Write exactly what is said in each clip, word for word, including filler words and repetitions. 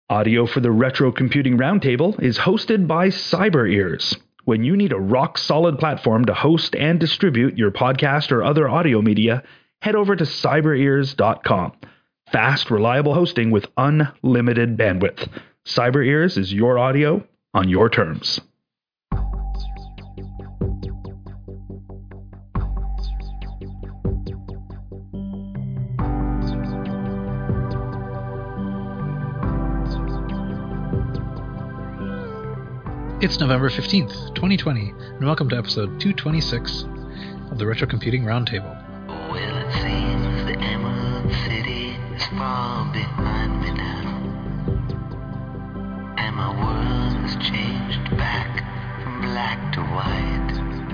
Audio for the Retro Computing Roundtable is hosted by CyberEars. When you need a rock-solid platform to host and distribute your podcast or other audio media, head over to cyber ears dot com. Fast, reliable hosting with unlimited bandwidth. CyberEars is your audio on your terms. It's November fifteenth, twenty twenty, and welcome to episode two twenty-six of the Retro Computing Roundtable. Well, it seems the Emerald City is far behind me now, and my world has changed back from black to white.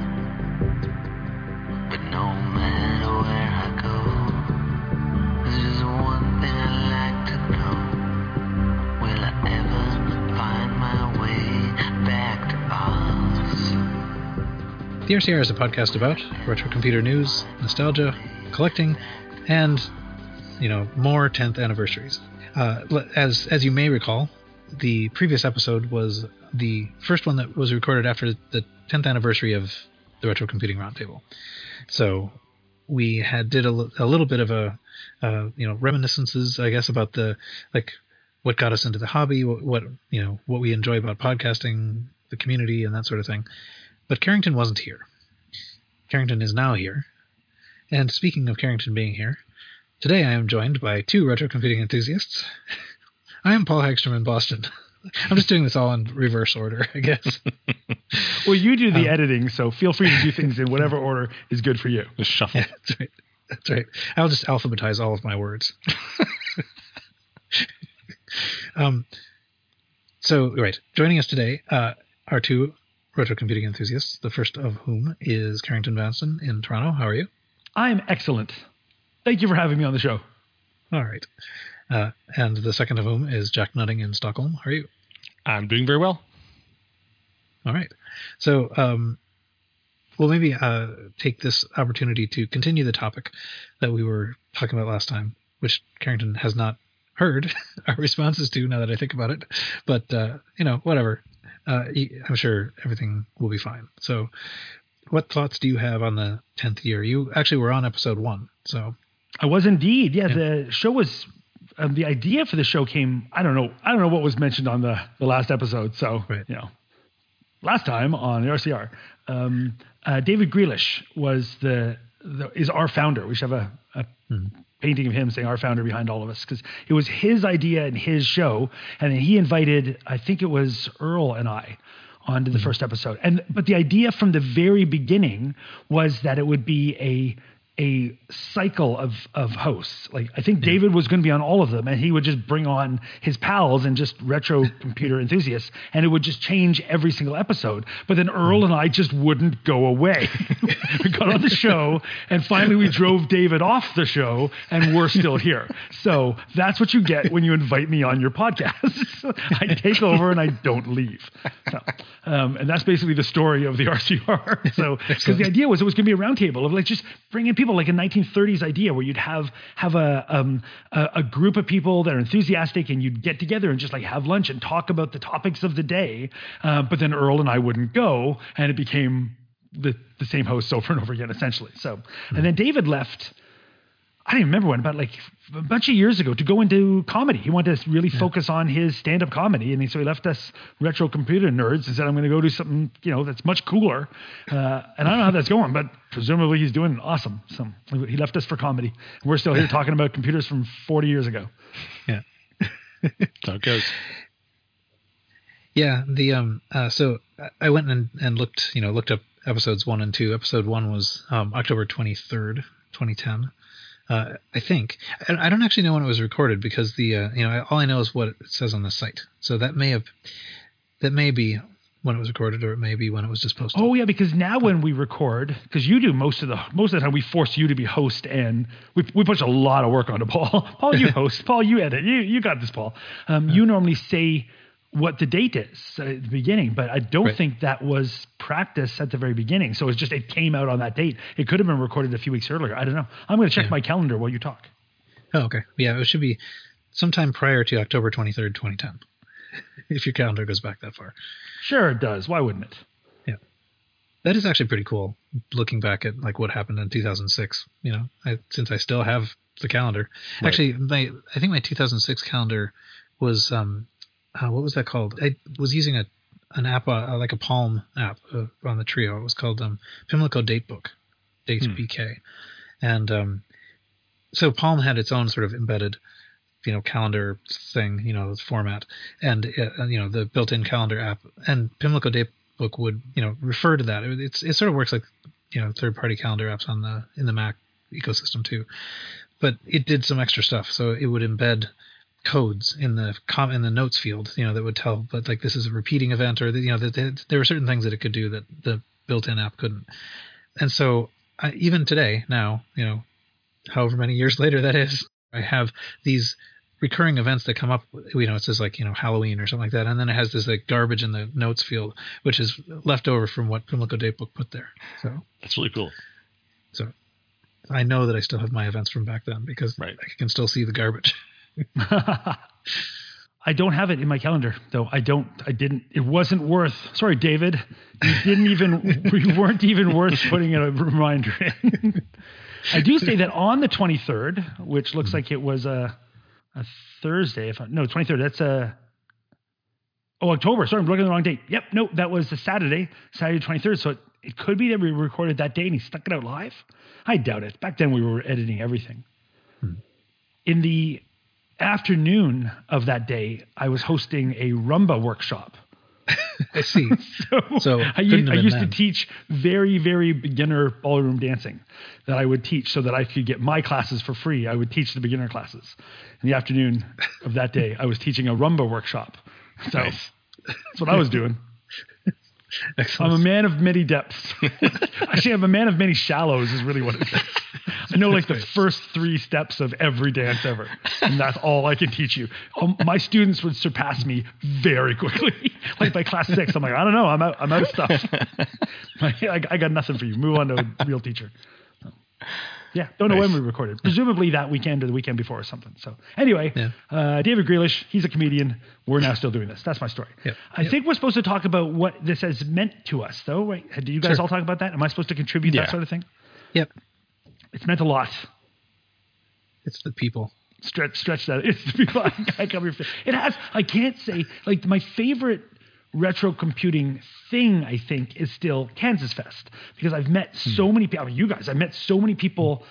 But no matter where I go, there's just one thing I'd like to know. Will I ever find my way back to Oz? The R C R is a podcast about retro computer news, nostalgia, collecting, and, you know, more tenth anniversaries. Uh, as as you may recall, the previous episode was the first one that was recorded after the tenth anniversary of the Retro Computing Roundtable. So we had did a, a little bit of a, uh, you know, reminiscences, I guess, about the, like, what got us into the hobby, what, what, you know, what we enjoy about podcasting, the community, and that sort of thing. But Carrington wasn't here. Carrington is now here. And speaking of Carrington being here, today I am joined by two retro computing enthusiasts. I am Paul Hagstrom in Boston. I'm just doing this all in reverse order, I guess. Well, you do the um, editing, so feel free to do things in whatever order is good for you. Just shuffle. Yeah, that's right. That's right. I'll just alphabetize all of my words. um. So, right. Joining us today uh, are two retro computing enthusiasts, the first of whom is Carrington Vanston in Toronto. How are you? I am excellent. Thank you for having me on the show. All right. Uh, and the second of whom is Jack Nutting in Stockholm. How are you? I'm doing very well. All right. So um, we'll maybe uh, take this opportunity to continue the topic that we were talking about last time, which Carrington has not heard our responses to now that I think about it. But, uh, you know, whatever. Uh, I'm sure everything will be fine. So what thoughts do you have on the tenth year? You actually were on episode one. So I was indeed. Yeah, Yeah. the show was... Um, the idea for the show came, I don't know, I don't know what was mentioned on the, the last episode. So, Right. you know, last time on the R C R, um, uh, David Grealish was the, the, is our founder. We should have a, a hmm. painting of him saying our founder behind all of us, because it was his idea and his show. And then he invited, I think it was Earl and I, onto the Mm-hmm. first episode. And, but the idea from the very beginning was that it would be a, a cycle of, of hosts. Like, I think David was going to be on all of them, and he would just bring on his pals and just retro computer enthusiasts, and it would just change every single episode. But then Earl and I just wouldn't go away. We got on the show, and finally we drove David off the show, and we're still here. So that's what you get when you invite me on your podcast. I take over and I don't leave. So, um, and that's basically the story of the R C R. So, because the idea was it was going to be a roundtable of like just bringing people, like a nineteen thirties idea where you'd have have a, um, a a group of people that are enthusiastic, and you'd get together and just like have lunch and talk about the topics of the day. Uh, but then Earl and I wouldn't go, and it became the the same hosts over and over again, essentially. So, mm-hmm. And then David left. I don't even remember when, but like a bunch of years ago, to go into comedy. He wanted to really yeah. focus on his stand-up comedy, and he, so he left us retro computer nerds and said, "I'm going to go do something, you know, that's much cooler." Uh, and I don't know how that's going, but presumably he's doing awesome. So he left us for comedy. And we're still here talking about computers from forty years ago. Yeah, that's how it goes. Yeah, the um. Uh, so I went and, and looked, you know, looked up episodes one and two. Episode one was um, October twenty-third, twenty ten. Uh, I think I, I don't actually know when it was recorded, because the uh, you know all I know is what it says on the site. So that may have that may be when it was recorded, or it may be when it was just posted. Oh yeah, because now when we record, because you do most of the most of the time, we force you to be host, and we we put a lot of work onto Paul. Paul, you host. Paul, you edit. You you got this, Paul. Um, you normally say what the date is at the beginning, but I don't right. think that was practice at the very beginning. So it's just, it came out on that date. It could have been recorded a few weeks earlier. I don't know. I'm going to check yeah. my calendar while you talk. Oh, okay. Yeah, it should be sometime prior to October twenty-third, twenty ten, if your calendar goes back that far. Sure, it does. Why wouldn't it? Yeah. That is actually pretty cool, looking back at like what happened in two thousand six, you know, I, since I still have the calendar. Right. Actually, my I think my two thousand six calendar was, um, uh, what was that called? I was using a an app, uh, like a Palm app uh, on the Trio. It was called um, Pimlico Datebook, Dates hmm. B K. And um, so Palm had its own sort of embedded, you know, calendar thing, you know, format, and, uh, you know, the built-in calendar app. And Pimlico Datebook would, you know, refer to that. It, it's, it sort of works like, you know, third-party calendar apps on the in the Mac ecosystem too. But it did some extra stuff. So it would embed codes in the com in the notes field, you know, that would tell, but like this is a repeating event, or you know, that there were certain things that it could do that the built-in app couldn't. And so I, even today, now, you know, however many years later that is, I have these recurring events that come up. You know, it says like, you know, Halloween or something like that, and then it has this like garbage in the notes field, which is left over from what Pimlico Datebook put there. So that's really cool. So I know that I still have my events from back then because right. I can still see the garbage. I don't have it in my calendar, though. I don't. I didn't. It wasn't worth. Sorry, David. You didn't even. We weren't even worth putting a reminder in. I do say that on the twenty-third, which looks like it was a a Thursday. If I, no, twenty-third. That's a. Oh, October. Sorry, I'm looking at the wrong date. Yep. No, that was the Saturday, Saturday twenty-third. So it, it could be that we recorded that day and he stuck it out live. I doubt it. Back then we were editing everything. Hmm. In the afternoon of that day, I was hosting a rumba workshop. I see. so, so I, used, I used to teach very, very beginner ballroom dancing that I would teach so that I could get my classes for free. I would teach the beginner classes. In the afternoon of that day, I was teaching a rumba workshop. So nice. That's what I was doing. Excellent. I'm a man of many depths. Actually, I'm a man of many shallows is really what it is. I know like the first three steps of every dance ever, and that's all I can teach you. Um, my students would surpass me very quickly. Like by class six, I'm like, I don't know, I'm out, I'm out of stuff. I, I got nothing for you. Move on to a real teacher. So, yeah, don't know nice. when we recorded. Presumably that weekend or the weekend before or something. So anyway, yeah. uh, David Grealish, he's a comedian. We're now still doing this. That's my story. Yep. I yep. think we're supposed to talk about what this has meant to us, though. Right? Do you guys sure. all talk about that? Am I supposed to contribute yeah. that sort of thing? Yep. It's meant a lot. It's the people. Stretch, stretch that. It's the people. I, I cover your face. It has. I can't say like my favorite retro computing thing. I think is still Kansas Fest because I've met hmm. so many people. I mean, you guys. I met so many people.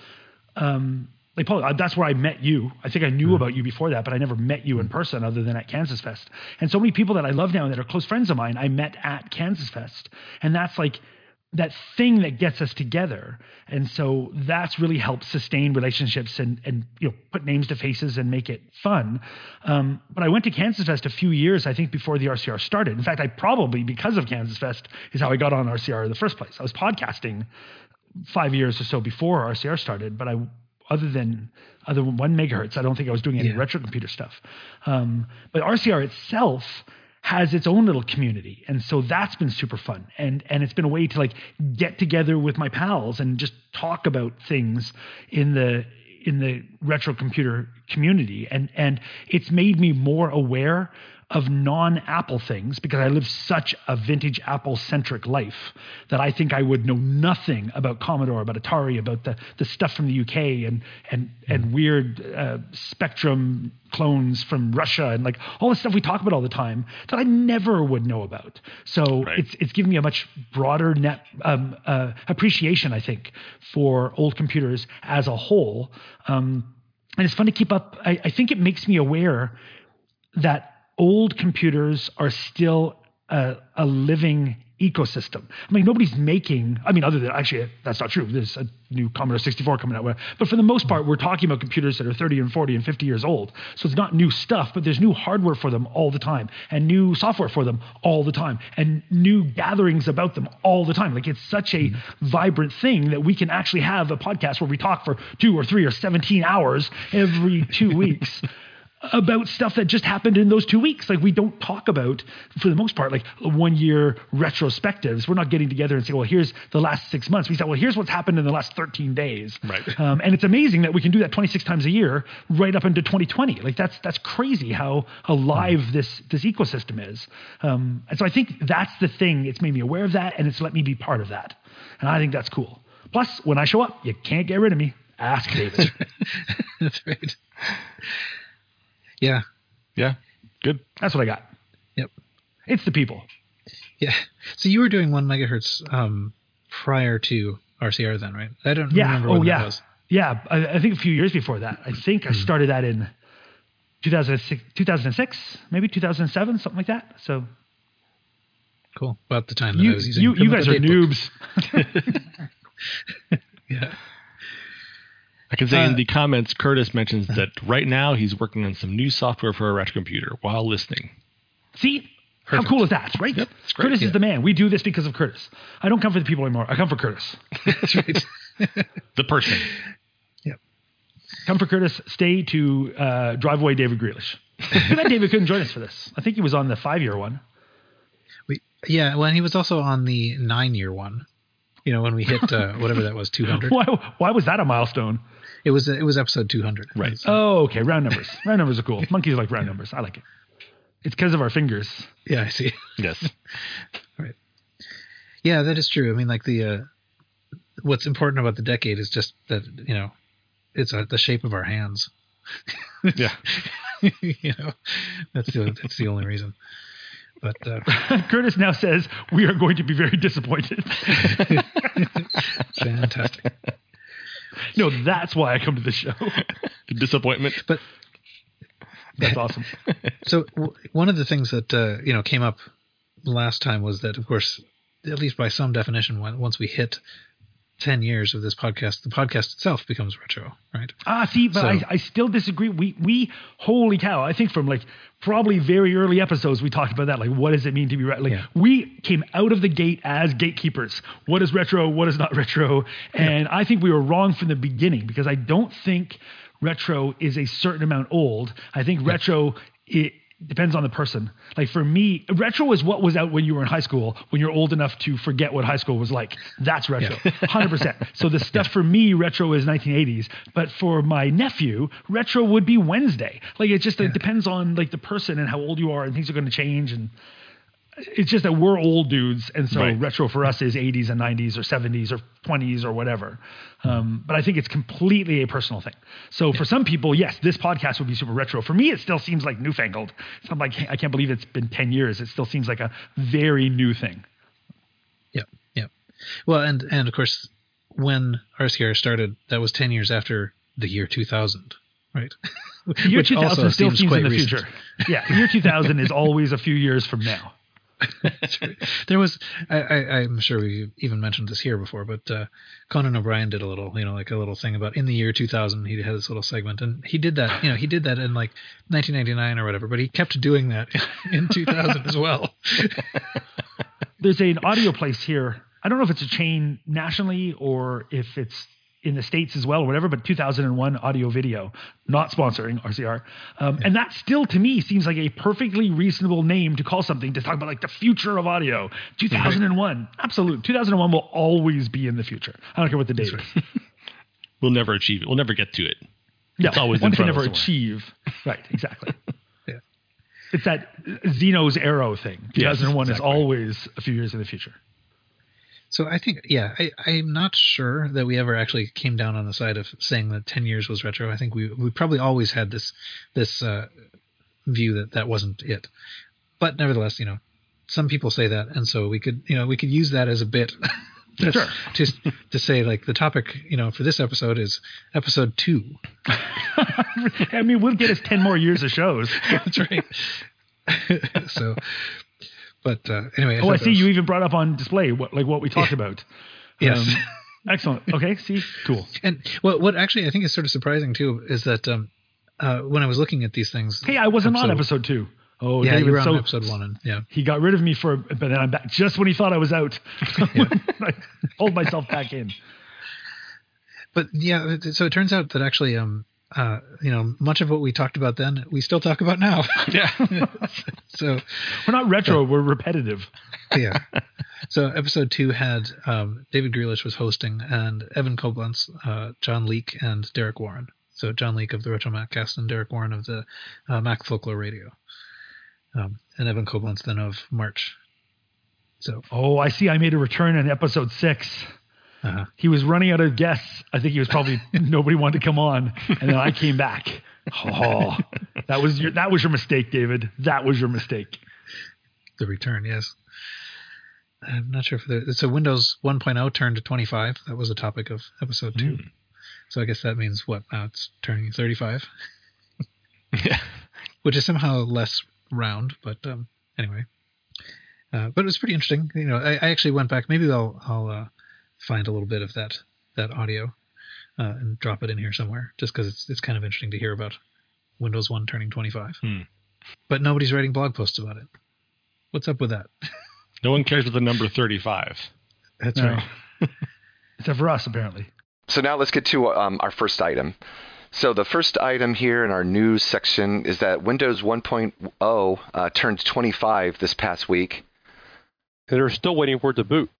Um, like Paul, that's where I met you. I think I knew mm. about you before that, but I never met you in person other than at Kansas Fest. And so many people that I love now and that are close friends of mine, I met at Kansas Fest, and that's like. That thing that gets us together. And so that's really helped sustain relationships and, and you know, put names to faces and make it fun. Um, but I went to Kansas Fest a few years, I think, before the R C R started. In fact, I probably, because of Kansas Fest, is how I got on R C R in the first place. I was podcasting five years or so before R C R started, but I, other than other than one megahertz, I don't think I was doing any yeah. retro computer stuff. Um, but R C R itself has its own little community. And so that's been super fun. And and it's been a way to like get together with my pals and just talk about things in the in the retro computer community. And and it's made me more aware of non-Apple things because I live such a vintage Apple-centric life that I think I would know nothing about Commodore, about Atari, about the, the stuff from the U K and and and weird uh, Spectrum clones from Russia and like all the stuff we talk about all the time that I never would know about. So right. it's it's given me a much broader net um, uh, appreciation, I think, for old computers as a whole. Um, and it's fun to keep up. I, I think it makes me aware that old computers are still a, a living ecosystem. I mean, nobody's making, I mean, other than, actually, that's not true. There's a new Commodore sixty-four coming out. But for the most part, we're talking about computers that are thirty and forty and fifty years old. So it's not new stuff, but there's new hardware for them all the time and new software for them all the time and new gatherings about them all the time. Like it's such a mm-hmm. vibrant thing that we can actually have a podcast where we talk for two or three or seventeen hours every two weeks. about stuff that just happened in those two weeks. Like we don't talk about, for the most part, like one year retrospectives. We're not getting together and say, well, here's the last six months. We say, well, here's what's happened in the last thirteen days. Right. Um, and it's amazing that we can do that twenty-six times a year right up into twenty twenty. Like that's that's crazy how alive mm. this this ecosystem is. Um, and so I think that's the thing. It's made me aware of that, and it's let me be part of that. And I think that's cool. Plus, when I show up, you can't get rid of me. Ask David. That's right. Yeah. Yeah. Good. That's what I got. Yep. It's the people. Yeah. So you were doing one megahertz um, prior to R C R then, right? I don't yeah. remember oh, when yeah. that was. Yeah. I, I think a few years before that. I think mm-hmm. I started that in two thousand six, two thousand six, maybe two thousand seven, something like that. So cool. About the time that you, I was using You, you guys are noobs. Yeah. I can say uh, in the comments, Curtis mentions that right now he's working on some new software for a retro computer while listening. See? Perfect. How cool is that, right? Yep, it's great. Curtis yeah. is the man. We do this because of Curtis. I don't come for the people anymore. I come for Curtis. That's right. The person. Yep. Come for Curtis. Stay to uh, drive away David Grealish. Too bad David couldn't join us for this. I think he was on the five-year one. We, yeah, well, and he was also on the nine-year one. You know, when we hit uh, whatever that was, two hundred. Why, why was that a milestone? It was it was episode two hundred. Right. Oh, okay. Round numbers. Round numbers are cool. Monkeys like round numbers. I like it. It's because of our fingers. Yeah, I see. Yes. Right. Yeah, that is true. I mean, like the uh, what's important about the decade is just that, you know, it's uh, the shape of our hands. Yeah. You know, that's the that's the only reason. But uh, Curtis now says we are going to be very disappointed. Fantastic. No, that's why I come to the show. Disappointment. But that's awesome. So w- one of the things that uh, you know came up last time was that, of course, at least by some definition, when, once we hit ten years of this podcast, the podcast itself becomes retro, right? Ah, see, but so, I, I still disagree. We, we, holy cow, I think from like probably very early episodes, we talked about that. Like, what does it mean to be retro? Like, yeah. we came out of the gate as gatekeepers. What is retro? What is not retro? And yeah. I think we were wrong from the beginning because I don't think retro is a certain amount old. I think yeah. retro, it depends on the person. Like for me, retro is what was out when you were in high school, when you're old enough to forget what high school was like. That's retro, yeah. one hundred percent. So the stuff yeah. for me, retro is nineteen eighties. But for my nephew, retro would be Wednesday. Like it just yeah. it depends on like the person and how old you are, and things are going to change. And it's just that we're old dudes. And so right. retro for us is eighties and nineties or seventies or twenties or whatever. Um, but I think it's completely a personal thing. So yeah. for some people, yes, this podcast would be super retro. For me, it still seems like newfangled. It's not like, I can't believe it's been ten years. It still seems like a very new thing. Yep. Yep. Well, and, and of course, when R C R started, that was ten years after the year two thousand, right? The year Which two thousand also still seems seems quite in the recent. future. Yeah. The year two thousand is always a few years from now. That's right. There was, I, I, I'm sure we even mentioned this here before, but uh, Conan O'Brien did a little, you know, like a little thing about in the year two thousand. He had this little segment, and he did that, you know, he did that in like nineteen ninety-nine or whatever, but he kept doing that in two thousand as well. There's an audio place here. I don't know if it's a chain nationally or if it's in the States as well or whatever, but two thousand one Audio Video, not sponsoring R C R. Um, yeah. And that still, to me, seems like a perfectly reasonable name to call something to talk about like the future of audio. two thousand one, right. Absolute. two thousand one will always be in the future. I don't care what the date right. is. We'll never achieve it. We'll never get to it. Yeah, it's always one in can front never of us achieve. Right, exactly. Yeah. It's that Zeno's arrow thing. two thousand one yes, exactly. is always a few years in the future. So I think, yeah, I, I'm not sure that we ever actually came down on the side of saying that ten years was retro. I think we we probably always had this this uh, view that that wasn't it. But nevertheless, you know, some people say that, and so we could, you know, we could use that as a bit to, sure. to to say like the topic, you know, for this episode is episode two. I mean, we'll get us ten more years of shows. That's right. So. But uh, anyway, I oh, I see. was... You even brought up on display what like what we talked yeah. about. Yes. Um, excellent. Okay. See, cool. And what what actually I think is sort of surprising too is that um, uh, when I was looking at these things, hey, I wasn't episode, on episode two. Oh, yeah, David, you were on so episode one, and yeah, he got rid of me for, but then I'm back just when he thought I was out. Yeah. I pulled myself back in. But yeah, so it turns out that actually, um, uh, you know, much of what we talked about then, we still talk about now. Yeah. So We're not retro, we're repetitive. yeah. So episode two had um, David Grealish was hosting, and Evan Koblenz, uh, John Leake, and Derek Warren. So John Leake of the Retro Maccast and Derek Warren of the uh, Mac Folklore Radio. Um, and Evan Koblenz then of March. So Oh, I see. I made a return in episode six. uh, He was running out of guests. I think he was probably nobody wanted to come on, and then I came back. Oh, that was your that was your mistake, David. That was your mistake. the return, yes. I'm not sure if the so Windows one point oh turned to twenty-five. That was the topic of episode two. Mm. So I guess that means what? Now it's turning thirty-five, Yeah. which is somehow less round, but um, anyway. Uh, but it was pretty interesting. You know, I, I actually went back. Maybe I'll I'll uh, find a little bit of that that audio uh, and drop it in here somewhere, just because it's it's kind of interesting to hear about Windows one turning twenty-five. Hmm. But nobody's writing blog posts about it. What's up with that? No one cares about the number thirty-five. That's No. right. Except for us, apparently. So now let's get to um, our first item. So the first item here in our news section is that Windows one point oh uh, turned twenty-five this past week. They're still waiting for it to boot.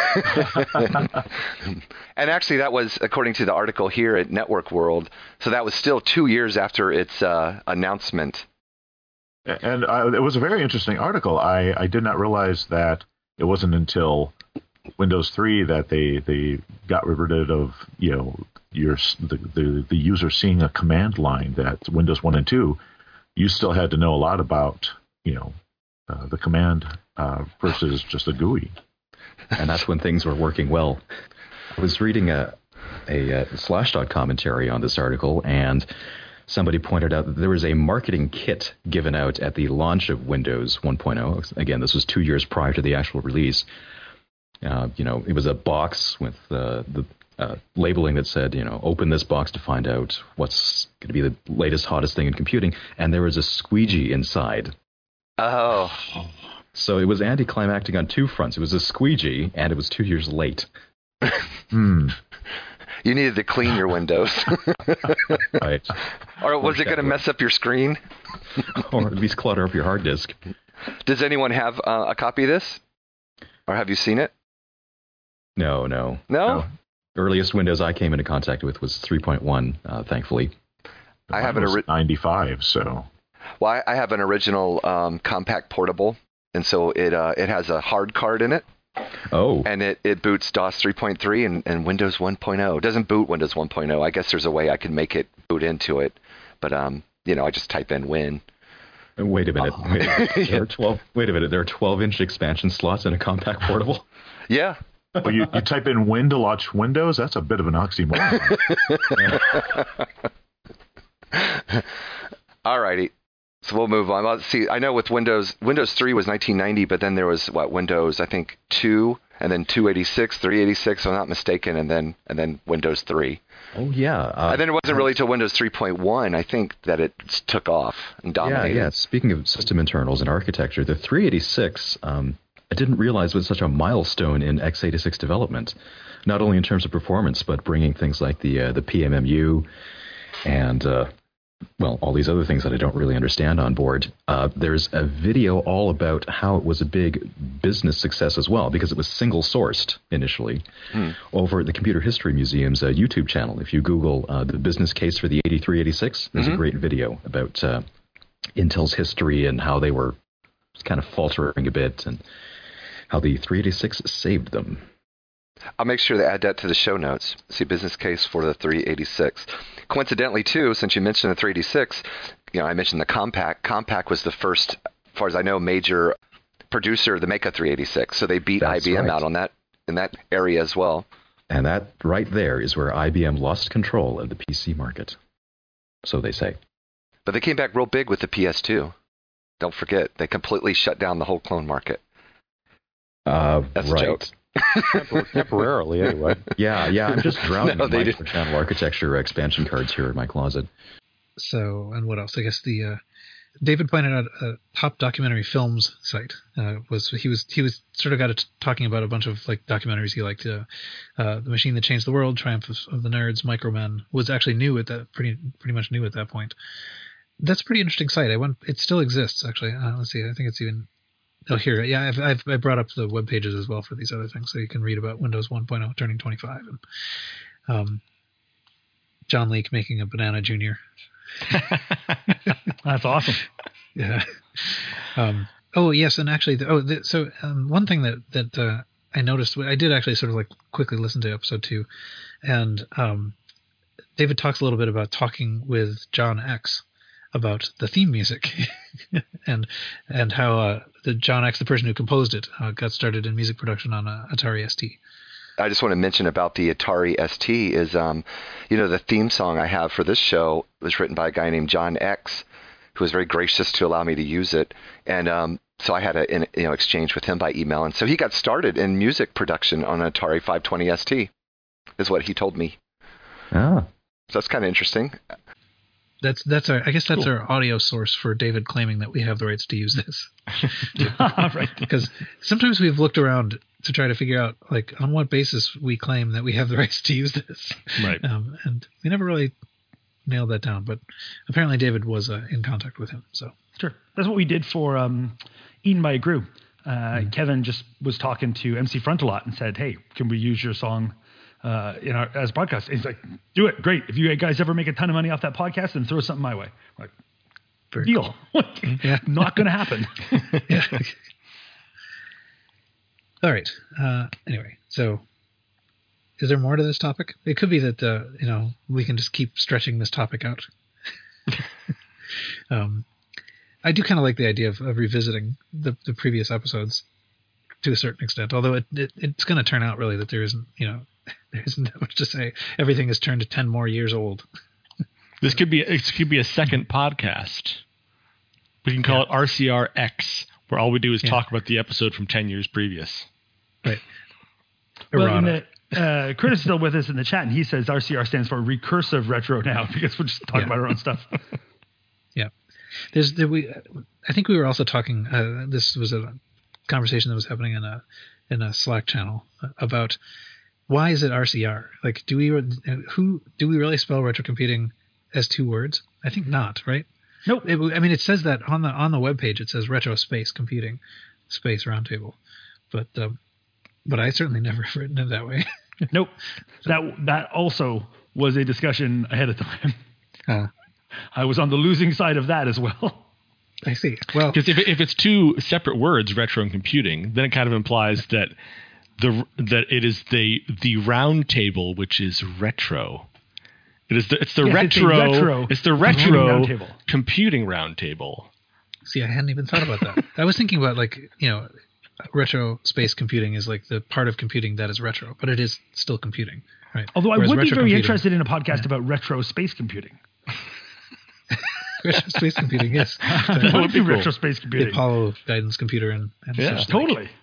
And actually, that was according to the article here at Network World. So that was still two years after its uh, announcement. And uh, it was a very interesting article. I, I did not realize that it wasn't until Windows three that they, they got rid of, you know, your the, the, the user seeing a command line that Windows one and two, you still had to know a lot about, you know, uh, the command uh, versus just a G U I. And that's when things were working well. I was reading a, a, a Slashdot commentary on this article, and somebody pointed out that there was a marketing kit given out at the launch of Windows one point oh. Again, this was two years prior to the actual release. Uh, you know, it was a box with uh, the uh, labeling that said, you know, open this box to find out what's going to be the latest, hottest thing in computing. And there was a squeegee inside. Oh, So it was anticlimactic on two fronts. It was a squeegee, and it was two years late. Hmm. you needed to clean your Windows. Right. Or was it going to mess up your screen? Or at least clutter up your hard disk. Does anyone have uh, a copy of this? Or have you seen it? No, no. No? Earliest Windows I came into contact with was three point one, uh, thankfully. I have Mine an was ori- ninety-five, so. Well, I, I have an original um, compact portable, and so it uh, it has a hard card in it, Oh, and it, it boots DOS three point three and, and Windows one point oh. It doesn't boot Windows one point oh. I guess there's a way I can make it boot into it, but um, you know, I just type in Win. wait a minute. Wait a minute. There are twelve, wait a minute. There are twelve-inch expansion slots in a compact portable? Yeah. Well, you, you type in Win to launch Windows, that's a bit of an oxymoron. All righty. So we'll move on. Let's see. I know with Windows, Windows three was nineteen ninety, but then there was what Windows, I think two, and then two eighty-six, three eighty-six, if I'm not mistaken, and then and then Windows three. Oh, yeah. Uh, and then it wasn't really till Windows three point one, I think, that it s- took off and yeah, dominated. yeah. Speaking of system internals and architecture, the three eighty-six, um, I didn't realize was such a milestone in x eighty-six development, not only in terms of performance, but bringing things like the uh, the P M M U and uh, well, all these other things that I don't really understand on board. Uh, there's a video all about how it was a big business success as well, because it was single-sourced initially Hmm. over the Computer History Museum's uh, YouTube channel. If you Google uh, the business case for the eighty-three eighty-six, there's Mhm. a great video about uh, Intel's history and how they were kind of faltering a bit and how the three eighty-six saved them. I'll make sure to add that to the show notes. See business case for the three eighty-six. Coincidentally, too, since you mentioned the three eighty-six, you know, I mentioned the Compaq. Compaq was the first, as far as I know, major producer to make a three eighty-six. So they beat That's I B M right. out on that in that area as well. And that right there is where I B M lost control of the P C market. So they say. But they came back real big with the P S two. Don't forget, they completely shut down the whole clone market. Uh, That's a right. joke. Tempor- temporarily, anyway. Yeah, yeah. I'm just drowning No, in they didn't. microchannel architecture expansion cards here in my closet. So, and what else? I guess the uh, David pointed out a top documentary films site. Uh, was he was he was sort of got it talking about a bunch of like documentaries he liked. Uh, uh, The Machine That Changed the World, Triumph of, of the Nerds, Micromen was actually new at that pretty pretty much new at that point. That's a pretty interesting site. I went. It still exists actually. Uh, let's see. I think it's even. Oh, here. Yeah, I've, I've I brought up the web pages as well for these other things, so you can read about Windows one point oh turning twenty-five and um, John Leake making a Banana Junior That's awesome. Yeah. Um, oh yes, and actually, the, oh, the, so um, one thing that that uh, I noticed, I did actually sort of like quickly listen to episode two, and um, David talks a little bit about talking with John X about the theme music, and and how uh, the John X, the person who composed it, uh, got started in music production on a Atari S T. I just want to mention about the Atari S T is, um, you know, the theme song I have for this show was written by a guy named John X, who was very gracious to allow me to use it. And um, so I had a in, you know exchange with him by email. And so he got started in music production on an Atari five twenty S T, is what he told me. Ah. So that's kind of interesting. That's that's our. I guess that's Cool. our audio source for David claiming that we have the rights to use this. Right. Because sometimes we've looked around to try to figure out, like, on what basis we claim that we have the rights to use this. Right. Um, and we never really nailed that down. But apparently David was uh, in contact with him. So Sure. That's what we did for um, Eaten by a Grue. Uh, Kevin just was talking to M C Front a lot and said, hey, can we use your song uh, in our as a podcast? And he's like, do it. Great. If you guys ever make a ton of money off that podcast, then throw something my way. I'm like, Very deal. Yeah. Not going to happen. yeah. All right. Uh, anyway, so is there more to this topic? It could be that, uh, you know, we can just keep stretching this topic out. um, I do kind of like the idea of, of revisiting the, the previous episodes to a certain extent, although it, it it's going to turn out really that there isn't, you know, there isn't that much to say. Everything is turned to ten more years old. This could be it could be a second podcast. We can call Yeah. it R C R X, where all we do is Yeah. talk about the episode from ten years previous. Right. Well, in Errata. the, uh, Curtis is still with us in the chat, and he says R C R stands for recursive retro now because we're just talking Yeah. about our own stuff. Yeah, there's there, we. I think we were also talking. Uh, this was a conversation that was happening in a in a Slack channel about why is it R C R? Like, do we who do we really spell retro computing as two words? I think not, right? Nope. It, I mean, it says that on the on the webpage. It says retro space computing space roundtable, but um, but I certainly never have written it that way. Nope. That that also was a discussion ahead of time. Uh, I was on the losing side of that as well. I see. Well, Because if it, if it's two separate words, retro and computing, then it kind of implies that the that it is the the round table, which is retro. It is the it's the Yes, it's a retro, retro it's the computing retro round table. computing round table. see, I hadn't even thought about that. I was thinking about, like, you know, retro space computing is like the part of computing that is retro, but it is still computing, right? Although I Whereas would be retro very computing- interested in a podcast about retro space computing. retro space computing, yes. That would be cool. retro space The computing. Apollo guidance computer and, and Yeah, such like. Totally.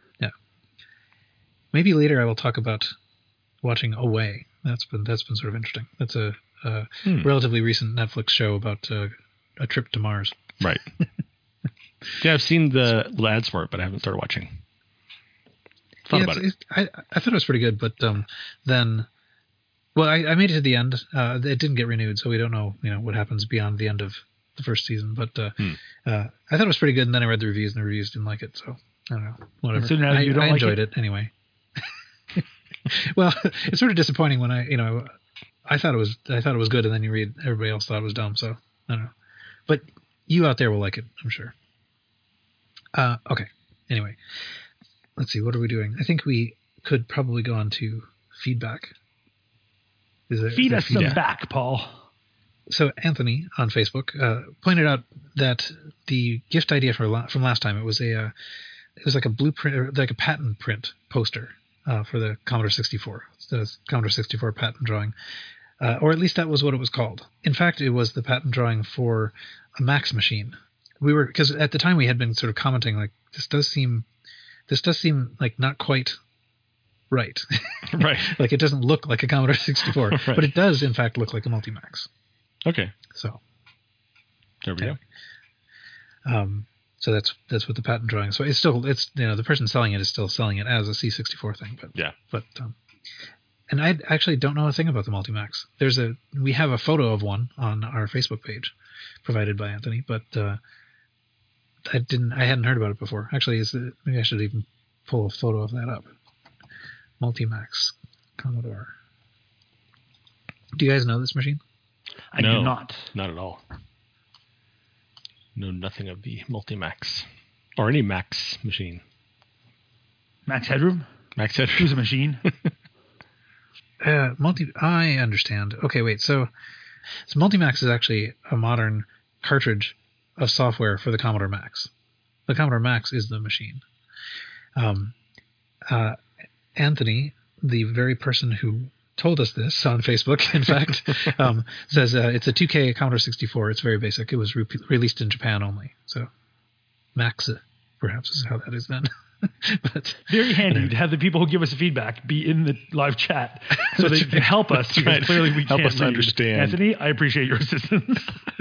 Maybe later I will talk about watching Away. That's been that's been sort of interesting. That's a, a Hmm. relatively recent Netflix show about uh, a trip to Mars. Right. Yeah, I've seen the ads for it, but I haven't started watching. Thought Yeah, about it's- it. it- I, I thought it was pretty good, but um, then, well, I, I made it to the end. Uh, it didn't get renewed, so we don't know, you know, what happens beyond the end of the first season. But uh, Hmm. uh, I thought it was pretty good, and then I read the reviews, and the reviews didn't like it. So I don't know, whatever. So now I, you don't I like enjoyed it? it, anyway. Well, it's sort of disappointing when I, you know, I thought it was, I thought it was good, and then you read everybody else thought it was dumb. So I don't know, but you out there will like it, I'm sure. Uh, okay. Anyway, let's see. What are we doing? I think we could probably go on to feedback. Is there, Feed is there us some feedback? back, Paul. So Anthony on Facebook uh, pointed out that the gift idea for la- from last time, it was a uh, it was like a blueprint, or like a patent print poster uh, for the Commodore sixty-four, the Commodore sixty-four patent drawing, uh, or at least that was what it was called. In fact, it was the patent drawing for a Max machine. We were, because at the time we had been sort of commenting, like, this does seem this does seem like not quite right. Right. Like, it doesn't look like a Commodore sixty-four, Right. but it does in fact look like a Multimax. Okay. So There we Anyway. Um, so that's that's what the patent drawing. So it's still it's you know the person selling it is still selling it as a C sixty-four thing. But Yeah. But um, and I actually don't know a thing about the Multimax. There's a we have a photo of one on our Facebook page, provided by Anthony. But uh, I didn't I hadn't heard about it before. Actually, is it, maybe I should even pull a photo of that up. Multimax Commodore. Do you guys know this machine? I no, do not. Not at all. Know nothing of the Multimax or any Max machine. Max Headroom? Max Headroom. Who's a machine? Uh, multi. I understand. Okay, wait. So, so Multimax is actually a modern cartridge of software for the Commodore Max. The Commodore Max is the machine. Um, uh, Anthony, the very person who told us this on Facebook, in fact, um, says uh, it's a two K Commodore sixty-four. It's very basic. It was re- released in Japan only. So, Max, uh, perhaps, is how that is then. But very handy to have the people who give us feedback be in the live chat so they can help us. Because right. clearly we Help can't us read. understand. Anthony, I appreciate your assistance.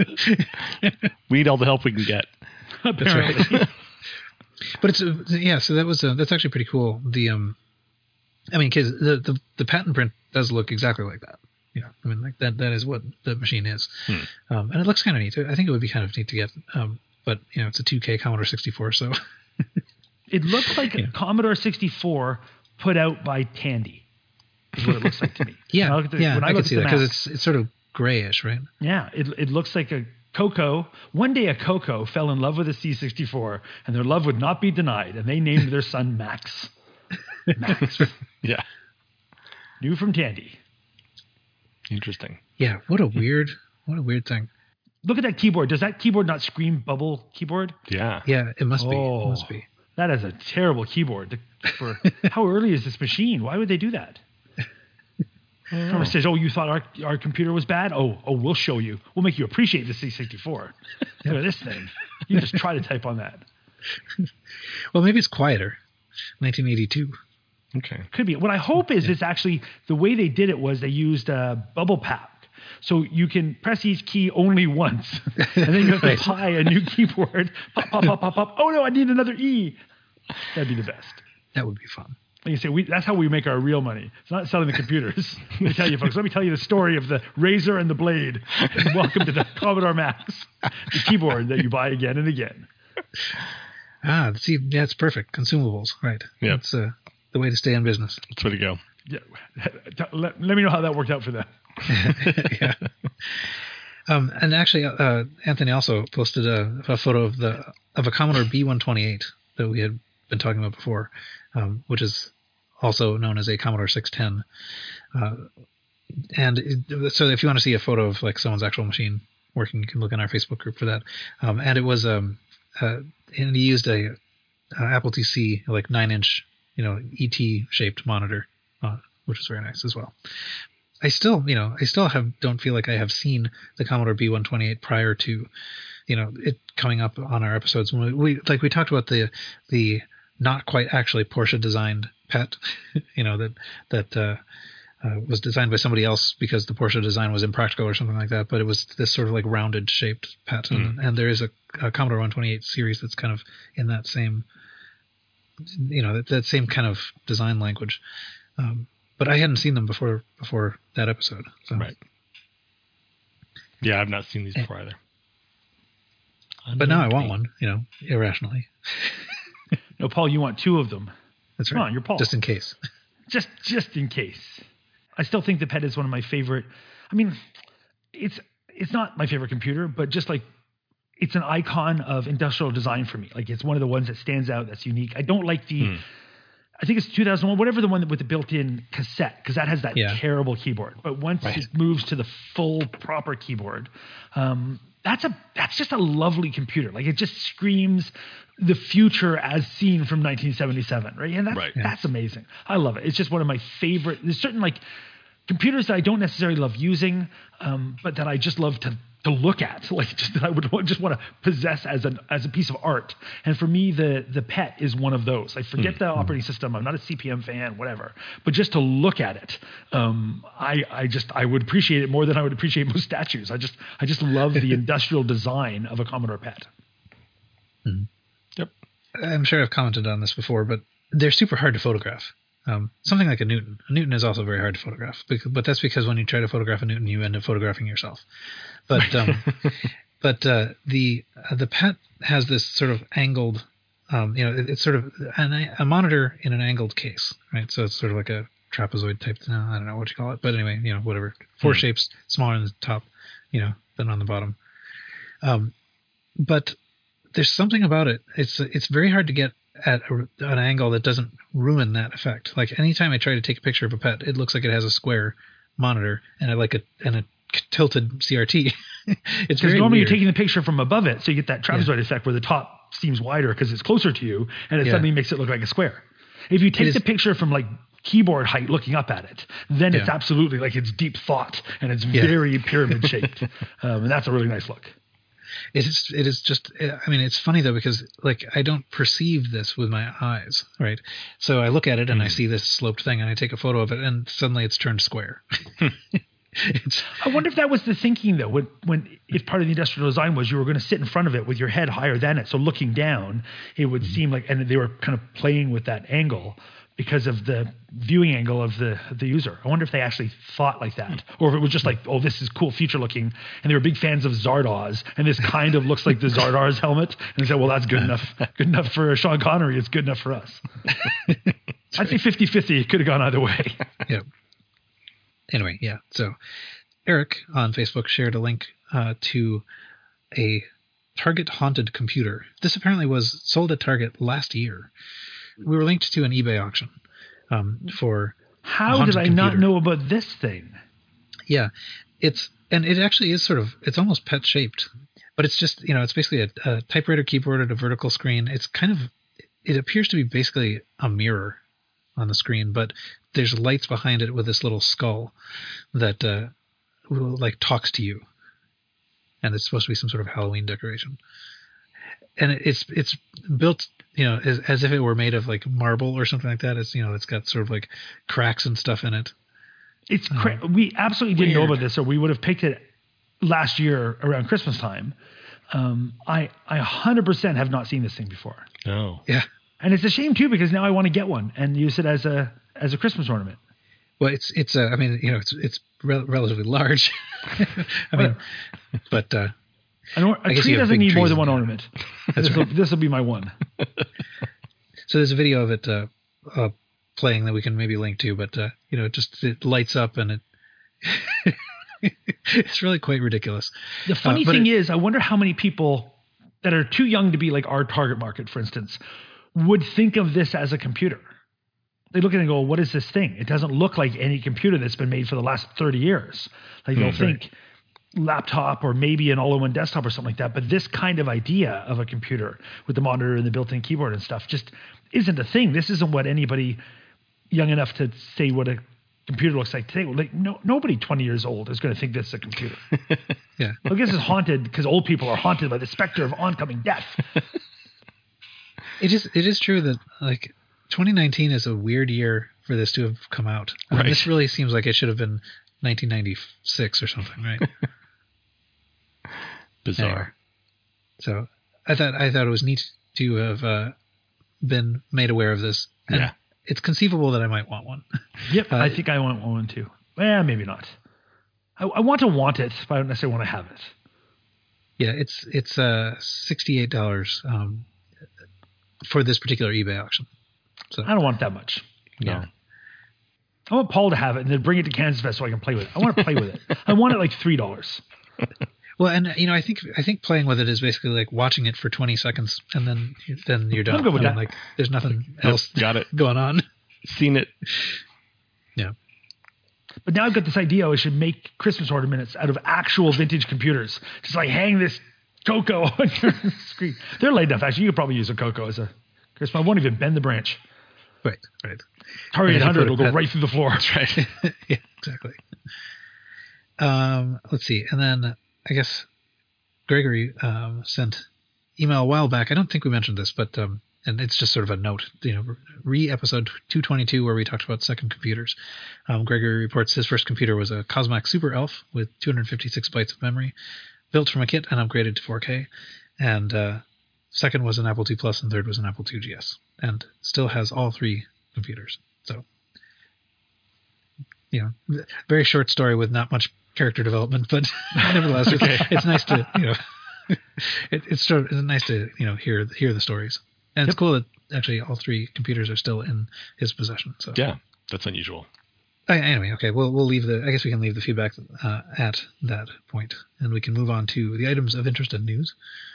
We need all the help we can get. Apparently. Right. But it's uh, yeah. So that was uh, that's actually pretty cool. The um, I mean, because the, the the patent print does look exactly like that. You know, I mean, like that that is what the machine is, Hmm. um, and it looks kind of neat. I think it would be kind of neat to get. Um, but you know, it's a two K Commodore sixty-four, so. It looks like a Commodore sixty-four put out by Tandy. Is what it looks like to me. Yeah, When I look at the- yeah, when I, I can look see at that the because Max, it's it's sort of grayish, right? yeah, it it looks like a Coco. One day a Coco fell in love with a C sixty-four, and their love would not be denied, and they named their son Max. Max. Yeah. New from Tandy. Interesting. Yeah. What a weird, what a weird thing. Look at that keyboard. Does that keyboard not scream bubble keyboard? Yeah. Yeah, it must be. Oh. It must be. That is a terrible keyboard. For how early is this machine? Why would they do that? Someone says, "Oh, you thought our our computer was bad? Oh, oh, we'll show you. We'll make you appreciate the C sixty-four. Look at this thing. You just try to type on that. Well, maybe it's quieter. nineteen eighty-two. Okay. Could be. What I hope is it's actually the way they did it was they used a bubble pack. So you can press each key only once, and then you have to Right. buy a new keyboard. Pop, pop, pop, pop, pop. Oh no, I need another E. That'd be the best. That would be fun. Like you say, we, that's how we make our real money. It's not selling the computers. Let me tell you, folks. Let me tell you the story of the razor and the blade. And welcome to the Commodore Max, the keyboard that you buy again and again. Ah, see, yeah, it's perfect. Consumables, right? Yeah. That's uh, the way to stay in business. That's where to go. Yeah. Let, let me know how that worked out for them. Yeah. Um, and actually, uh, Anthony also posted a, a photo of the of a Commodore B one twenty-eight that we had been talking about before, um, which is also known as a Commodore six ten. Uh, and it, so, if you want to see a photo of like someone's actual machine working, you can look in our Facebook group for that. Um, and it was um, uh, and he used a, a Apple T C like nine inch, you know, E T shaped monitor, uh, which was very nice as well. I still, you know, I still have don't feel like I have seen the Commodore B one twenty-eight prior to, you know, it coming up on our episodes. When we, we like we talked about the the not quite actually Porsche designed Pet, you know, that that uh, uh, was designed by somebody else because the Porsche design was impractical or something like that. But it was this sort of like rounded shaped Pet, mm. and, and there is a, a Commodore one twenty-eight series that's kind of in that same, you know, that, that same kind of design language. Um, But I hadn't seen them before before that episode. So. Right. Yeah, I've not seen these before either. But now I want one, you know, irrationally. No, Paul, you want two of them. That's Come right. on, you're Paul. Just in case. Just just in case. I still think the Pet is one of my favorite. I mean, it's it's not my favorite computer, but just like it's an icon of industrial design for me. Like it's one of the ones that stands out, that's unique. I don't like the. Hmm. I think it's two thousand one, whatever the one with the built-in cassette, because that has that yeah. terrible keyboard. But once right. it moves to the full proper keyboard, um, that's a that's just a lovely computer. Like it just screams the future as seen from nineteen seventy-seven, right? And that's right. that's amazing. I love it. It's just one of my favorite. There's certain like computers that I don't necessarily love using, um, but that I just love to. to look at, like just that I would just want to possess as an as a piece of art. And for me, the the Pet is one of those. I forget mm. the operating system. I'm not a C P M fan, whatever. But just to look at it, um, I I just I would appreciate it more than I would appreciate most statues. I just I just love the industrial design of a Commodore Pet. Yep. I'm sure I've commented on this before, but they're super hard to photograph. Um, something like a Newton. A Newton is also very hard to photograph, because, but that's because when you try to photograph a Newton, you end up photographing yourself. But um, but uh, the uh, the P E T has this sort of angled, um, you know, it, it's sort of an, a monitor in an angled case, right? So it's sort of like a trapezoid type. No, I don't know what you call it, but anyway, you know, whatever. Four Hmm. shapes, smaller on the top, you know, than on the bottom. Um, but there's something about it. It's it's very hard to get at a, an angle that doesn't ruin that effect. Like anytime I try to take a picture of a P E T, it looks like it has a square monitor and a, like a and a tilted C R T. It's Because very normally weird. you're taking the picture from above it, so you get that trapezoid effect where the top seems wider because it's closer to you, and it Yeah. suddenly makes it look like a square. If you take is- the picture from like keyboard height looking up at it, then it's Yeah. absolutely like it's deep thought and it's Yeah. very pyramid shaped, um, and that's a really nice look. It is. It is just. I mean, it's funny though, because like I don't perceive this with my eyes, right? So I look at it and I see this sloped thing, and I take a photo of it, and suddenly it's turned square. it's I wonder if that was the thinking though, when, when if part of the industrial design was you were going to sit in front of it with your head higher than it, so looking down, it would seem like, and they were kind of playing with that angle because of the viewing angle of the the user. I wonder if they actually thought like that, or if it was just like, oh, this is cool, future looking, and they were big fans of Zardoz, and this kind of looks like the Zardoz helmet, and they said, well, that's good enough, good enough for Sean Connery, it's good enough for us. I'd say fifty-fifty, it could have gone either way. yeah. Anyway, yeah. So Eric on Facebook shared a link uh, to a Target haunted computer. This apparently was sold at Target last year. We were linked to an eBay auction um, for a How haunted did I not computer. know about this thing? Yeah, it's and it actually is sort of it's almost pet shaped, but it's just you know it's basically a, a typewriter keyboard at a vertical screen. It's kind of it appears to be basically a mirror on the screen, but there's lights behind it with this little skull that uh, will, like talks to you, and it's supposed to be some sort of Halloween decoration. And it- it's it's built you know as, as if it were made of like marble or something like that. It's you know it's got sort of like cracks and stuff in it. It's cra- we absolutely didn't know Weird. about this, or we would have picked it last year around Christmas time. Um, I I one hundred percent have not seen this thing before, No. Yeah. and it's a shame too because now I want to get one and use it as a as a Christmas ornament. Well, it's it's uh, I mean, you know, it's it's rel- relatively large. I mean, but uh, An or- I a guess tree you have doesn't big need more trees than in one there. ornament. This will this will be my one. so there's a video of it uh, uh, playing that we can maybe link to, but uh, you know, it just it lights up and it it's really quite ridiculous. The funny Uh, but thing it- is, I wonder how many people that are too young to be like our target market, for instance, would think of this as a computer. They look at it and go, what is this thing? It doesn't look like any computer that's been made for the last thirty years. Like they'll think laptop or maybe an all-in-one desktop or something like that. But this kind of idea of a computer with the monitor and the built-in keyboard and stuff just isn't a thing. This isn't what anybody young enough to say what a computer looks like today. Well, like no, nobody twenty years old is going to think this is a computer. Yeah. I guess it's haunted because old people are haunted by the specter of oncoming death. It is it is true that like twenty nineteen is a weird year for this to have come out. I mean, Right. This really seems like it should have been nineteen ninety-six or something, right? Bizarre. Anyway. So I thought I thought it was neat to have uh, been made aware of this. And Yeah. it's conceivable that I might want one. Yep, Uh, I think I want one too. Well, maybe not. I, I want to want it, but I don't necessarily want to have it. Yeah, it's it's uh sixty-eight dollars um, for this particular eBay auction. So I don't want that much. No. I want Paul to have it and then bring it to Kansas Fest so I can play with it. I want to play with it. I want it like three dollars. well, and you know, I think I think playing with it is basically like watching it for twenty seconds and then then you're done. I'm good with I mean, that. Like there's nothing Yep, else got it. going on. Seen it. Yeah. But now I've got this idea I should make Christmas ornaments out of actual vintage computers. Just like hang this Coco on your screen. They're light enough. Actually, you could probably use a Coco as a Christmas. I won't even bend the branch. Right, right. Atari And if eight you hundred put will a go pet- right through the floor. That's right. yeah, exactly. Um, let's see. And then I guess Gregory um, sent email a while back. I don't think we mentioned this, but um, and it's just sort of a note, you know, re episode two twenty-two where we talked about second computers. Um, Gregory reports his first computer was a Cosmac Super Elf with two hundred fifty-six bytes of memory, built from a kit and upgraded to four K. And uh, second was an Apple two Plus, and third was an Apple two G S, and still has all three computers. So, you know, very short story with not much character development, but nevertheless, okay. it's, it's nice to, you know, it, it's sort of, it's nice to, you know, hear hear the stories, and yep. It's cool that actually all three computers are still in his possession. So yeah, that's unusual. Anyway, okay, we'll we'll leave the. I guess we can leave the feedback uh, at that point, and we can move on to the items of interest and news.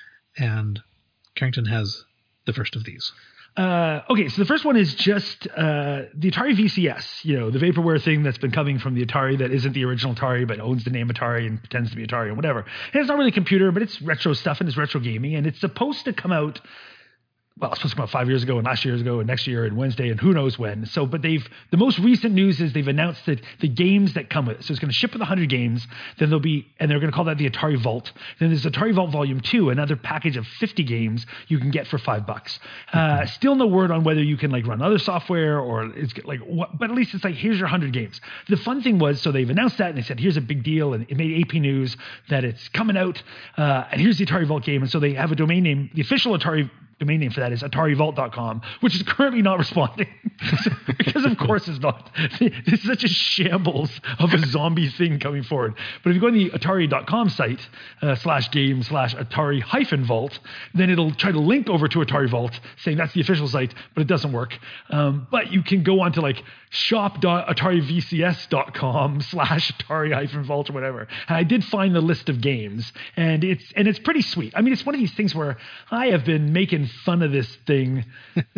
And Carrington has the first of these. Uh, okay, so the first one is just uh, the Atari V C S, you know, the vaporware thing that's been coming from the Atari that isn't the original Atari but owns the name Atari and pretends to be Atari and whatever. And it's not really a computer, but it's retro stuff and it's retro gaming, and it's supposed to come out. Well, it's supposed to come out five years ago and last year ago and next year and Wednesday and who knows when. So, but they've, the most recent news is they've announced that the games that come with it. So it's going to ship with one hundred games. Then there'll be, and they're going to call that the Atari Vault. Then there's Atari Vault Volume two, another package of fifty games you can get for five bucks. Uh, still no word on whether you can like run other software or it's like, what, but at least it's like, here's your one hundred games. The fun thing was, so they've announced that and they said, here's a big deal. And it made A P News that it's coming out. Uh, and here's the Atari Vault game. And so they have a domain name, the official Atari domain name for that is atari vault dot com, which is currently not responding. Because of course it's not. It's such a shambles of a zombie thing coming forward. But if you go on the atari dot com site, uh, slash game slash Atari hyphen vault, then it'll try to link over to Atari Vault, saying that's the official site, but it doesn't work. Um, but you can go on to like shop dot atari v c s dot com slash Atari hyphen vault or whatever. And I did find the list of games, and it's and it's pretty sweet. I mean, it's one of these things where I have been making fun of this thing.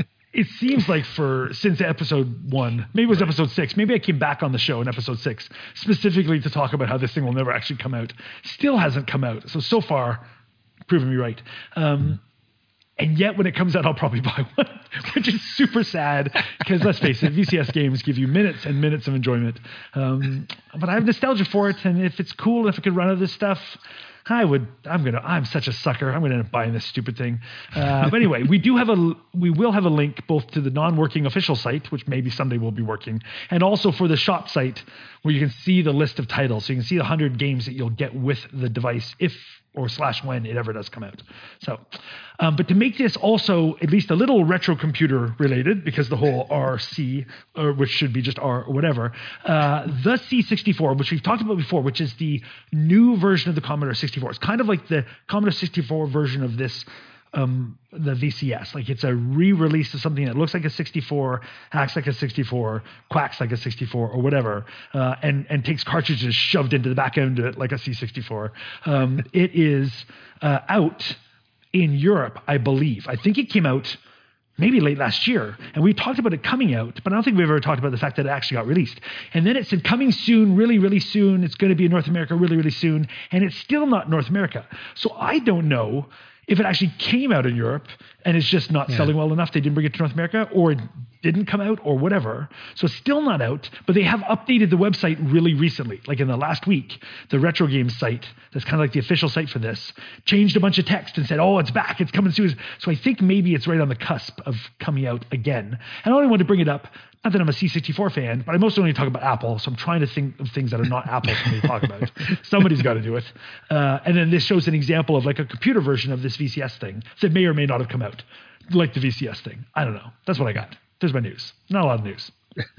It seems like for since episode one, maybe it was episode six. Maybe I came back on the show in episode six specifically to talk about how this thing will never actually come out. Still hasn't come out. So so far, proving me right. Um, and yet, when it comes out, I'll probably buy one, which is super sad because let's face it, V C S games give you minutes and minutes of enjoyment. Um, but I have nostalgia for it, and if it's cool, if it could run other stuff, I would. I'm gonna. I'm such a sucker. I'm gonna end up buying this stupid thing. Uh, but anyway, we do have a. We will have a link both to the non-working official site, which maybe someday will be working, and also for the shop site, where you can see the list of titles. So you can see the one hundred games that you'll get with the device, if or slash when it ever does come out. So, um, but to make this also at least a little retro computer related, because the whole R C, or which should be just R or whatever, uh, the C sixty-four, which we've talked about before, which is the new version of the Commodore sixty-four. It's kind of like the Commodore sixty-four version of this, um, the V C S. Like it's a re-release of something that looks like a sixty-four, acts like a sixty-four, quacks like a sixty-four, or whatever, uh, and and takes cartridges shoved into the back end of it like a C sixty-four. Um, it is uh, out in Europe, I believe. I think it came out maybe late last year, and we talked about it coming out, but I don't think we've ever talked about the fact that it actually got released. And then it said coming soon, really, really soon. It's going to be in North America really, really soon, and it's still not North America. So I don't know if it actually came out in Europe and it's just not yeah. selling well enough, they didn't bring it to North America, or it didn't come out, or whatever. So it's still not out, but they have updated the website really recently. Like in the last week, the Retro Games site, that's kind of like the official site for this, changed a bunch of text and said, oh, it's back, it's coming soon. So I think maybe it's right on the cusp of coming out again. And I only want to bring it up, not that I'm a C sixty-four fan, but I mostly only talk about Apple, so I'm trying to think of things that are not Apple for me to talk about. Somebody's got to do it. Uh, and then this shows an example of like a computer version of this V C S thing that may or may not have come out, like the V C S thing. I don't know. That's what I got. There's my news. Not a lot of news.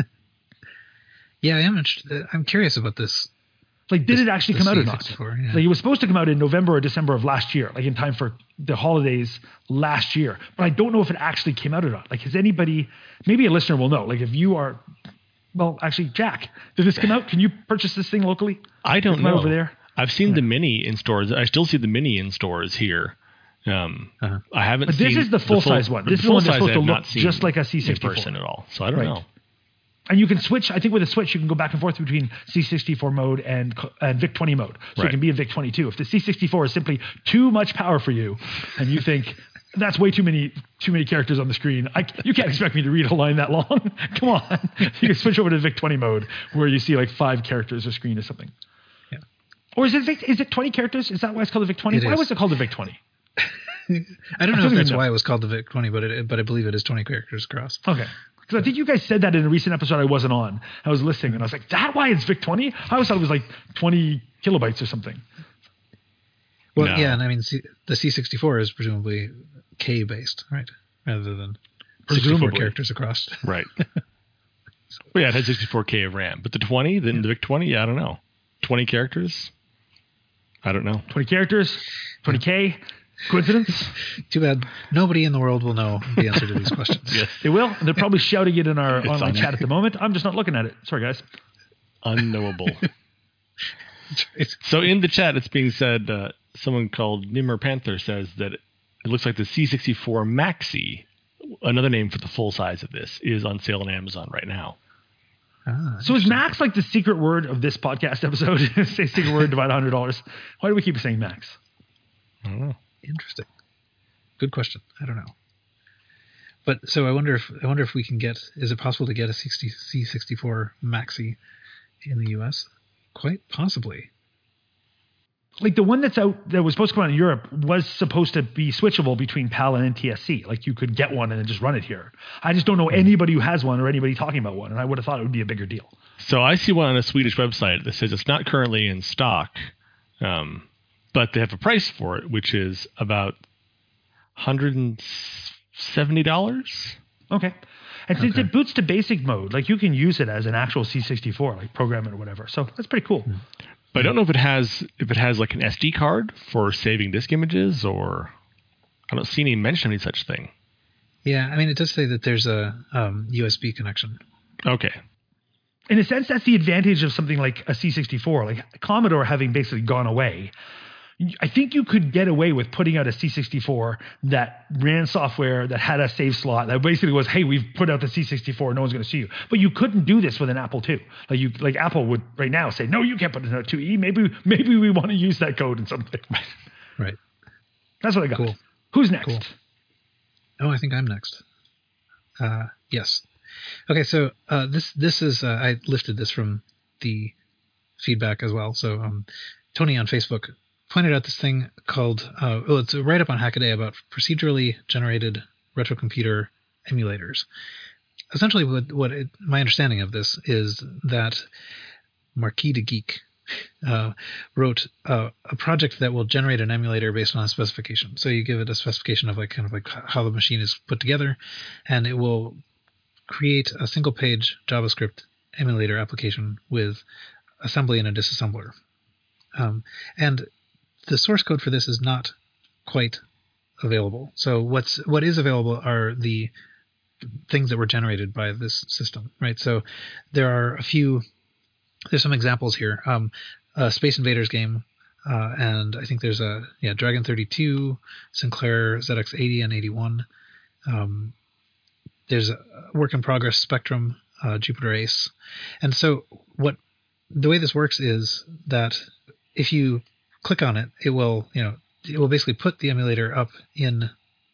Yeah, I am interested. I'm curious about this. Like, did this, it actually come out or not? Yeah. Like, it was supposed to come out in November or December of last year, like in time for the holidays last year. But I don't know if it actually came out or not. Like, has anybody, maybe a listener will know. Like, if you are, well, actually, Jack, did this come out? Can you purchase this thing locally? I don't know. Over there? I've seen yeah. the Mini in stores. I still see the Mini in stores here. Um, uh-huh. I haven't but seen. This is the full, the full size one. This the is the one that's size supposed to look just like a C sixty-four. In person at all. So I don't right. know. And you can switch. I think with a switch, you can go back and forth between C sixty-four mode and, and VIC twenty mode. So right. it can be a VIC twenty-two. If the C sixty-four is simply too much power for you, and you think that's way too many too many characters on the screen, I, you can't expect me to read a line that long. Come on, you can switch over to VIC twenty mode where you see like five characters a screen or something. Yeah. Or is it Vic, is it twenty characters? Is that why it's called the VIC twenty? It why is. was it called the VIC twenty? I don't know if that's know. why it was called the VIC twenty, but it, but I believe it is twenty characters across. Okay. Because I think you guys said that in a recent episode I wasn't on. I was listening, and I was like, is that why it's VIC twenty? I always thought it was like twenty kilobytes or something. Well, No. yeah, and I mean, C, the C sixty-four is presumably K based, right? Rather than sixty-four Presumably. characters across. Right. Well, yeah, it has sixty-four K of RAM, but the twenty, then the V I C twenty, yeah, I don't know. twenty characters? I don't know. twenty characters, twenty K. Coincidence? Too bad nobody in the world will know the answer to these questions. Yes. They will. And they're probably shouting it in our It's online on- chat at the moment. I'm just not looking at it. Sorry, guys. Unknowable. It's, So in the chat, it's being said, uh, someone called Nimmer Panther says that it looks like the C sixty-four Maxi, another name for the full size of this, is on sale on Amazon right now. ah, So is Max like the secret word of this podcast episode? Say secret word, divide one hundred dollars. Why do we keep saying Max? I don't know. interesting. Good question. I don't know. But so I wonder if I wonder if we can get. Is it possible to get a sixty C sixty-four Maxi in the U S? Quite possibly. Like the one that's out that was supposed to come out in Europe was supposed to be switchable between PAL and N T S C. Like you could get one and then just run it here. I just don't know anybody who has one or anybody talking about one, and I would have thought it would be a bigger deal. So I see one on a Swedish website that says it's not currently in stock, um, but they have a price for it, which is about one hundred seventy dollars. Okay. And since Okay. it boots to basic mode, like you can use it as an actual C sixty-four, like program it or whatever. So that's pretty cool. But I don't know if it has if it has like an S D card for saving disk images, or I don't see any mention of any such thing. Yeah, I mean, it does say that there's a um, U S B connection. Okay. In a sense, that's the advantage of something like a C sixty-four, like Commodore having basically gone away. I think you could get away with putting out a C sixty-four that ran software that had a save slot that basically was, hey, we've put out the C sixty-four, no one's going to see you. But you couldn't do this with an Apple two. Like you, like Apple would right now say, no, you can't put it in a two E. Maybe, maybe we want to use that code in something. Right. That's what I got. Cool. Who's next? Cool. Oh, I think I'm next. Uh, yes. Okay, so uh, this this is uh, I lifted this from the feedback as well. So um, Tony on Facebook pointed out this thing called uh, well, it's a write up on Hackaday about procedurally generated retrocomputer emulators. Essentially, what what it, my understanding of this is that Marquis de Geek uh, wrote uh, a project that will generate an emulator based on a specification. So you give it a specification of like kind of like how the machine is put together, and it will create a single page JavaScript emulator application with assembly and a disassembler. Um, and the source code for this is not quite available. So what's what is available are the things that were generated by this system, right? So there are a few. There's some examples here. Um, a Space Invaders game, uh, and I think there's a yeah Dragon thirty-two, Sinclair Z X eighty and eighty-one. Um, there's a work in progress Spectrum, uh, Jupiter Ace, and so what the way this works is that if you click on it, it will you know it will basically put the emulator up in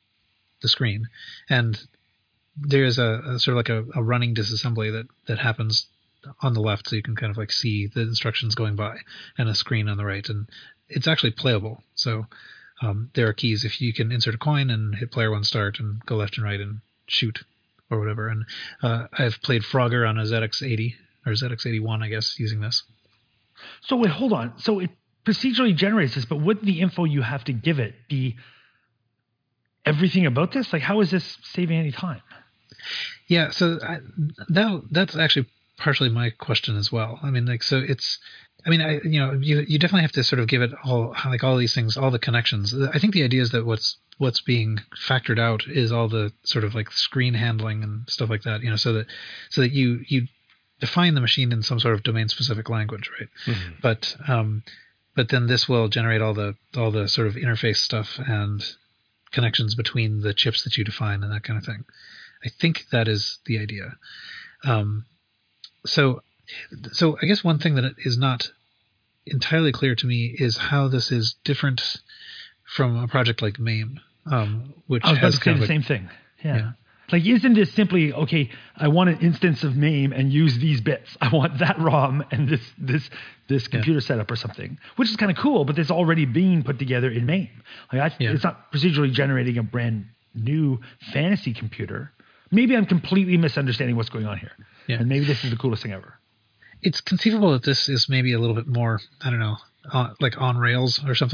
the screen, and there's a, a sort of like a, a running disassembly that that happens on the left, so you can kind of like see the instructions going by, and a screen on the right, and it's actually playable. So um, there are keys. If you can insert a coin and hit player one start and go left and right and shoot or whatever. And uh, I've played Frogger on a Z X eighty or Z X eighty-one, I guess, using this. So wait, hold on. So it procedurally generates this, but wouldn't the info you have to give it be everything about this? Like, how is this saving any time? Yeah, so I, that that's actually partially my question as well. I mean, like, so it's, I mean, I you know, you you definitely have to sort of give it all, like all these things, all the connections. I think the idea is that what's what's being factored out is all the sort of like screen handling and stuff like that. You know, so that so that you you define the machine in some sort of domain specific language, right? Mm-hmm. But um, but then this will generate all the all the sort of interface stuff and connections between the chips that you define and that kind of thing. I think that is the idea. Um, so, so I guess one thing that is not entirely clear to me is how this is different from a project like MAME, um, which I was about has to say kind the of a, same thing. Yeah. yeah. Like, isn't this simply, okay, I want an instance of MAME and use these bits. I want that ROM and this this this computer Yeah. setup or something, which is kind of cool, but it's already being put together in MAME. Like, I, Yeah. it's not procedurally generating a brand new fantasy computer. Maybe I'm completely misunderstanding what's going on here. Yeah. And maybe this is the coolest thing ever. It's conceivable that this is maybe a little bit more, I don't know, uh, like on rails or something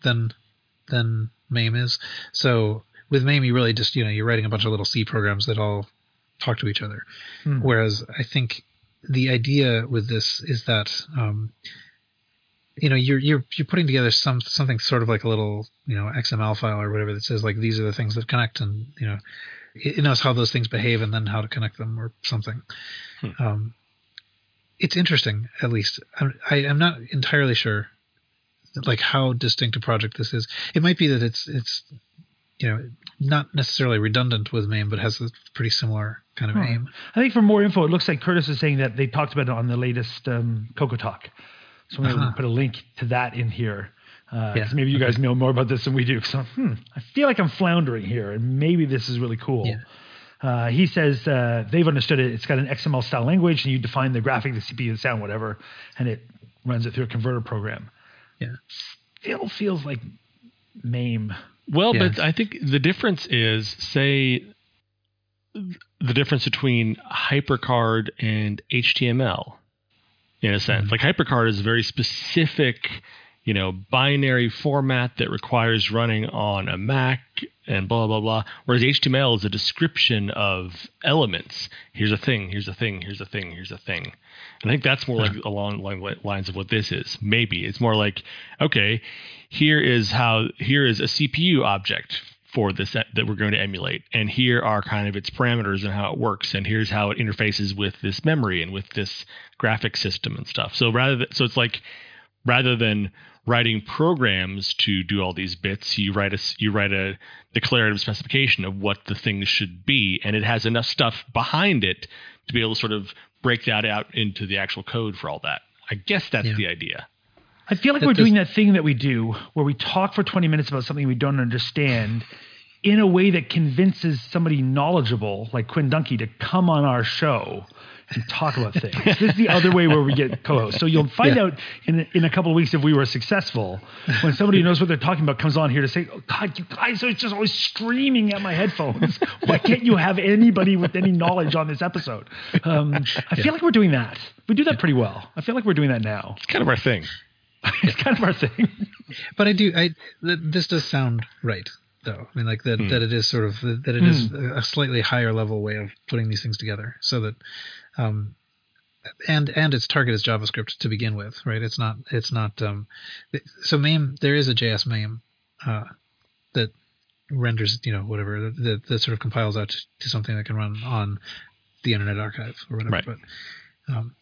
than than MAME is. So with MAME, you really just, you know, you're writing a bunch of little C programs that all talk to each other. Hmm. Whereas I think the idea with this is that, um, you know, you're you're you're putting together some something sort of like a little, you know, X M L file or whatever that says like these are the things that connect, and you know, it knows how those things behave and then how to connect them or something. Hmm. Um, it's interesting, at least. I'm, I, I'm not entirely sure, like how distinct a project this is. It might be that it's it's you know, not necessarily redundant with MAME, but has a pretty similar kind of Hmm. aim. I think for more info, it looks like Curtis is saying that they talked about it on the latest um, Coco Talk. So I'm going Uh-huh. to put a link to that in here. Uh, Yeah. 'cause maybe you guys know more about this than we do. So hmm, I feel like I'm floundering here, and maybe this is really cool. Yeah. Uh, he says uh, they've understood it. It's got an X M L style language, and you define the graphic, the C P U, the sound, whatever, and it runs it through a converter program. Yeah. Still feels like MAME. Well, Yeah. but I think the difference is, say, the difference between HyperCard and H T M L, in a sense. Like HyperCard is a very specific, you know, binary format that requires running on a Mac and blah, blah, blah. Whereas H T M L is a description of elements. Here's a thing, here's a thing, here's a thing, here's a thing. And I think that's more like along, along the lines of what this is. Maybe it's more like, okay, here is how here is a C P U object for this that we're going to emulate, and here are kind of its parameters and how it works, and here's how it interfaces with this memory and with this graphic system and stuff. So rather than, so it's like rather than writing programs to do all these bits, you write a you write a declarative specification of what the thing should be, and it has enough stuff behind it to be able to sort of break that out into the actual code for all that. I guess that's Yeah. the idea. I feel like That we're doing does- that thing that we do where we talk for twenty minutes about something we don't understand in a way that convinces somebody knowledgeable like Quinn Dunkey to come on our show and talk about things. This is the other way where we get co-hosts. So you'll find Yeah. out in in a couple of weeks if we were successful when somebody who knows what they're talking about comes on here to say, oh, God, you guys are just always screaming at my headphones. Why can't you have anybody with any knowledge on this episode? Um, I feel like we're doing that. We do that pretty well. I feel like we're doing that now. It's kind of our thing. It's kind of our thing. But I do. I th- this does sound right, though. I mean, like that. That it is sort of that it is a slightly higher level way of putting these things together, so that, um, and and its target is JavaScript to begin with, right? It's not. It's not. Um, so MAME, there is a J S MAME, uh, that renders, you know, whatever that, that sort of compiles out to, to something that can run on the Internet Archive or whatever. Right. But, um,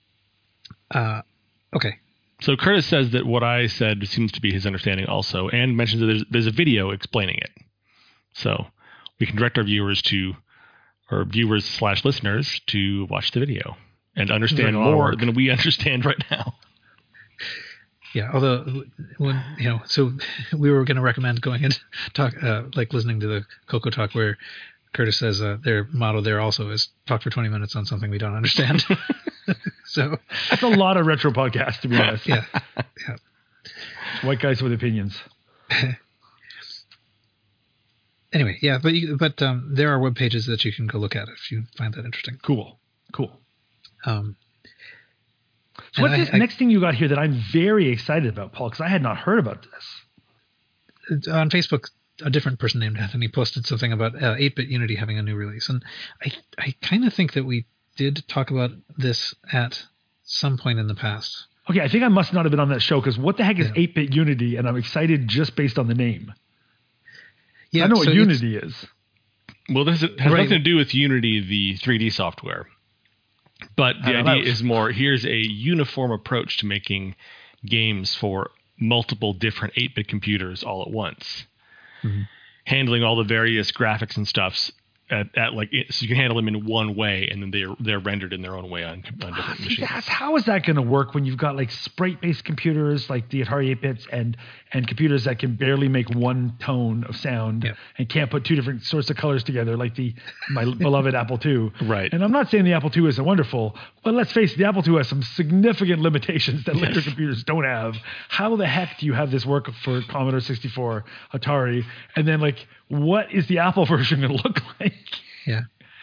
uh, okay. So Curtis says that what I said seems to be his understanding also, and mentions that there's, there's a video explaining it. So we can direct our viewers to, or viewers slash listeners to watch the video and understand like a lot of more work. than we understand right now. Yeah, although when you know, so we were going to recommend going and talk, uh, like listening to the Coco Talk, where Curtis says uh, their motto there also is talk for twenty minutes on something we don't understand. So That's a lot of retro podcasts, to be honest. yeah, yeah. White guys with opinions. Anyway, yeah, but you, but um, there are web pages that you can go look at if you find that interesting. Cool. Cool. Um, So what's and this I- I- next thing you got here that I'm very excited about, Paul? Because I had not heard about this. on Facebook, a different person named Anthony posted something about uh, eight-bit Unity having a new release, and I I kind of think that we did talk about this at some point in the past. Okay, I think I must not have been on that show because what the heck is Yeah. eight-bit Unity? And I'm excited just based on the name. Yeah, I know so what it's- Unity is. Well, this has Right. nothing to do with Unity, the three D software. But the I know, idea that was- is more, here's a uniform approach to making games for multiple different eight-bit computers all at once. Mm-hmm. Handling all the various graphics and stuffs at, at like, so you can handle them in one way, and then they're, they're rendered in their own way on, on different See, machines. that's, how is that going to work when you've got like sprite-based computers like the Atari eight-bits and and computers that can barely make one tone of sound Yep. and can't put two different sorts of colors together like the my beloved Apple two. Right. And I'm not saying the Apple two isn't wonderful, but let's face it, the Apple two has some significant limitations that later computers don't have. How the heck do you have this work for Commodore sixty-four, Atari, and then like what is the Apple version going to look like? Yeah.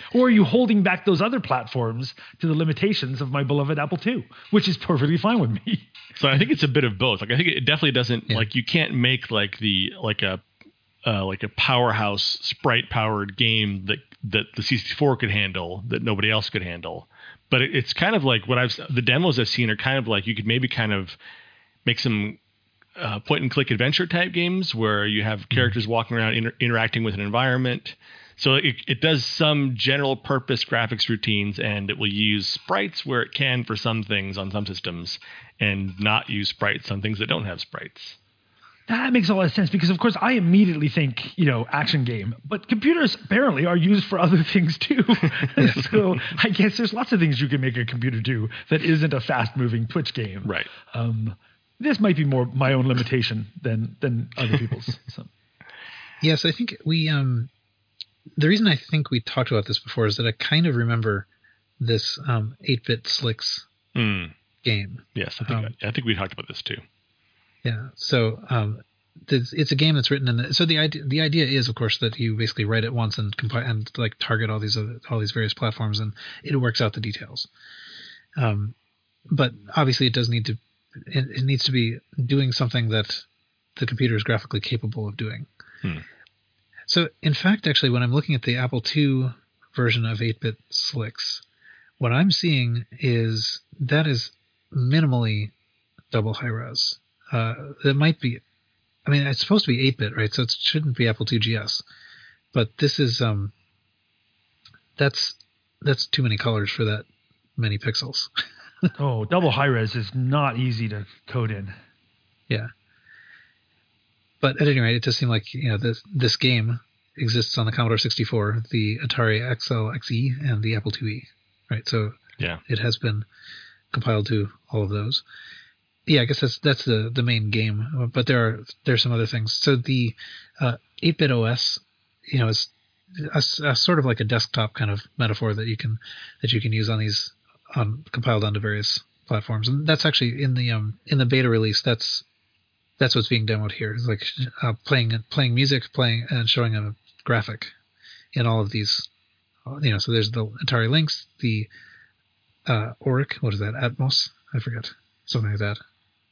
Or are you holding back those other platforms to the limitations of my beloved Apple two, which is perfectly fine with me? So I think it's a bit of both. Like I think it definitely doesn't Yeah. like you can't make like the like a uh, like a powerhouse sprite powered game that that the C sixty-four could handle that nobody else could handle. But it, it's kind of like what I've the demos I've seen are kind of like you could maybe kind of make some uh, point and click adventure type games where you have characters walking around inter- interacting with an environment. So it, it does some general purpose graphics routines, and it will use sprites where it can for some things on some systems, and not use sprites on things that don't have sprites. That makes a lot of sense because, of course, I immediately think, you know, action game. But computers apparently are used for other things too. So I guess there's lots of things you can make a computer do that isn't a fast-moving Twitch game. Right. Um, this might be more my own limitation than than other people's. So. Yes, I think we. Um, the reason I think we talked about this before is that I kind of remember this um, eight-bit Slicks Mm. game. Yes, I think Um, I think we talked about this too. Yeah. So um, it's, it's a game that's written in the. So the idea the idea is, of course, that you basically write it once and compile and like target all these other, all these various platforms, and it works out the details. Um, but obviously, it does need to. It, it needs to be doing something that the computer is graphically capable of doing. Hmm. So, in fact, actually, when I'm looking at the Apple two version of eight-bit Slicks, what I'm seeing is that is minimally double high-res. Uh, it might be, I mean, it's supposed to be eight-bit, right? So it shouldn't be Apple two G S. But this is, um, that's that's too many colors for that many pixels. Oh, double high res is not easy to code in. Yeah. But at any rate, it does seem like, you know, this this game exists on the Commodore sixty-four, the Atari X L X E, and the Apple two E, right? So Yeah. it has been compiled to all of those. Yeah, I guess that's that's the, the main game, but there are there's some other things. So the uh, eight-bit O S, you know, is a, a sort of like a desktop kind of metaphor that you can that you can use on these on compiled onto various platforms, and that's actually in the um in the beta release. That's that's what's being demoed here. It's like uh, playing playing music, playing and showing a graphic in all of these. You know, so there's the Atari Lynx, the uh, Oric, what is that? Atmos, I forget, something like that.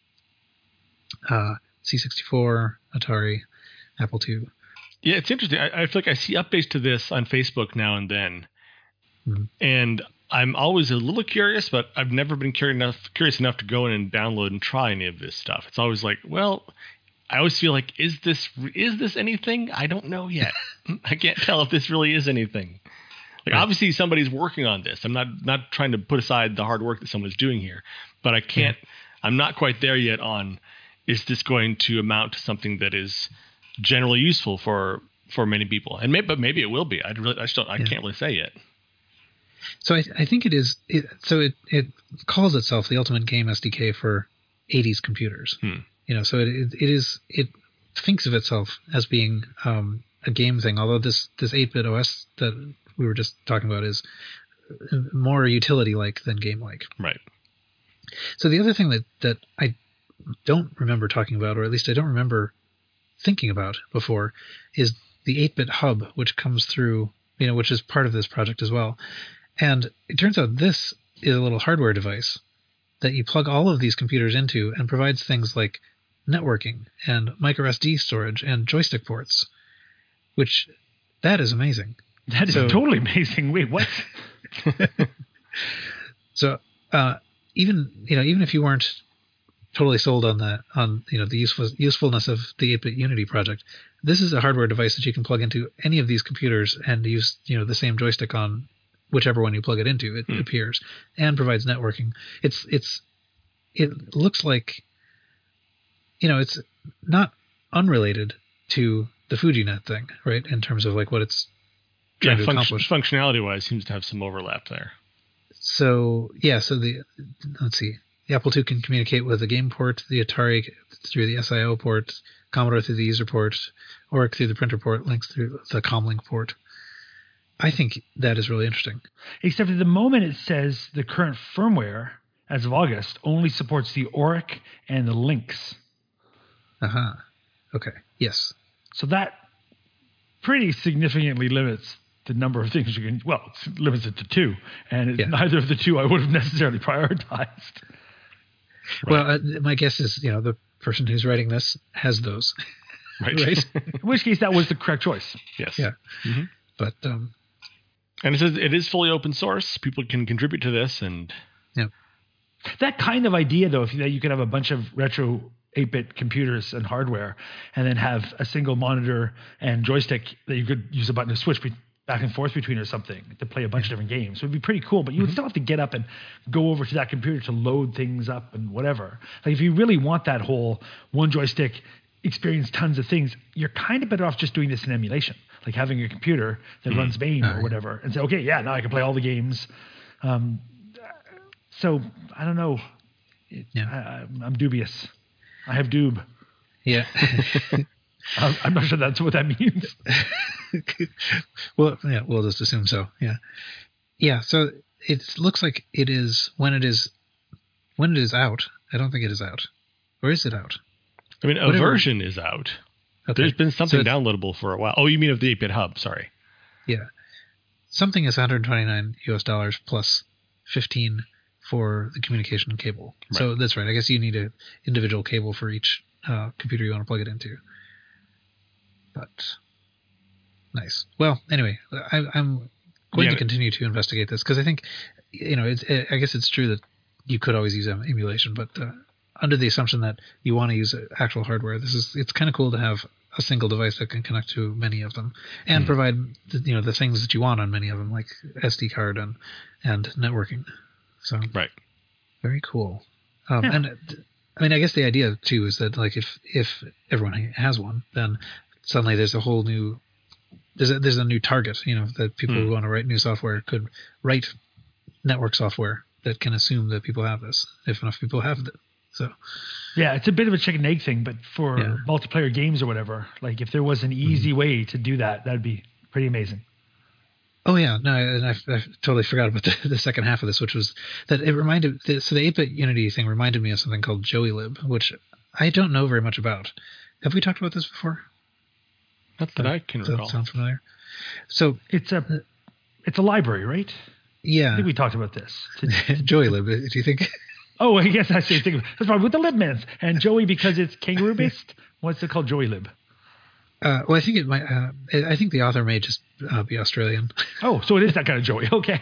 Uh, C sixty-four, Atari, Apple two. Yeah, it's interesting. I, I feel like I see updates to this on Facebook now and then, Mhm. and I'm always a little curious, but I've never been curious enough curious enough to go in and download and try any of this stuff. It's always like, well, I always feel like, is this is this anything? I don't know yet. I can't tell if this really is anything. Like, Right. obviously somebody's working on this. I'm not not trying to put aside the hard work that someone's doing here, but I can't. I'm not quite there yet on, is this going to amount to something that is generally useful for for many people? And maybe, but maybe it will be. I really, I just don't. I Yeah. can't really say yet. So I, I think it is. It, so it, it calls itself the Ultimate Game S D K for eighties computers. Hmm. You know, so it, it it is it thinks of itself as being um, a game thing. Although this this eight-bit O S that we were just talking about is more utility-like than game-like. Right. So the other thing that that I don't remember talking about, or at least I don't remember thinking about before, is the eight-bit hub, which comes through, you know, which is part of this project as well. And it turns out this is a little hardware device that you plug all of these computers into and provides things like networking and micro S D storage and joystick ports, which that is amazing. That is So- totally amazing. Wait, what? So uh, even you know even if you weren't totally sold on the on you know the useful, usefulness of the eight-bit Unity project, this is a hardware device that you can plug into any of these computers and use you know the same joystick on whichever one you plug it into. It Hmm. appears and provides networking. It's it's it looks like you know it's not unrelated to the FujiNet thing, right? In terms of like what it's trying Yeah, to function, accomplish. functionality wise, seems to have some overlap there. So yeah, so the let's see, the Apple two can communicate with the game port, the Atari through the S I O port, Commodore through the user port, Oric through the printer port, Lynx through the Comlink port. I think that is really interesting. Except at the moment it says the current firmware, as of August, only supports the Oric and the Lynx. Uh huh. Okay. Yes. So that pretty significantly limits the number of things you can. Well, it's limited to two, and it, Yeah. neither of the two I would have necessarily prioritized. Well, uh, my guess is, you know, the person who's writing this has those. Right. Right. In which case, that was the correct choice. Yes. Yeah. But um, And it says it is fully open source. People can contribute to this, and That kind of idea, though, if you, that you could have a bunch of retro eight-bit computers and hardware, and then have a single monitor and joystick that you could use a button to switch be- back and forth between or something to play a bunch of different games, would be pretty cool. But you would still have to get up and go over to that computer to load things up and whatever. Like if you really want that whole one joystick experience tons of things, you're kind of better off just doing this in emulation, like having a computer that runs MAME or whatever, and say, okay, yeah, now I can play all the games. Um, so I don't know. It, Yeah. I, I'm- I'm dubious. I have doob. yeah. I'm I'm not sure that's what that means. Well, yeah, we'll just assume so. Yeah. Yeah. So it looks like it is when it is when it is out. I don't think it is out. Or is it out? I mean, a Whatever. version is out. Okay. There's been something So it's- downloadable for a while. Oh, you mean of the eight-bit hub? Sorry. Yeah. Something is one hundred twenty-nine U S dollars plus fifteen for the communication cable. So that's right. I guess you need an individual cable for each uh, computer you want to plug it into. But nice. Well, anyway, I, I'm going Yeah. to continue to investigate this because I think, you know, it's, I guess it's true that you could always use em- emulation, but uh, under the assumption that you want to use actual hardware, this is it's kind of cool to have a single device that can connect to many of them and provide the, you know the things that you want on many of them, like S D card and and networking. So Right. very cool. Um, Yeah. And uh, I mean, I guess the idea too is that like if if everyone has one, then suddenly there's a whole new there's a, there's a new target. You know, that people who want to write new software could write network software that can assume that people have this if enough people have it. So Yeah, it's a bit of a chicken and egg thing, but for Yeah. multiplayer games or whatever, like if there was an easy way to do that, that'd be pretty amazing. Oh yeah, no, and I, I totally forgot about the, the second half of this, which was that it reminded. The, so the eight-bit Unity thing reminded me of something called JoeyLib, which I don't know very much about. Have we talked about this before? Not that I can Does that recall. sound familiar? So It's a it's a library, right? I yeah, think we talked about this. JoeyLib. Do you think? Oh, I guess I say think that's probably with the libmans and Joey because it's kangaroo based. What's it called? Joey Lib. Uh, well, I think it might. Uh, I think the author may just uh, be Australian. Oh, so it is that kind of Joey. Okay.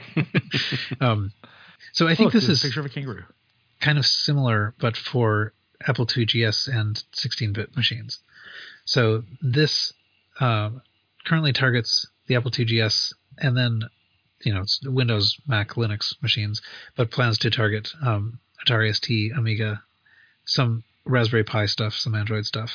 Um, so I think Look, this there's is a picture of a kangaroo. kind of similar, but for Apple two G S and sixteen-bit machines. So this uh, currently targets the Apple two G S and then, you know, it's Windows, Mac, Linux machines, but plans to target um, Atari S T, Amiga, some Raspberry Pi stuff, some Android stuff.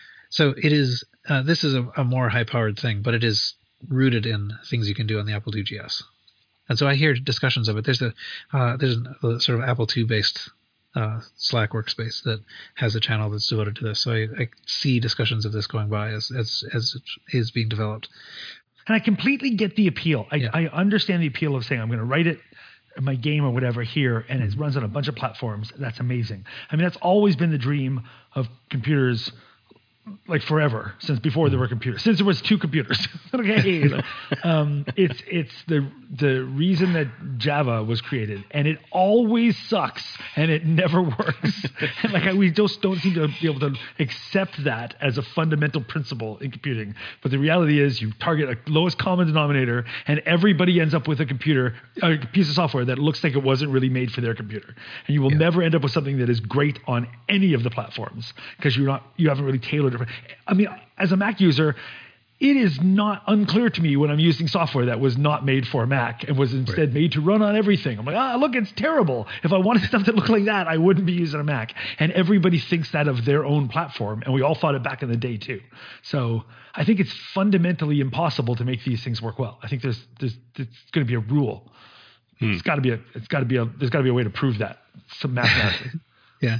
So it is. Uh, this is a, a more high-powered thing, but it is rooted in things you can do on the Apple two G S. And so I hear discussions of it. There's a uh, there's a, a sort of Apple two based uh, Slack workspace that has a channel that's devoted to this. So I, I see discussions of this going by as as as it is being developed. And I completely get the appeal. I, Yeah. I understand the appeal of saying I'm going to write it, my game or whatever here, and it runs on a bunch of platforms. That's amazing. I mean, that's always been the dream of computers, like forever, since before there were computers, since there was two computers. Okay, um, it's it's the the reason that Java was created, and it always sucks, and it never works. And like I, we just don't seem to be able to accept that as a fundamental principle in computing. But the reality is, you target a lowest common denominator, and everybody ends up with a computer, a piece of software that looks like it wasn't really made for their computer, and you will never end up with something that is great on any of the platforms because you're not you haven't really tailored it. I mean, as a Mac user, it is not unclear to me when I'm using software that was not made for Mac and was instead made to run on everything. I'm like, ah, look, it's terrible. If I wanted stuff that looked like that, I wouldn't be using a Mac. And everybody thinks that of their own platform, and we all thought it back in the day too. So I think it's fundamentally impossible to make these things work well. I think there's there's, there's going to be a rule. It's got to be a it's got to be a there's got to be a way to prove that some mathematically. Yeah,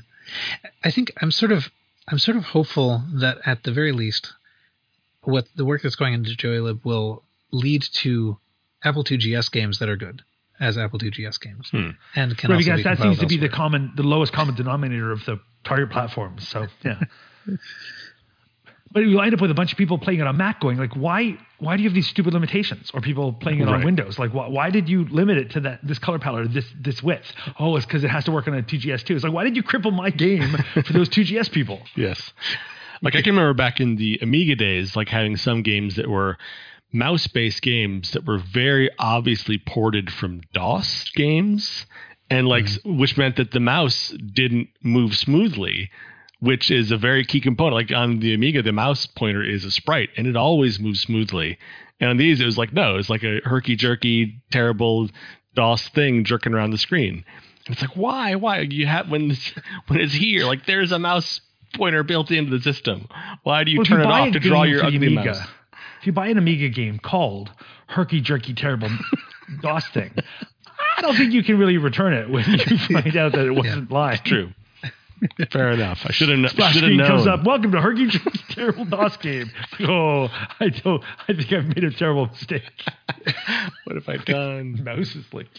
I think I'm sort of I'm sort of hopeful that at the very least, what the work that's going into JoeyLib will lead to Apple two G S games that are good as Apple two G S games, and can Right, also because be that compiled seems to be the elsewhere. common, the lowest common denominator of the target platforms. So yeah, But you end up with a bunch of people playing it on Mac going like, why why do you have these stupid limitations? Or people playing it on Right. Windows. Like, why, why did you limit it to that this color palette or this this width? Oh, it's because it has to work on a T G S two. It's like, why did you cripple my game for those two G S people? Yes. Like I can remember back in the Amiga days, like having some games that were mouse-based games that were very obviously ported from DOS games, and like Mm-hmm. which meant that the mouse didn't move smoothly, which is a very key component. Like on the Amiga, the mouse pointer is a sprite, and it always moves smoothly. And on these, it was like no, it's like a herky-jerky, terrible DOS thing jerking around the screen. And it's like why, why you have when it's, when it's here, like there's a mouse pointer built into the system. Why do you Well, if turn it buy off a to draw game your for the ugly Amiga, mouse? If you buy an Amiga game called Herky Jerky Terrible DOS thing, I don't think you can really return it when you find out that it wasn't live. True. Fair enough. I should have kn- Splash should have screen known. comes up. Welcome to Herky Jerky Terrible DOS game. Oh, I don't. I think I've made a terrible mistake. What have I done? Mouse is like.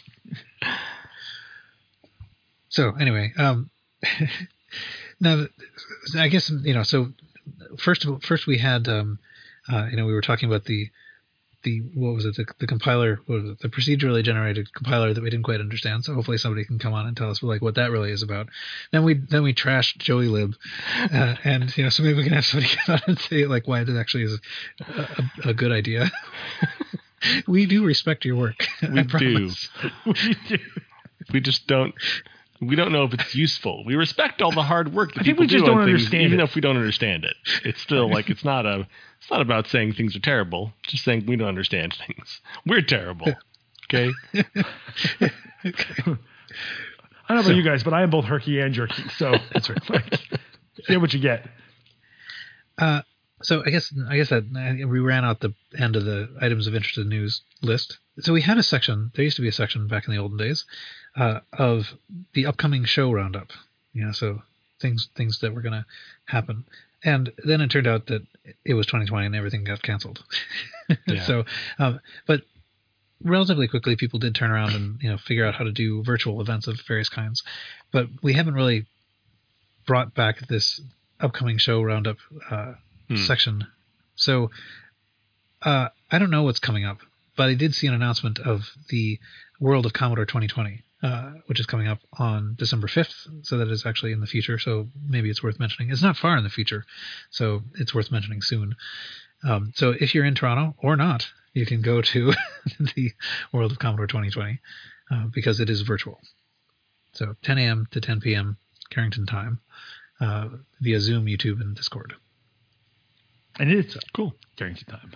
So anyway, um, now I guess you know. So first, of all, first we had, um, uh, you know, we were talking about the the what was it? The, the compiler, what was it? The procedurally generated compiler that we didn't quite understand. So hopefully somebody can come on and tell us like what that really is about. Then we then we trashed Joey Lib, uh, and you know, so maybe we can have somebody come on and say like why it actually is a, a, a good idea. We do respect your work. We I do. promise. We do. We just don't. We don't know if it's useful. We respect all the hard work that I think people we just do on don't things, understand even it. if we don't understand it. It's still like it's not a. It's not about saying things are terrible. It's just saying we don't understand things. We're terrible. Okay. I don't know about you guys, but I am both herky and jerky. So that's right. Like, get what you get. Uh, so I guess I guess that uh, we ran out the end of the items of interest in news list. So we had a section. There used to be a section back in the olden days uh, of the upcoming show roundup. You know, so things things that were going to happen. And then it turned out that it was twenty twenty and everything got canceled. Yeah. So, um, but relatively quickly, people did turn around and you know figure out how to do virtual events of various kinds. But we haven't really brought back this upcoming show roundup uh, Hmm. section. So uh, I don't know what's coming up, but I did see an announcement of the World of Commodore twenty twenty, uh, which is coming up on December fifth. So that is actually in the future. So maybe it's worth mentioning. It's not far in the future, so it's worth mentioning soon. Um, so if you're in Toronto or not, you can go to the World of Commodore twenty twenty uh, because it is virtual. So ten a.m. to ten p.m. Carrington time uh, via Zoom, YouTube, and Discord. And it's Cool. Carrington time.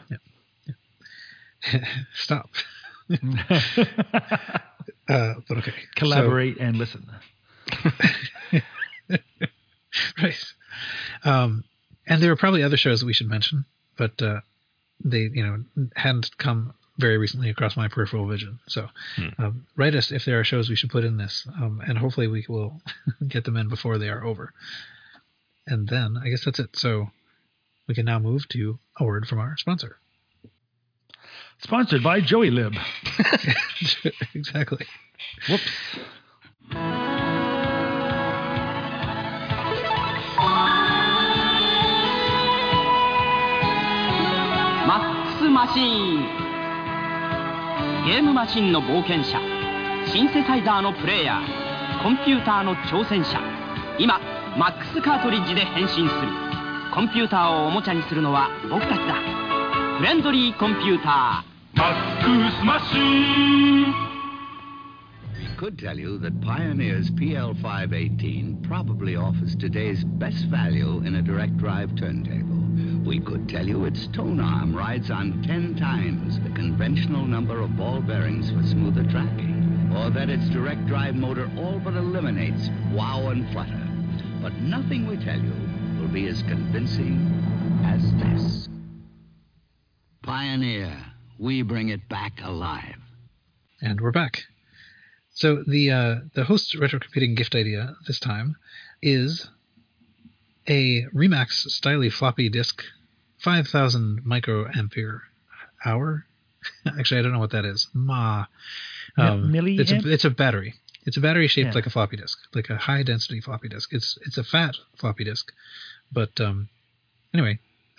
Stop. uh, but okay. Collaborate and listen. So, right. Um, and there are probably other shows that we should mention, but uh, they, you know, hadn't come very recently across my peripheral vision. So um, write us if there are shows we should put in this, um, and hopefully we will get them in before they are over. And then I guess that's it. So we can now move to a word from our sponsor. Sponsored by Joey Lib. Exactly. Whoops. マックスマシーンゲームマシンの冒険者シンセサイザーのプレイヤーコンピューターの挑戦者今マックスカートリッジで変身するコンピューターをおもちゃにするのは僕たちだフレンドリーコンピューターマックスマシーン We could tell you that Pioneer's P L five eighteen probably offers today's best value in a direct drive turntable. We could tell you its tone arm rides on ten times the conventional number of ball bearings for smoother tracking, or that its direct drive motor all but eliminates wow and flutter. But nothing we tell you will be as convincing as this. Pioneer, we bring it back alive. And we're back. So the uh, the host's retro computing gift idea this time is a Remax Styly floppy disk, five thousand microampere hour. Actually, I don't know what that is. Ma. Um, Milli it's a amp? it's a battery. It's a battery shaped Yeah. like a floppy disk, like a high density floppy disk. It's it's a fat floppy disk, but um, anyway,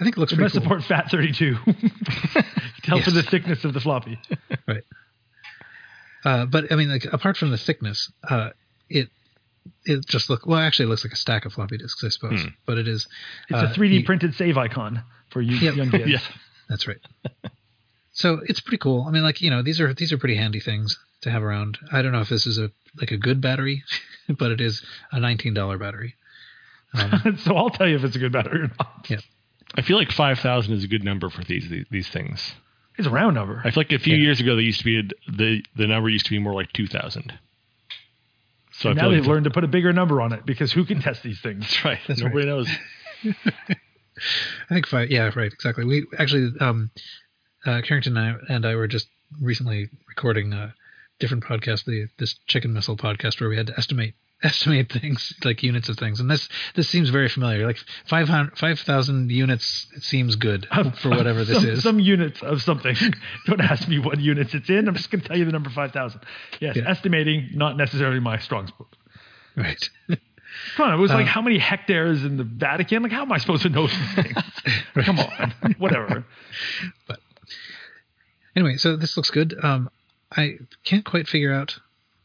I think it looks It pretty must cool. support FAT thirty-two. Tell Yes. for the thickness of the floppy. Right. Uh, but I mean, like apart from the thickness, uh, it it just look well. Actually, it looks like a stack of floppy disks, I suppose. Hmm. But it is. It's uh, a three D you- printed save icon for you Yep. young kids. Yeah. That's right. So it's pretty cool. I mean, like you know, these are these are pretty handy things to have around. I don't know if this is a like a good battery, but it is a nineteen dollar battery. Um, So I'll tell you if it's a good battery or not. yeah. I feel like five thousand is a good number for these these, these things. It's a round number. I feel like a few Yeah. years ago, they used to be a, the the number used to be more like two thousand. So And I now feel they've like learned to put a bigger number on it because who can test these things? that's right. That's Nobody knows. I think five. Yeah, right. Exactly. We actually, um, uh, Carrington and I, and I were just recently recording a different podcast, the this chicken missile podcast, where we had to estimate estimate things like units of things, and this this seems very familiar. Like five hundred five thousand units. It seems good for whatever this some, is. Some units of something. Don't ask me what units it's in. I'm just going to tell you the number five thousand. Yes, Yeah. estimating, not necessarily my strong spot. Right. Come on, it was like Uh, how many hectares in the Vatican? Like, how am I supposed to know these things? Come on, whatever. Anyway, so this looks good. Um, I can't quite figure out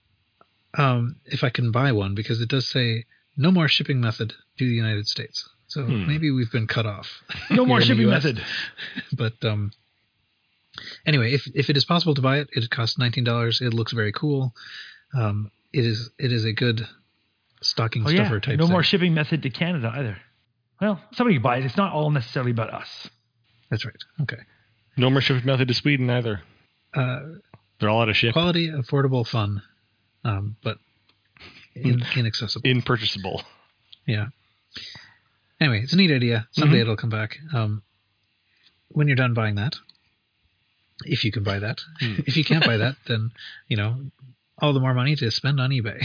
um, if I can buy one because it does say no more shipping method to the United States. So Hmm. maybe we've been cut off. No more here in the shipping U S. method. But um, anyway, if if it is possible to buy it, it costs nineteen dollars. It looks very cool. Um, it is it is a good stocking Oh yeah, stuffer type no thing. more shipping method to Canada either. Well, somebody can buy it. It's not all necessarily about us. That's right. Okay. No more shipping method to Sweden either. Uh, They're all out of ship. quality, affordable, fun, um, but in, inaccessible. Impurchasable. Yeah. Anyway, it's a neat idea. Someday Mm-hmm. it'll come back. Um, when you're done buying that, if you can buy that, Hmm. if you can't buy that, then you know all the more money to spend on eBay.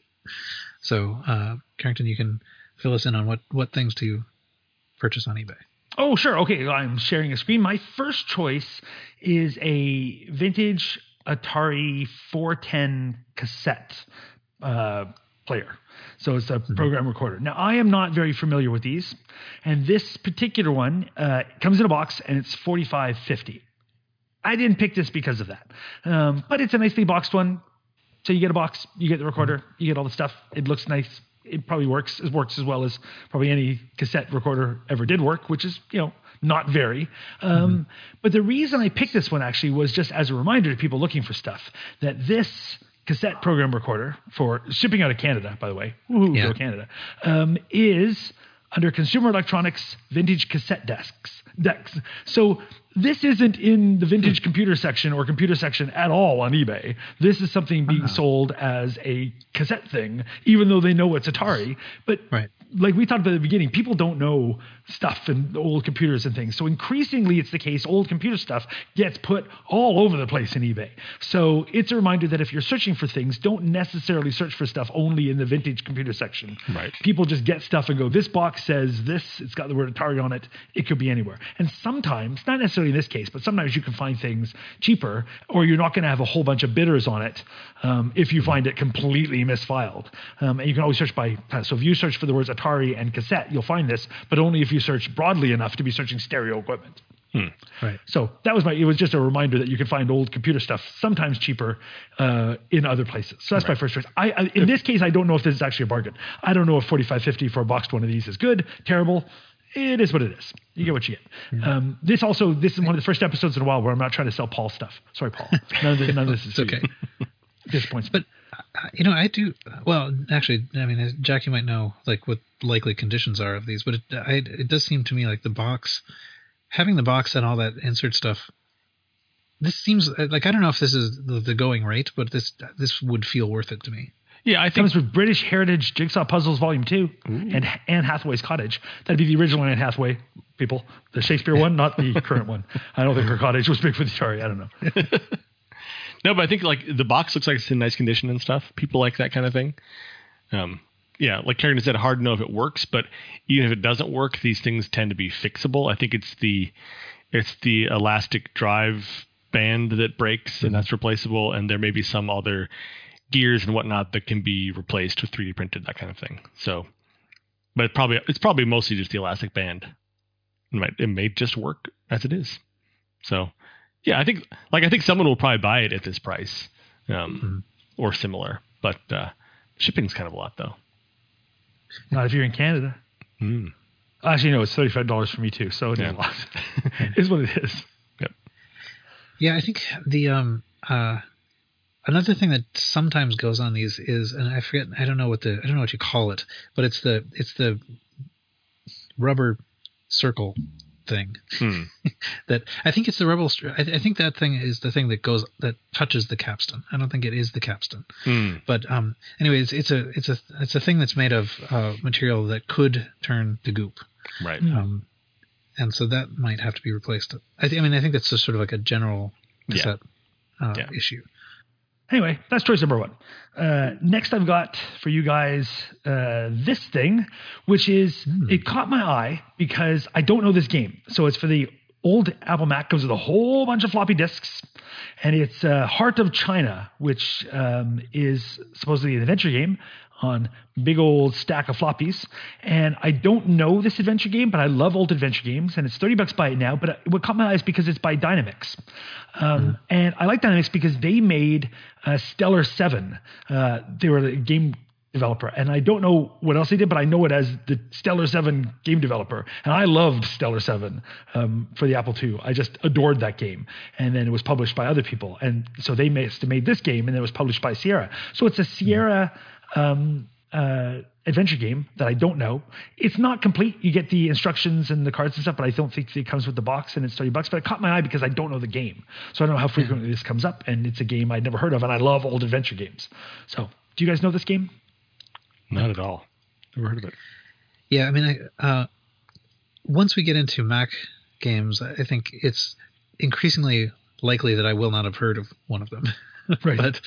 So, uh, Carrington, you can fill us in on what what things to purchase on eBay. Oh, sure. Okay, I'm sharing a screen. My first choice is a vintage Atari four ten cassette uh, player. So it's a program recorder. Now, I am not very familiar with these, and this particular one uh, comes in a box, and it's forty-five fifty. I didn't pick this because of that, um, but it's a nicely boxed one. So you get a box, you get the recorder, you get all the stuff. It looks nice. It probably works. It works as well as probably any cassette recorder ever did work, which is, you know, not very. Um, But the reason I picked this one actually was just as a reminder to people looking for stuff that this cassette program recorder for shipping out of Canada, by the way, woohoo, Yeah. go Canada, um, is under Consumer Electronics Vintage Cassette Desks. Decks. So this isn't in the vintage computer section or computer section at all on eBay. This is something being sold as a cassette thing, even though they know it's Atari. But Right. like we talked about at the beginning, people don't know stuff and old computers and things. So increasingly it's the case old computer stuff gets put all over the place in eBay. So it's a reminder that if you're searching for things, don't necessarily search for stuff only in the vintage computer section. Right. People just get stuff and go, this box says this, it's got the word Atari on it, it could be anywhere. And sometimes, not necessarily in this case, but sometimes you can find things cheaper, or you're not going to have a whole bunch of bidders on it um, if you find it completely misfiled. Um, and you can always search by, so if you search for the words Atari and cassette, you'll find this, but only if you search broadly enough to be searching stereo equipment. Right. So that was my, it was just a reminder that you can find old computer stuff sometimes cheaper uh, in other places. So that's my first choice. I, I in this case, I don't know if this is actually a bargain. I don't know if forty-five fifty for a boxed one of these is good, terrible. It is what it is. You get what you get. Um, this also, this is one of the first episodes in a while where I'm not trying to sell Paul stuff. Sorry, Paul. None of this, none of this is It's okay. disappoints. But uh, you know, I do. Well, actually, I mean, Jack, you might know like what likely conditions are of these, but it, I, it does seem to me like the box, having the box and all that insert stuff. This seems like I don't know if this is the, the going rate, but this this would feel worth it to me. Yeah, I think comes with British Heritage Jigsaw Puzzles Volume Two and Anne Hathaway's Cottage. That'd be the original Anne Hathaway, people. The Shakespeare one, not the current one. I don't think her cottage was big for the Atari. I don't know. no, but I think like the box looks like it's in nice condition and stuff. People like that kind of thing. Um, yeah, like Karen said, hard to know if it works, but even if it doesn't work, these things tend to be fixable. I think it's the it's the elastic drive band that breaks and that's replaceable, and there may be some other gears and whatnot that can be replaced with three D printed, that kind of thing. So, but probably it's probably mostly just the elastic band. It might it may just work as it is. So, yeah, I think like I think someone will probably buy it at this price, um, Mm-hmm. or similar. But uh, shipping's kind of a lot, though. Not if you're in Canada. Mm. Actually, no, it's thirty-five dollars for me too, so it is Yeah. a lot. It is what it is. Yep. Yeah, I think the um uh another thing that sometimes goes on these is, and I forget, I don't know what the I don't know what you call it, but it's the it's the rubber circle thing Hmm. that I think it's the rubber. str- I, I think that thing is the thing that goes that touches the capstan. I don't think it is the capstan, Hmm. but um anyway, it's it's a it's a it's a thing that's made of uh, material that could turn to goop. Right. Um, and so that might have to be replaced. I, th- I mean, I think that's just sort of like a general Yeah. cassette uh, Yeah. issue. Anyway, that's choice number one. Uh, next, I've got for you guys uh, this thing, which is it caught my eye because I don't know this game. So it's for the old Apple Mac. Comes with a whole bunch of floppy disks, and it's uh, Heart of China, which um, is supposedly an adventure game on big old stack of floppies. And I don't know this adventure game, but I love old adventure games, and it's thirty bucks by it now. But what caught my eye is because it's by Dynamix. Um, And I like Dynamix because they made uh, Stellar seven. Uh, they were a game developer, and I don't know what else they did, but I know it as the Stellar seven game developer. And I loved Stellar seven um, for the Apple two. I just adored that game. And then it was published by other people. And so they made, made this game, and then it was published by Sierra. So it's a Sierra um, uh, adventure game that I don't know. It's not complete. You get the instructions and the cards and stuff, but I don't think it comes with the box, and it's thirty bucks. But it caught my eye because I don't know the game. So I don't know how frequently this comes up, and it's a game I'd never heard of, and I love old adventure games. So do you guys know this game? Not at all. Never heard of it. Yeah, I mean, I, uh, once we get into Mac games, I think it's increasingly likely that I will not have heard of one of them. Right. but,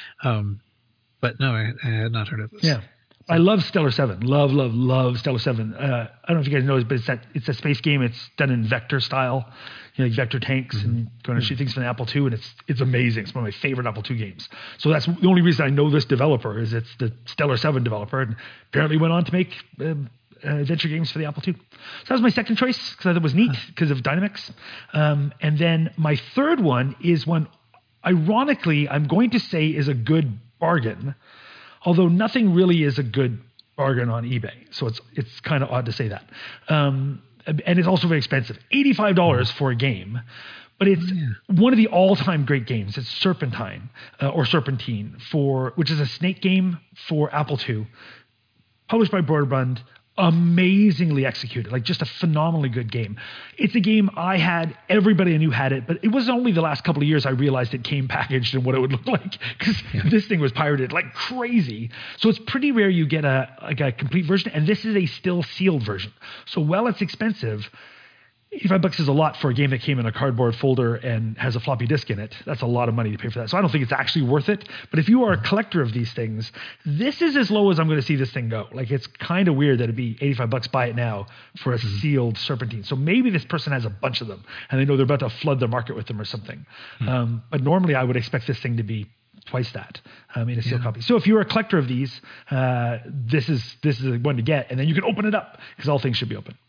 um, but no, I, I had not heard of this. Yeah. I love Stellar seven. Love, love, love Stellar seven. Uh, I don't know if you guys know this, but it's that it's a space game. It's done in vector style, you know, like vector tanks Mm-hmm. and going to shoot things from the Apple two, and it's it's amazing. It's one of my favorite Apple two games. So that's the only reason I know this developer is it's the Stellar seven developer, and apparently went on to make um, uh, adventure games for the Apple two. So that was my second choice because I thought it was neat because of Dynamix. Um, and then my third one is one, ironically, I'm going to say is a good bargain. Although nothing really is a good bargain on eBay, so it's it's kind of odd to say that. Um, and it's also very expensive, eighty-five dollars for a game, but it's one of the all-time great games. It's Serpentine uh, or Serpentine for which is a snake game for Apple two, published by Broderbund. Amazingly executed, like just a phenomenally good game. It's a game I had, everybody I knew had it, but it was only the last couple of years I realized it came packaged and what it would look like because this thing was pirated like crazy. So it's pretty rare you get a like a complete version, and this is a still sealed version. So while it's expensive, eighty-five bucks is a lot for a game that came in a cardboard folder and has a floppy disk in it. That's a lot of money to pay for that. So I don't think it's actually worth it. But if you are a collector of these things, this is as low as I'm going to see this thing go. Like it's kind of weird that it'd be eighty-five bucks, buy it now for a sealed Serpentine. So maybe this person has a bunch of them and they know they're about to flood the market with them or something. Um, but normally I would expect this thing to be twice that um, in a sealed copy. So if you're a collector of these, uh, this is this is one to get, and then you can open it up because all things should be open.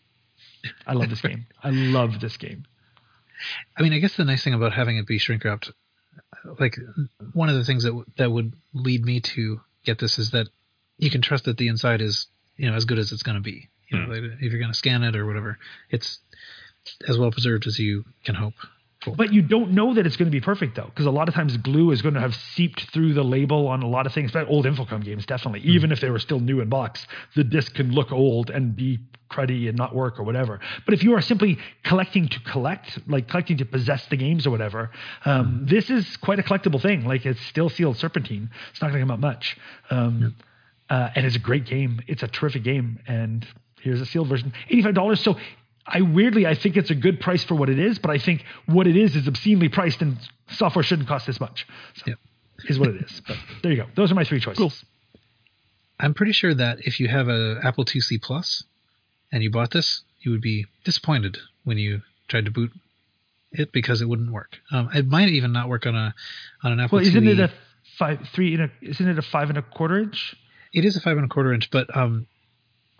I love this game. I love this game. I mean, I guess the nice thing about having it be shrink wrapped, like one of the things that w- that would lead me to get this is that you can trust that the inside is, you know, as good as it's going to be. You know, like if you're going to scan it or whatever, it's as well preserved as you can hope. But you don't know that it's going to be perfect, though, because a lot of times glue is going to have seeped through the label on a lot of things. But old Infocom games, definitely. Mm. Even if they were still new in box, the disc can look old and be cruddy and not work or whatever. But if you are simply collecting to collect, like collecting to possess the games or whatever, um, mm. this is quite a collectible thing. Like it's still sealed Serpentine. It's not going to come out much. Um, yeah. uh, and it's a great game. It's a terrific game. And here's a sealed version. eighty-five dollars. So I weirdly, I think it's a good price for what it is, but I think what it is is obscenely priced, and software shouldn't cost this much. So yep. is what it is. But there you go. Those are my three choices. Cool. I'm pretty sure that if you have a Apple two C Plus and you bought this, you would be disappointed when you tried to boot it because it wouldn't work. Um, it might even not work on a on an Apple. Well, isn't two E. it a five three? And a, isn't it a five and a quarter inch? It is a five and a quarter inch, but um,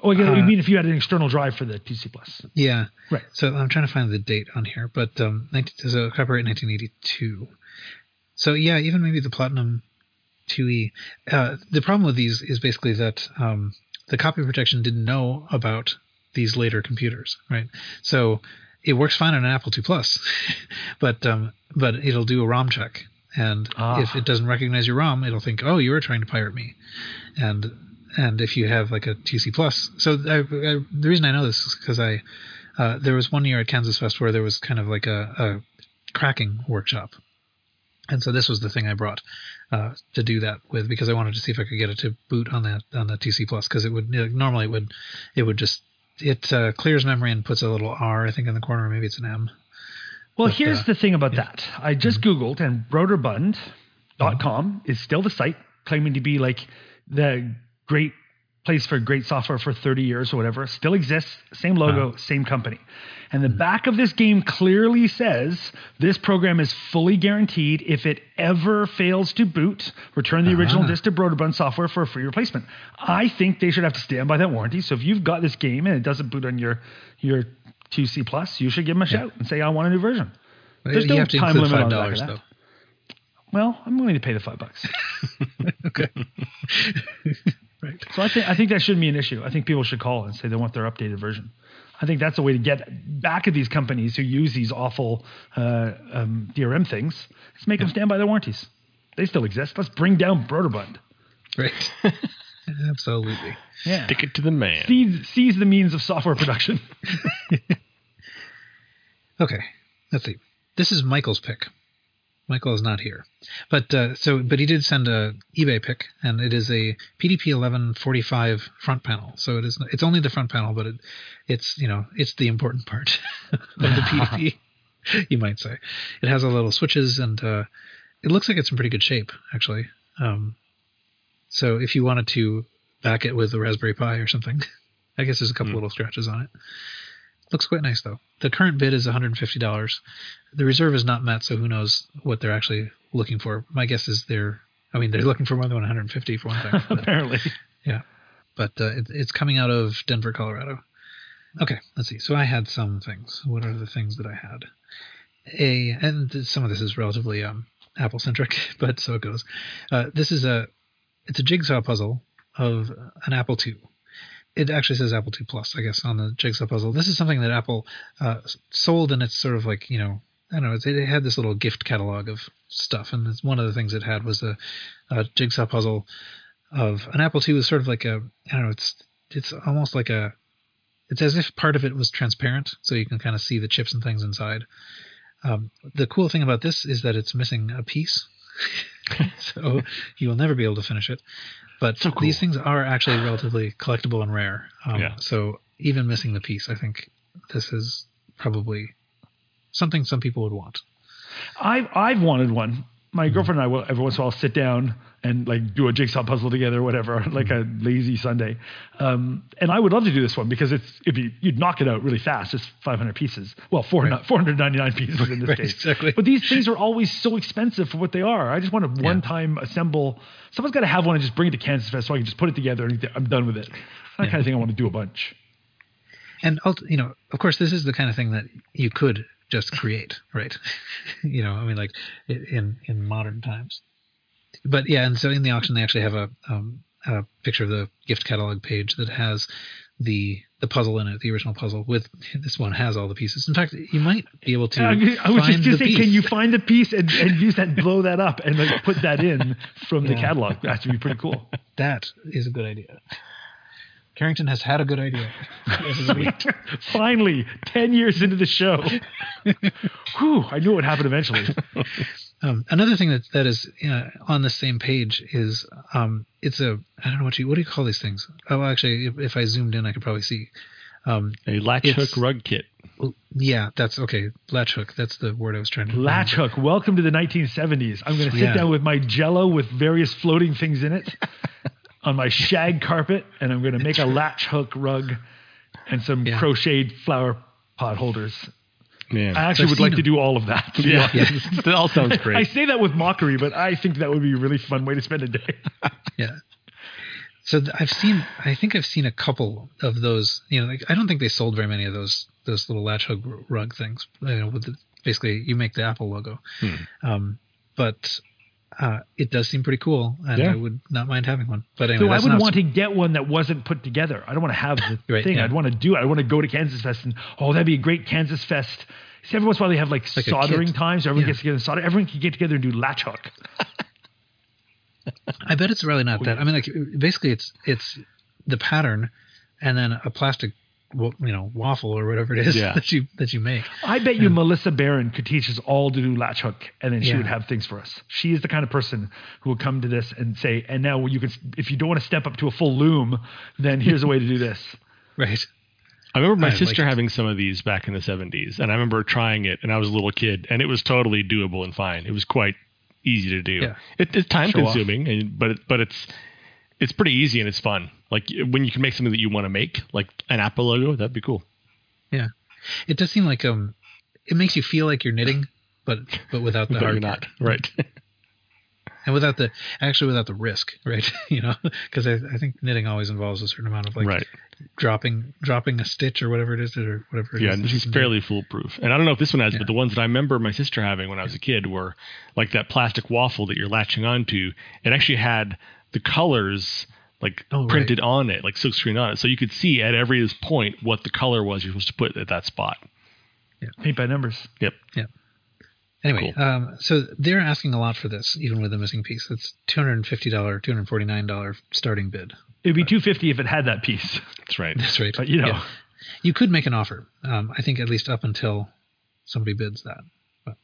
Oh, you Uh, mean if you had an external drive for the T C Plus? Yeah. Right. So I'm trying to find the date on here, but um, nineteen, so copyright nineteen eighty-two. So yeah, even maybe the Platinum two E. Uh, the problem with these is basically that um, the copy protection didn't know about these later computers, right? So it works fine on an Apple two Plus, but um, but it'll do a ROM check, and Ah. if it doesn't recognize your ROM, it'll think, oh, you were trying to pirate me, and and if you have like a two C Plus, so I, I, the reason I know this is because I uh, there was one year at Kansas Fest where there was kind of like a, a cracking workshop. And so this was the thing I brought uh, to do that with, because I wanted to see if I could get it to boot on the on the T C Plus, because it would you know, normally it would it would just it uh, clears memory and puts a little R, I think, in the corner, or maybe it's an M. Well, But, here's uh, the thing about that. I just Googled, and broderbund dot com is still the site, claiming to be like the great place for great software for thirty years or whatever. Still exists, same logo, same company. And the back of this game clearly says this program is fully guaranteed. If it ever fails to boot, return the original Ah. disk to Broderbund software for a free replacement. I think they should have to stand by that warranty. So if you've got this game and it doesn't boot on your your two C Plus, you should give them a shout and say, I want a new version. Well, There's you no have to time include limit five on the back dollars of though. that. Well, I'm willing to pay the five bucks. Okay. Right. So I think I think that shouldn't be an issue. I think people should call and say they want their updated version. I think that's a way to get back at these companies who use these awful uh, um, D R M things. Let's make them stand by their warranties. They still exist. Let's bring down Broderbund. Right. Absolutely. Yeah. Stick it to the man. Seize, seize the means of software production. Okay. Let's see. This is Michael's pick. Michael is not here, but uh, so but he did send a eBay pick, and it is a P D P eleven forty-five front panel. So it is it's only the front panel, but it it's you know it's the important part of the P D P, you might say. It has a little switches, and uh, it looks like it's in pretty good shape actually. Um, so if you wanted to back it with a Raspberry Pi or something, I guess there's a couple Mm. little scratches on it. Looks quite nice though. The current bid is one hundred fifty dollars. The reserve is not met, so who knows what they're actually looking for. My guess is they're, I mean, they're looking for more than one hundred fifty for one thing. But, Apparently. yeah. But uh, it, it's coming out of Denver, Colorado. Okay, let's see. So I had some things. What are the things that I had? A, and some of this is relatively um, Apple-centric, but so it goes. Uh, this is a, it's a jigsaw puzzle of an Apple two. It actually says Apple two Plus, I guess, on the jigsaw puzzle. This is something that Apple uh, sold, and it's sort of like, you know, I don't know, it, it had this little gift catalog of stuff, and it's one of the things it had was a, a jigsaw puzzle of an Apple two. Was sort of like a, I don't know, it's it's almost like a, it's as if part of it was transparent, so you can kind of see the chips and things inside. Um, the cool thing about this is that it's missing a piece, so you will never be able to finish it. But So cool. these things are actually relatively collectible and rare. Um, Yeah. So even missing the piece, I think this is probably something some people would want. I've I've wanted one. My girlfriend and I will every once in a while sit down and like do a jigsaw puzzle together or whatever, like a lazy Sunday. Um, and I would love to do this one because it's it'd be you'd knock it out really fast. It's five hundred pieces. Well, four Right. four hundred ninety-nine pieces in this Right, case. exactly. But these things are always so expensive for what they are. I just want to one time assemble. Someone's got to have one and just bring it to Kansas Fest so I can just put it together and I'm done with it. That Yeah. kind of thing I want to do a bunch. And ult- you know, of course, this is the kind of thing that you could just create, right? you know, I mean, like i- in in modern times. But yeah, and so in the auction, they actually have a um, a picture of the gift catalog page that has the the puzzle in it, the original puzzle. With this one has all the pieces. In fact, you might be able to. I, I was find just going to the say, piece. can you find the piece and, and use that, blow that up, and like put that in from the Yeah. catalog? That would be pretty cool. That is a good idea. Carrington has had a good idea. Sweet. Finally, ten years into the show. Whew, I knew it would happen eventually. Um, another thing that that is uh, on the same page is um, it's a I don't know what you what do you call these things? Oh, actually, if, if I zoomed in, I could probably see. Um, A latch It's- hook rug kit. well, yeah, that's okay. Latch hook. That's the word I was trying to. Latch hook. Welcome to the nineteen seventies. I'm going to sit Yeah. down with my Jello with various floating things in it on my shag carpet, and I'm going to make a latch hook rug and some Yeah. crocheted flower pot holders. Man. I actually I've would seen like to them. do all of that. To be yeah, honest. that all sounds I great. say that with mockery, but I think that would be a really fun way to spend a day. Yeah. So th- I've seen, I think I've seen a couple of those. You know, like I don't think they sold very many of those those little latch hook r- rug things. You know, with the, basically you make the Apple logo, Hmm. um, but uh, it does seem pretty cool, and Yeah. I would not mind having one. But anyway, So I that's would not- want to get one that wasn't put together. I don't want to have the Right, thing. yeah. I'd want to do it. I want to go to Kansas Fest and, oh, that'd be a great Kansas Fest. See, every once in a while they have like, Like a soldering kit. times. So everyone Yeah. gets together and solder. Everyone can get together and do latch hook. I bet it's really not that. I mean, like basically, it's it's the pattern, and then a plastic, wa- you know, waffle or whatever it is Yeah. that you that you make. I bet you Melissa Barron could teach us all to do latch hook, and then she Yeah. would have things for us. She is the kind of person who will come to this and say, and now you can, if you don't want to step up to a full loom, then here's a way to do this. Right. I remember my I like sister it. having some of these back in the seventies, and I remember trying it, and I was a little kid, and it was totally doable and fine. It was quite easy to do. Yeah. It, it's time Show off. consuming, and, but it, but it's it's pretty easy and it's fun. Like when you can make something that you want to make, like an Apple logo, that'd be cool. Yeah. It does seem like um, it makes you feel like you're knitting, but but without the But hard you're part. not right. And without the actually without the risk, right? You know, because I, I think knitting always involves a certain amount of like Right. dropping dropping a stitch or whatever it is, or whatever. It Yeah, is and that this you is can do. fairly foolproof. And I don't know if this one has, Yeah. but the ones that I remember my sister having when I was a kid were like that plastic waffle that you're latching onto. It actually had the colors like Oh, right. printed on it, like silkscreen on it. So you could see at every point what the color was you're supposed to put at that spot. Paint by numbers. Yep. Anyway, Cool. um, so they're asking a lot for this, even with the missing piece. It's two hundred fifty dollars, two hundred forty-nine dollars starting bid. It'd be two hundred fifty dollars if it had that piece. That's right. That's right. But, you know. Yeah. You could make an offer. Um, I think at least up until somebody bids that. But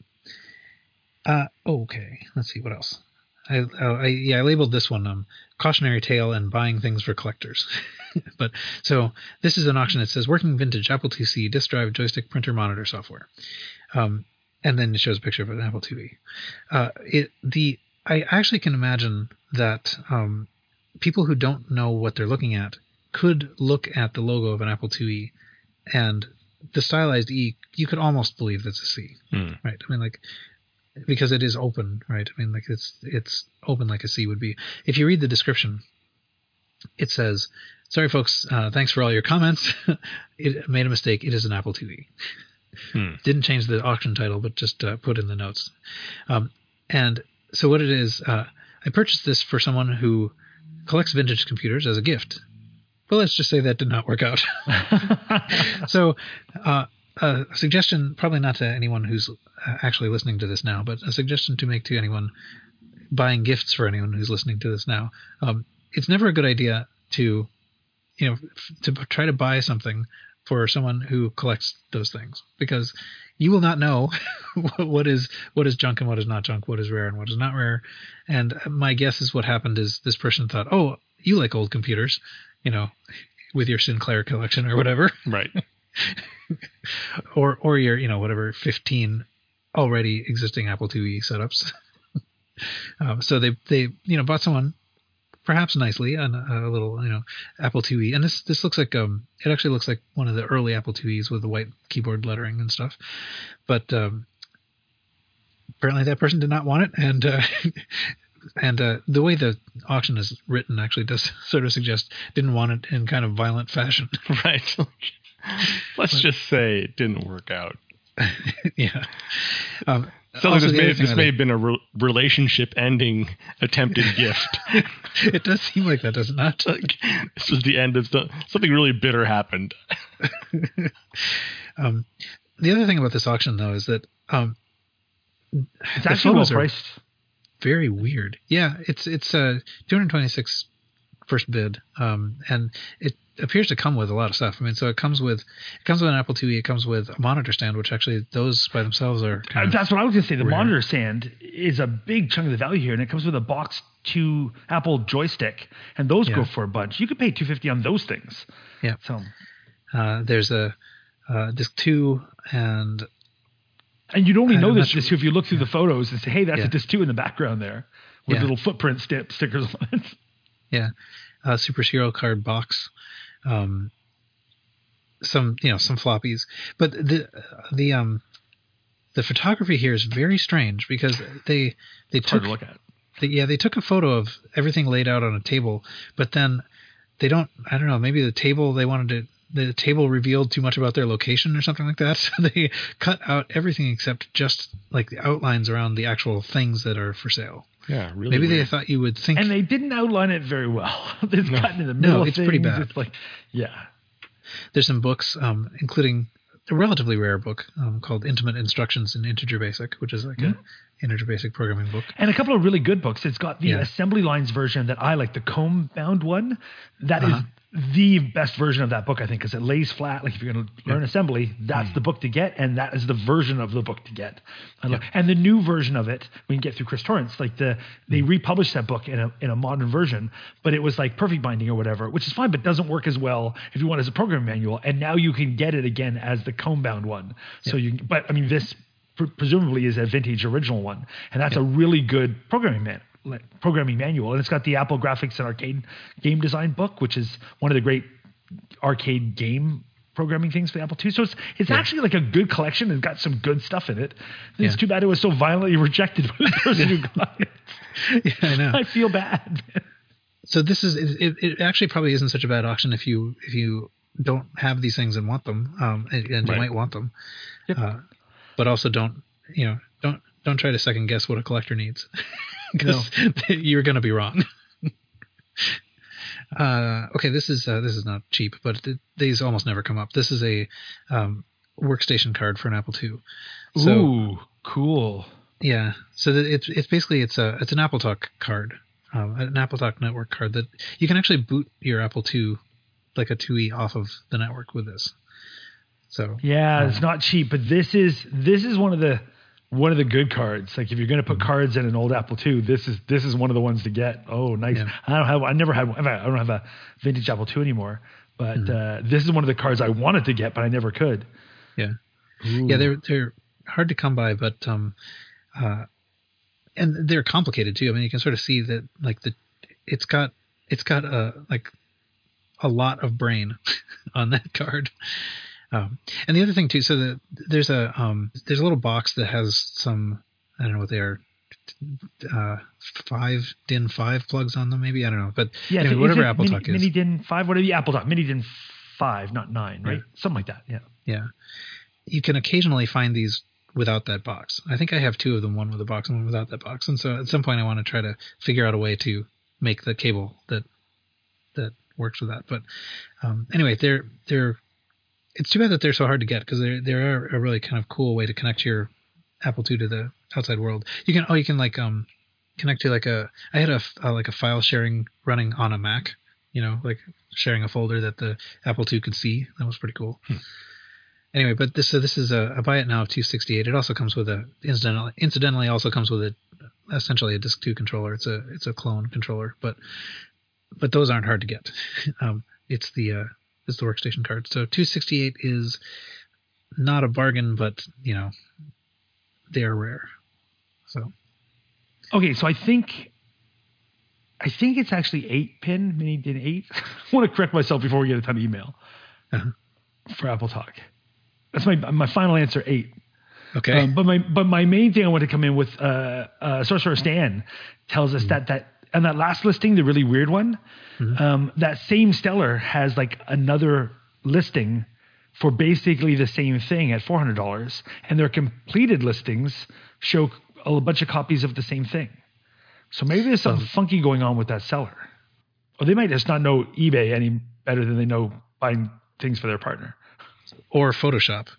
uh, okay, let's see what else. I, uh, I yeah, I labeled this one um, cautionary tale and buying things for collectors. But so this is an auction that says working vintage Apple two C disk drive joystick printer monitor software. Um, and then it shows a picture of an Apple two E. Uh, it the I actually can imagine that um, people who don't know what they're looking at could look at the logo of an Apple two E and the stylized E. You could almost believe that's a C, Hmm. right? I mean, like because it is open, right? I mean, like it's it's open like a C would be. If you read the description, it says, "Sorry, folks. Uh, thanks for all your comments. It made a mistake. It is an Apple two E." Hmm. Didn't change the auction title, but just uh, put in the notes. Um, and so what it is, uh, I purchased this for someone who collects vintage computers as a gift. Well, let's just say that did not work out. So uh, a suggestion, probably not to anyone who's actually listening to this now, but a suggestion to make to anyone buying gifts for anyone who's listening to this now. Um, it's never a good idea to, you know, f- to try to buy something for someone who collects those things, because you will not know what is what is junk and what is not junk, what is rare and what is not rare. And my guess is what happened is this person thought, oh, you like old computers, you know, with your Sinclair collection or whatever, Right. or or your, you know, whatever fifteen already existing Apple two E setups. um, so they they you know bought someone perhaps nicely on a, a little, you know, Apple two E, and this this looks like um it actually looks like one of the early Apple two Es with the white keyboard lettering and stuff, but um, apparently that person did not want it, and uh, and uh, the way the auction is written actually does sort of suggest didn't want it in kind of violent fashion. Right. Let's just say it didn't work out. Yeah. Um, So also this, the may, other thing this that may I- have been a re- relationship-ending attempted gift. It does seem like that, does it not? Like, this was the end of the, something really bitter happened. Um, the other thing about this auction, though, is that um, It's the actually well photos are priced. very weird. Yeah, it's it's uh, two hundred twenty-six first bid, um, and it appears to come with a lot of stuff. I mean, so it comes with it comes with an Apple two E. It comes with a monitor stand, which actually those by themselves are kind of That's what I was going to say. The rare. monitor stand is a big chunk of the value here, and it comes with a box two Apple joystick, and those Yeah. go for a bunch. You could pay two hundred fifty dollars on those things. Yeah. So, uh, there's a uh, disc two and and you'd only I'm know not this sure- just if you look through the photos and say, "Hey, that's Yeah. a disc two in the background there with Yeah. little footprint sti- stickers on it." yeah, a Super Serial Card box, um, some you know some floppies, but the the um the photography here is very strange because they they It's hard took to look at. They, yeah, they took a photo of everything laid out on a table, but then they don't. I don't know. Maybe the table they wanted to. The table revealed too much about their location or something like that. So they cut out everything except just like the outlines around the actual things that are for sale. Yeah, really. Maybe weird. they thought you would think. And they didn't outline it very well. It's No. gotten in the middle No, of it's things. pretty bad. It's like, yeah. There's some books, um, including a relatively rare book um, called Intimate Instructions in Integer Basic, which is like Mm. a Integer Basic programming book. And a couple of really good books. It's got the Yeah. assembly lines version that I like, the comb bound one. That Uh-huh. is the best version of that book, I think, because it lays flat. Like if you're going to learn assembly, that's the book to get, and that is the version of the book to get. I love, And the new version of it, we can get through Chris Torrance. Like the they republished that book in a in a modern version, but it was like perfect binding or whatever, which is fine, but doesn't work as well if you want as a programming manual. And now you can get it again as the comb bound one. So you, but I mean this. Pre- presumably is a vintage original one, and that's a really good programming man, like, programming manual, and it's got the Apple Graphics and Arcade game design book, which is one of the great arcade game programming things for the Apple two. So it's it's actually like a good collection. It's got some good stuff in it. It's Yeah. too bad it was so violently rejected by the person who got it. Yeah, I know. I feel bad. So this is it, it actually probably isn't such a bad auction if you if you don't have these things and want them, um, and, and you Right. might want them, Yep. uh, but also don't you know don't don't try to second guess what a collector needs because you're going to be wrong. uh, okay, this is uh, this is not cheap, but th- these almost never come up. This is a um, workstation card for an Apple two. So, Ooh, cool. yeah, so that it's it's basically it's a it's an AppleTalk card, um, an AppleTalk network card that you can actually boot your Apple two, like a two E, off of the network with this. So Yeah, um, it's not cheap, but this is this is one of the one of the good cards. Like if you're going to put cards in an old Apple two, this is this is one of the ones to get. Oh, nice. Yeah. I don't have I never had one. In fact, I don't have a vintage Apple two anymore, but uh, this is one of the cards I wanted to get, but I never could. yeah, Ooh. yeah, they're they're hard to come by, but um, uh, and they're complicated too. I mean, you can sort of see that like the it's got it's got a like a lot of brain on that card. Um, and the other thing too, so the, there's a um, there's a little box that has some I don't know what they are, uh, five D I N five plugs on them, maybe I don't know, but yeah, anyway, so whatever is it AppleTalk mini, is, Mini D I N five, whatever. Yeah, AppleTalk Mini D I N five, not nine, right? Yeah. Something like that. Yeah. yeah, you can occasionally find these without that box. I think I have two of them, one with a box and one without that box. And so at some point I want to try to figure out a way to make the cable that that works with that. But um, anyway, they're they're it's too bad that they're so hard to get because they're they're a really kind of cool way to connect your Apple two to the outside world. You can oh you can like um connect to like a I had a, a like a file sharing running on a Mac, you know, like sharing a folder that the Apple two could see. That was pretty cool. Hmm. Anyway, but this so this is a, a buy it now of two sixty-eight. It also comes with a incidentally incidentally also comes with a essentially a Disk two controller. It's a it's a clone controller, but but those aren't hard to get. um, it's the uh, it's the workstation card. So two sixty-eight is not a bargain, but you know they are rare. So Okay, so I think I think it's actually eight pin, Mini D I N eight. I want to correct myself before we get a ton of email uh-huh. for AppleTalk. That's my my final answer, eight. Okay. Um, but my but my main thing I want to come in with, uh, uh, Sorcerer Stan tells us mm-hmm. that that and that last listing, the really weird one, mm-hmm. um, that same Stellar has like another listing for basically the same thing at four hundred dollars, and their completed listings show a bunch of copies of the same thing. So maybe there's something um, funky going on with that seller, or they might just not know eBay any better than they know buying things for their partner. Or Photoshop.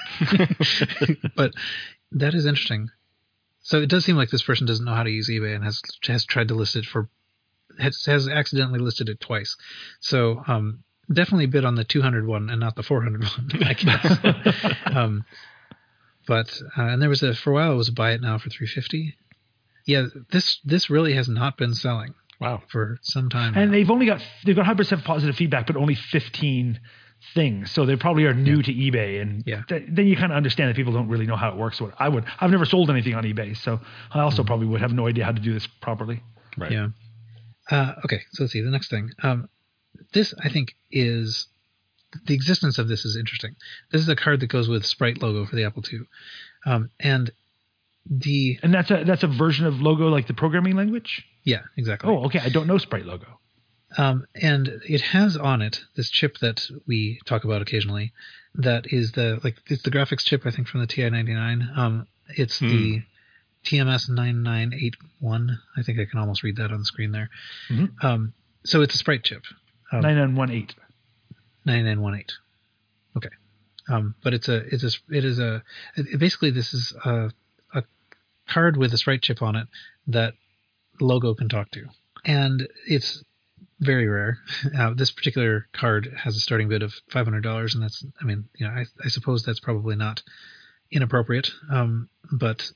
But that is interesting. So it does seem like this person doesn't know how to use eBay and has has tried to list it for has, has accidentally listed it twice. So um, definitely bid on the two hundred one and not the four hundred one, I guess. um, but uh, and there was a for a while it was a buy it now for three fifty. Yeah, this this really has not been selling. Wow, for some time. And now. they've only got they've got one hundred percent positive feedback, but only fifteen things. So they probably are new yeah. to eBay, and yeah. th- then you kind of understand that people don't really know how it works. What I would, I've never sold anything on eBay, so I also mm-hmm. probably would have no idea how to do this properly. Right. Yeah. Uh, okay, so let's see the next thing. Um, this I think is the existence of this is interesting. This is a card that goes with Sprite logo for the Apple two, um, and The And that's a that's a version of Logo like the programming language? yeah, exactly. Oh, okay. I don't know Sprite Logo. Um, and it has on it this chip that we talk about occasionally. That is the like it's the graphics chip I think from the T I ninety-nine. Um, it's Hmm. the T M S nine nine eight one. I think I can almost read that on the screen there. Mhm. Um, so it's a Sprite chip. Um, nine nine one eight. nine nine one eight. Okay. Um, but it's a it's a it is a it, basically this is a a card with a Sprite chip on it that Logo can talk to, and it's very rare. Uh, this particular card has a starting bid of five hundred dollars, and that's I mean you know I, I suppose that's probably not inappropriate. Um, but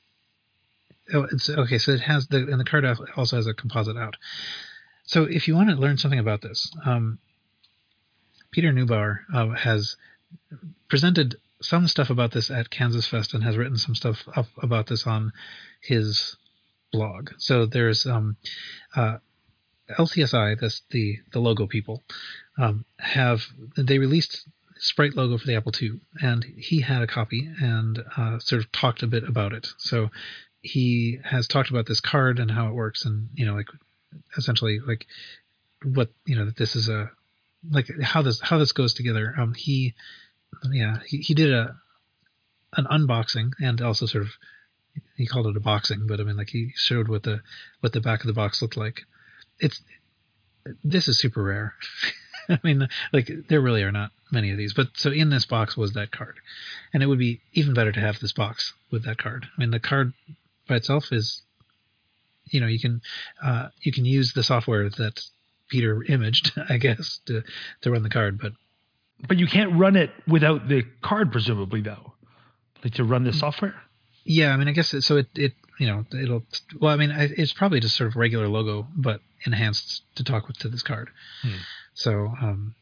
oh, it's okay. So it has the and the card also has a composite out. So if you want to learn something about this, um, Peter Neubauer uh, has presented some stuff about this at Kansas Fest and has written some stuff up about this on his blog. So there's um, uh, L C S I, that's the the Logo people, um, have they released Sprite Logo for the Apple two, and he had a copy and uh, sort of talked a bit about it. So he has talked about this card and how it works, and you know, like essentially like what you know that this is a like how this how this goes together. Um, he yeah he, he did a an unboxing and also sort of he called it a boxing, but I mean like he showed what the what the back of the box looked like. It's this is super rare. I mean, like there really are not many of these, but so in this box was that card, and it would be even better to have this box with that card. I mean, the card by itself is, you know, you can uh, you can use the software that Peter imaged, I guess, to to run the card, but But you can't run it without the card, presumably, though. Like to run the software. yeah, I mean, I guess it, so. It it you know it'll well, I mean, I, it's probably just sort of regular Logo, but enhanced to talk with to this card. Hmm. So um,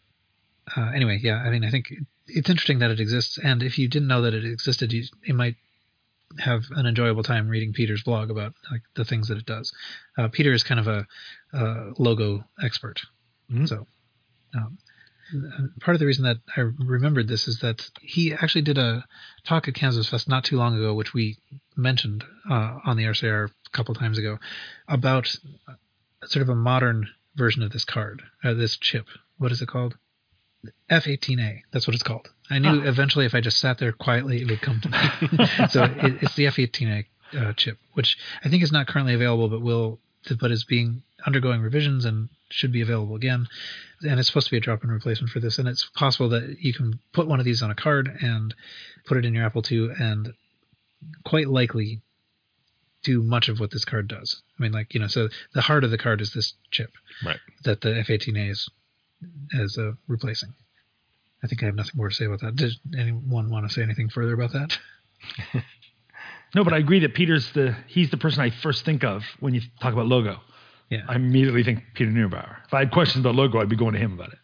uh, anyway, yeah, I mean, I think it's interesting that it exists, and if you didn't know that it existed, you, you might have an enjoyable time reading Peter's blog about like the things that it does. Uh, Peter is kind of a, a Logo expert, Mhm. so um, part of the reason that I remembered this is that he actually did a talk at Kansas Fest not too long ago, which we mentioned uh, on the R C R a couple times ago, about sort of a modern version of this card, uh, this chip. What is it called? F eighteen A. That's what it's called. I knew Huh. eventually if I just sat there quietly, it would come to me. So it, it's the F eighteen A uh, chip, which I think is not currently available, but will, but is being undergoing revisions and should be available again. And it's supposed to be a drop-in replacement for this. And it's possible that you can put one of these on a card and put it in your Apple two and quite likely do much of what this card does. I mean, like, you know, so the heart of the card is this chip Right. that the F eighteen A is, is uh, replacing. I think I have nothing more to say about that. Does anyone want to say anything further about that? No, but I agree that Peter's the he's the person I first think of when you talk about Logo. Yeah. I immediately think Peter Neubauer. If I had questions about Logo, I'd be going to him about it.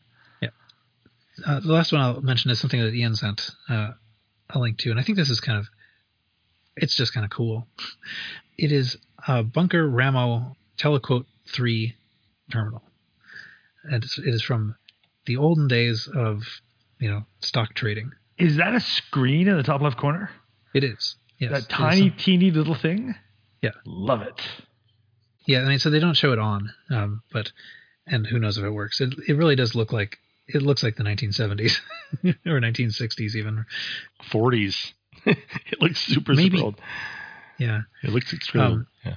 Uh, the last one I'll mention is something that Ian sent uh, a link to, and I think this is kind of, it's just kind of cool. It is a Bunker Ramo Telequote three terminal. And it's, it is from the olden days of, you know, stock trading. Is that a screen in the top left corner? It is. Yes. That It is tiny, some- teeny little thing? Yeah. Love it. Yeah, I mean, so they don't show it on, um, but, and who knows if it works. It, it really does look like, it looks like the nineteen seventies or nineteen sixties even. forties. It looks super, Maybe. super old. Yeah. It looks extremely Um, old. Yeah.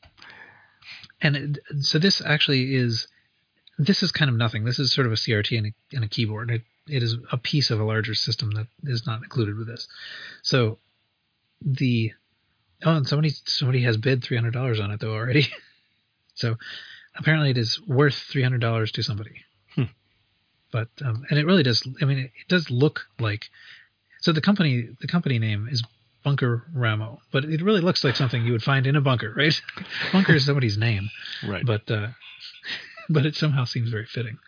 And it, so this actually is, this is kind of nothing. This is sort of a C R T and a, and a keyboard. It, it is a piece of a larger system that is not included with this. So the, oh, and somebody, somebody has bid three hundred dollars on it though already. So apparently it is worth three hundred dollars to somebody. Hmm. But, um, and it really does, I mean, it, it does look like, so the company, the company name is Bunker Ramo, but it really looks like something you would find in a bunker, right? Bunker is somebody's name. Right. But uh, but it somehow seems very fitting.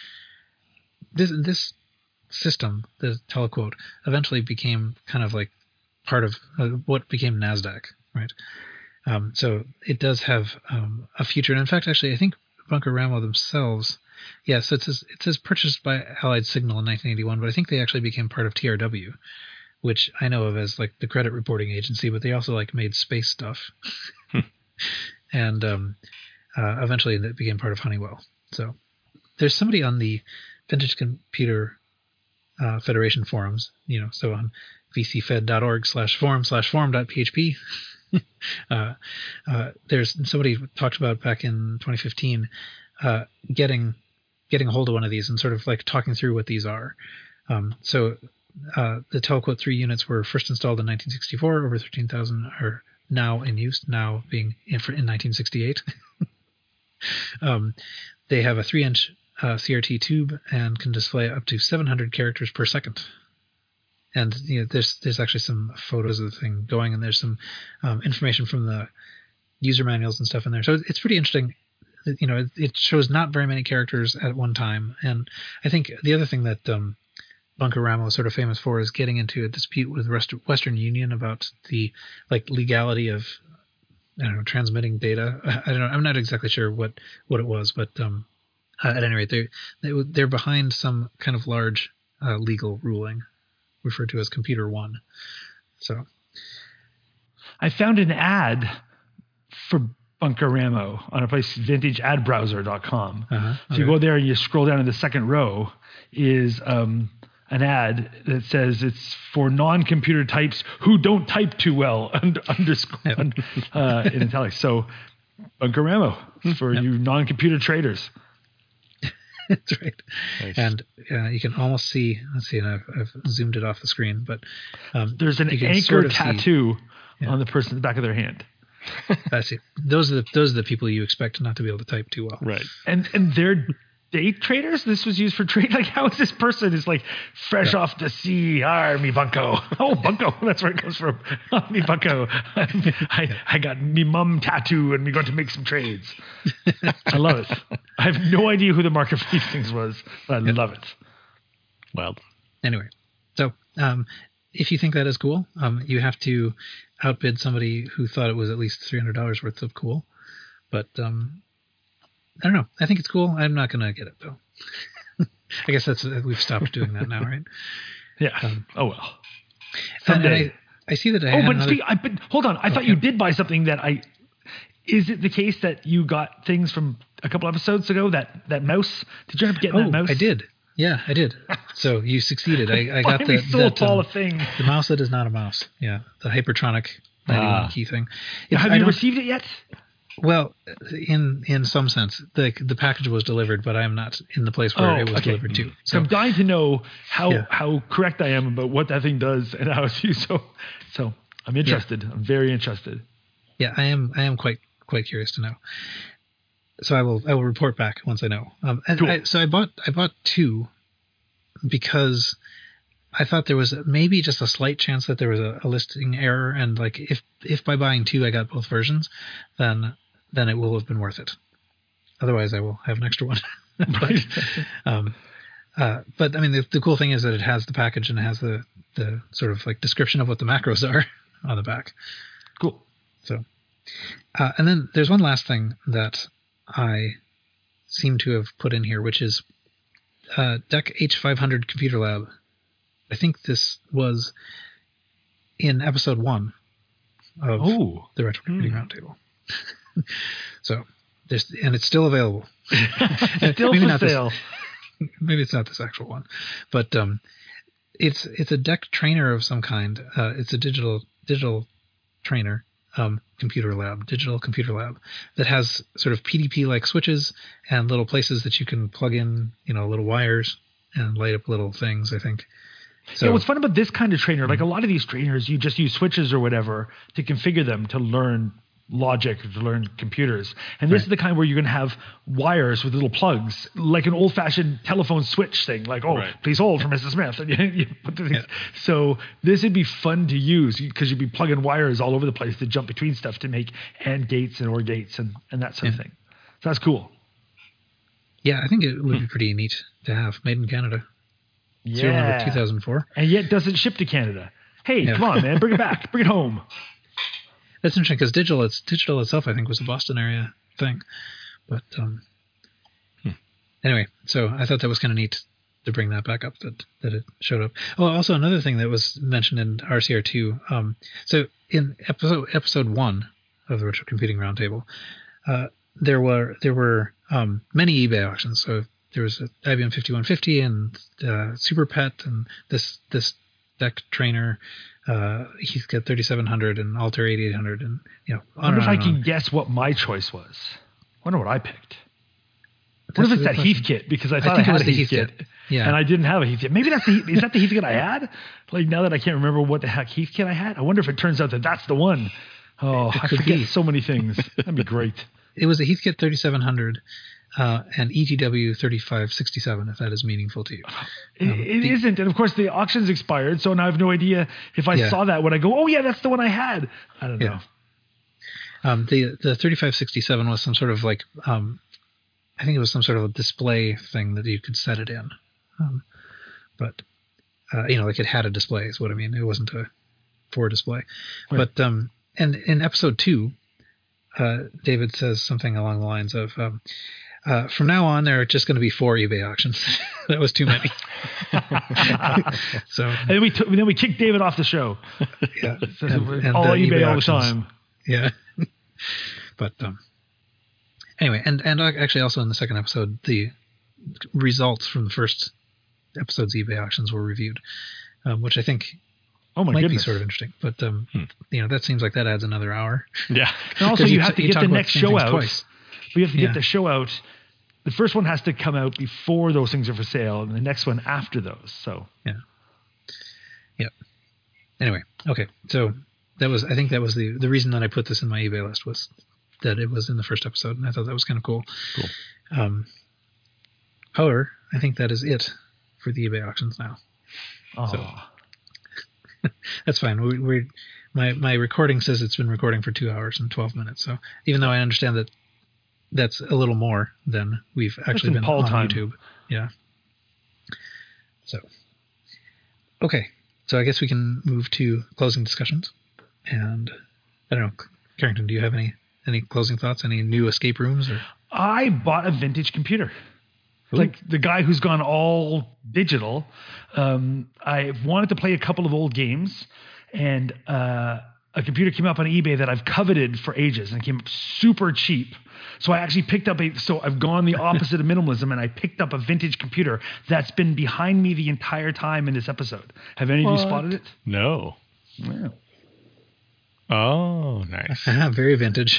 This this system, the Telequote, eventually became kind of like part of uh, what became NASDAQ, right? Um, so it does have um, a future. And in fact, actually, I think Bunker Ramo themselves, yes, yeah, so it says, it says purchased by Allied Signal in nineteen eighty-one, but I think they actually became part of T R W, which I know of as like the credit reporting agency, but they also like made space stuff. and um, uh, eventually that became part of Honeywell. So there's somebody on the Vintage Computer uh, Federation forums, you know, so on vcfed.org slash forum slash forum.php. uh, uh, there's somebody talked about back in twenty fifteen uh, getting getting a hold of one of these and sort of like talking through what these are. Um, so uh, the Telequote three units were first installed in nineteen sixty-four. Over thirteen thousand are now in use, now being in, in nineteen sixty-eight. um, they have a three-inch uh, C R T tube and can display up to seven hundred characters per second. And you know, there's there's actually some photos of the thing going, and there's some um, information from the user manuals and stuff in there. So it's pretty interesting. You know, it, it shows not very many characters at one time. And I think the other thing that um, Bunker-Ramo is sort of famous for is getting into a dispute with Rest- Western Union about the like legality of I don't know transmitting data. I don't know. I'm not exactly sure what, what it was, but um, at any rate, they they they're behind some kind of large uh, legal ruling, referred to as Computer One. So I found an ad for Bunker-Ramo on a place, vintage ad browser dot com. Uh-huh. So you Okay. go there and you scroll down in the second row is um, an ad that says it's for non-computer types who don't type too well under, underscore, uh, in italics. So Bunker-Ramo for Yep. you non-computer traders. That's right. Nice. And uh, you can almost see, let's see, and I've, I've zoomed it off the screen, but um, There's an you can anchor sort of see- tattoo Yeah. on the person's back of their hand. That's it. Those are the those are the people you expect not to be able to type too well. Right. And and they're day traders? This was used for trade? Like, how is this person is like fresh Yeah. off the sea? Ah, me bunko. Oh, bunko. That's where it comes from. Oh, me bunko. I, I got me mum tattoo and we're going to make some trades. I love it. I have no idea who the market for these things was, but I love it. Well, Anyway, so um, if you think that is cool, um, you have to outbid somebody who thought it was at least three hundred dollars worth of cool. But um, I don't know. I think it's cool. I'm not going to get it, though. I guess that's we've stopped doing that now, right? Yeah. Um, oh, well. And, and Someday. I, I see that I Oh, had but, another... speak, I, but hold on. I thought Okay. you did buy something that I. Is it the case that you got things from a couple episodes ago? That that mouse? Did you end up getting Oh, that mouse? I did. Yeah, I did. So you succeeded. I, I got Finally the, sold that, Paul um, a thing. the mouse that is not a mouse. Yeah, the Hypertronic ninety-one Ah. key thing. It's- Have I you don't- received it yet? Well, in in some sense, the the package was delivered, but I am not in the place where it was delivered to. So So I'm dying to know how Yeah. how correct I am about what that thing does and how it's used. So so I'm interested. I'm very interested. yeah, I am I am quite quite curious to know. So I will I will report back once I know. Um, and Cool. I, so I bought I bought two because I thought there was maybe just a slight chance that there was a, a listing error, and like if if by buying two I got both versions, then then it will have been worth it. Otherwise, I will have an extra one. but, um, uh, but I mean, the, the cool thing is that it has the package and it has the the sort of like description of what the macros are on the back. Cool. So, uh, and then there's one last thing that I seem to have put in here, which is uh, D E C H five hundred Computer Lab. I think this was in episode one of Oh. the Retro Computing Roundtable. So, there's and it's still available. Still Maybe for not this- sale. maybe it's not this actual one, but um, it's it's a D E C trainer of some kind. Uh, it's a digital digital trainer, um, computer lab, digital computer lab that has sort of P D P like switches and little places that you can plug in, you know, little wires and light up little things. I think. So yeah, what's fun about this kind of trainer, like a lot of these trainers, you just use switches or whatever to configure them to learn logic, to learn computers. And this Right. is the kind where you're going to have wires with little plugs, like an old-fashioned telephone switch thing, like, oh, Right. please hold for Missus Smith. And you, you put the things. So this would be fun to use because you'd be plugging wires all over the place to jump between stuff to make AND gates and OR gates and, and that sort of Yeah. thing. So that's cool. yeah, I think it would be pretty neat to have made in Canada. Serial number two thousand four. And yet doesn't ship to Canada. Hey, Yeah. come on, man, bring it back, bring it home. That's interesting because digital, it's digital itself. I think was a Boston area thing, but um, Hmm. anyway, so I thought that was kind of neat to bring that back up that that it showed up. Oh, also another thing that was mentioned in R C R two. Um, so in episode episode one of the Retro Computing Roundtable, uh, there were there were um, many eBay auctions. So there was an I B M fifty-one fifty and uh, Super Pet and this this deck trainer. Uh, Heathkit thirty-seven hundred and Altair eighty-eight hundred, and you know. I wonder if on I and can on. guess what my choice was. I wonder what I picked. What That's if a it's good that question. Heathkit? Because I I thought I, think it had was a the Heathkit, Heathkit. Yeah. and I didn't have a Heathkit. Maybe that's the is that the Heathkit I had? Like now that I can't remember what the heck Heathkit I had, I wonder if it turns out that that's the one. Oh, It I could forget be. so many things. That'd be great. It was a Heathkit thirty-seven hundred uh, and E T W thirty-five sixty-seven, if that is meaningful to you. It, Um, it the- isn't, and of course the auction's expired, so now I have no idea if I Yeah. saw that when I go, oh yeah, that's the one I had. I don't know. Yeah. Um, the the thirty-five sixty-seven was some sort of like, um, I think it was some sort of a display thing that you could set it in. Um, but, uh, you know, like it had a display is what I mean. It wasn't a for display. Right. But, um, and in episode two, uh, David says something along the lines of, um, uh, from now on, there are just going to be four eBay auctions. That was too many. So, And then we took, then we kicked David off the show. yeah. So And- we're and, all uh, eBay, all the auctions. time. Yeah. But um, anyway, and and actually also in the second episode, the results from the first episode's eBay auctions were reviewed, um, which I think Oh my might goodness. be sort of interesting. But um, Hmm. you know, that seems like that adds another hour. Yeah. And also, Because you you have t- to you get talk the about next the same show things out. twice. We have to Yeah. get the show out. The first one has to come out before those things are for sale, and the next one after those. So Anyway, okay, so that was I think that was the the reason that I put this in my eBay list was that it was in the first episode, and I thought that was kind of cool. Cool. Um, however, I think that is it for the eBay auctions now. oh. So- That's fine. We, we my my recording says it's been recording for two hours and twelve minutes. So even though I understand that that's a little more than we've actually in been Paul on time. YouTube. Yeah. So okay. So I guess we can move to closing discussions. And I don't know, Carrington, do you have any any closing thoughts? Any new escape rooms? Or I bought a vintage computer. Like the guy who's gone all digital. Um, I wanted to play a couple of old games, and uh, a computer came up on eBay that I've coveted for ages, and it came up super cheap. So I actually picked up a. So I've gone the opposite of minimalism, and I picked up a vintage computer that's been behind me the entire time in this episode. Have any of you What? spotted it? No. Oh, nice. very vintage.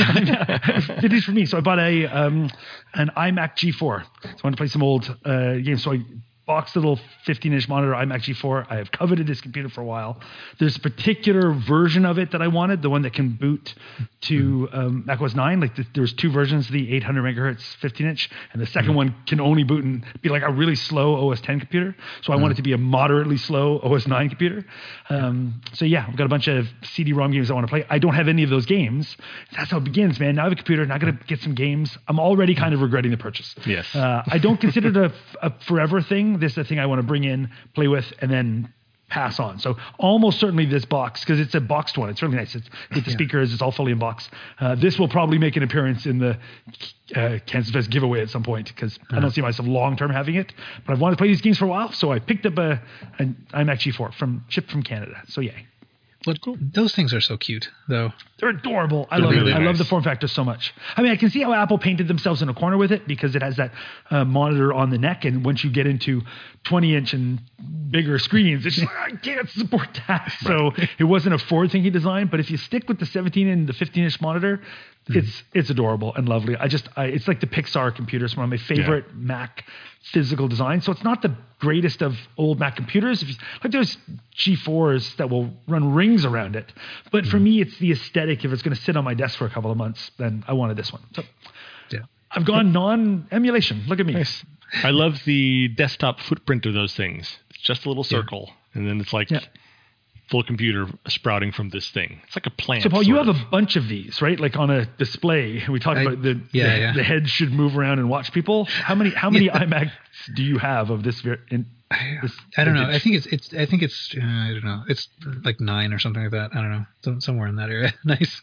Vintage for me. So I bought a um, an iMac G four. So I wanted to play some old uh, games. So I boxed a little fifteen inch monitor iMac G four. I have coveted this computer for a while. There's a particular version of it that I wanted, the one that can boot to um, macOS nine. Like the, there was two versions, the eight hundred megahertz fifteen inch, and the second one can only boot and be like a really slow O S ten computer. So I want it to be a moderately slow O S nine computer. Um, so yeah, I've got a bunch of C D ROM games I want to play. I don't have any of those games. That's how it begins, man. Now I have a computer, now I got to get some games. I'm already kind of regretting the purchase. Yes. Uh, I don't consider it a, a forever thing. This is a thing I want to bring in, play with, and then pass on. So almost certainly this box, because it's a boxed one. It's really nice. It's with the Yeah. speakers. It's all fully in box. Uh, this will probably make an appearance in the uh, Kansas Fest giveaway at some point, because I don't see myself long term having it. But I've wanted to play these games for a while, so I picked up a an iMac G four from shipped from Canada. So yay. But those things are so cute, though. They're adorable. I They're love really it. I love nice. the form factor so much. I mean, I can see how Apple painted themselves in a corner with it because it has that uh, monitor on the neck, and once you get into twenty inch and bigger screens, it's just like, I can't support that. So it wasn't a forward-thinking design. But if you stick with the seventeen and the fifteen inch monitor, it's it's adorable and lovely. I just I, it's like the Pixar computers, one of my favorite Mac physical designs. So it's not the greatest of old Mac computers. If you, like there's G fours that will run rings around it, but for me, it's the aesthetic. If it's going to sit on my desk for a couple of months, then I wanted this one. So Yeah. I've gone non-emulation. Look at me. Nice. I love the desktop footprint of those things. It's just a little circle, and then it's like Yeah. full computer sprouting from this thing. It's like a plant. So Paul, you sort have of. a bunch of these, right? Like on a display. We talked I- about the yeah, the, yeah. the head should move around and watch people. How many how many iMacs do you have of this? ver- In, this I don't know. I vintage? think it's it's. I think it's. Uh, I don't know. It's like nine or something like that. I don't know. Some, somewhere in that area. Nice.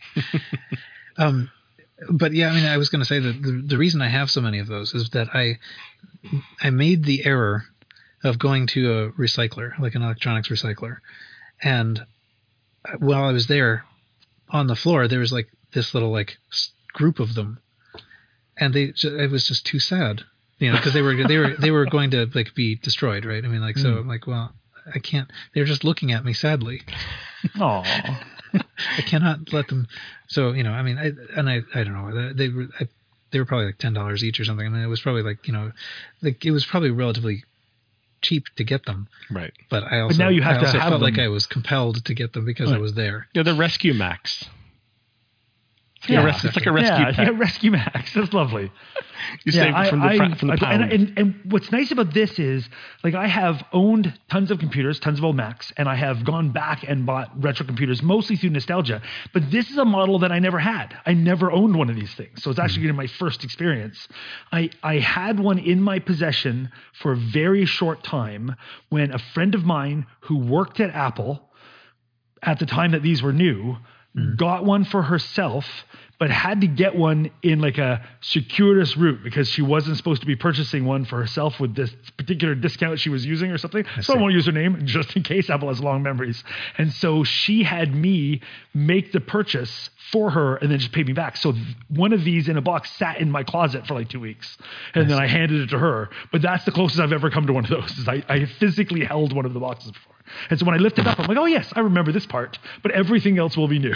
um, but yeah, I mean, I was going to say that the the reason I have so many of those is that I I made the error of going to a recycler, like an electronics recycler. And while I was there on the floor, there was like this little like s- group of them. And they, it was just too sad, you know, because they were, they were, they were going to like be destroyed. Right. I mean, like, so I'm like, well, I can't, they're just looking at me sadly. Oh, I cannot let them. So, you know, I mean, I, and I, I don't know, they were, I, they were probably like ten dollars each or something. I mean, it was probably like, you know, like it was probably relatively cheap to get them. Right. But I also, now you have I to also have felt them. like I was compelled to get them because I was there. Yeah, the Rescue Max. It's like, Yeah. a, res- it's like a rescue yeah, pet. yeah, Rescue Max. That's lovely. You save I- from the, I- fra- from the I- pound. And, and, and what's nice about this is, like, I have owned tons of computers, tons of old Macs, and I have gone back and bought retro computers, mostly through nostalgia. But this is a model that I never had. I never owned one of these things. So it's actually mm-hmm. my first experience. I, I had one in my possession for a very short time when a friend of mine who worked at Apple at the time that these were new mm. got one for herself, but had to get one in like a circuitous route because she wasn't supposed to be purchasing one for herself with this particular discount she was using or something. I so see. I won't use her name just in case Apple has long memories. And so she had me make the purchase for her and then just pay me back. So th- one of these in a box sat in my closet for like two weeks and I then see. I handed it to her. But that's the closest I've ever come to one of those. Is I, I physically held one of the boxes before. And so when I lifted it up, I'm like, oh yes, I remember this part, but everything else will be new.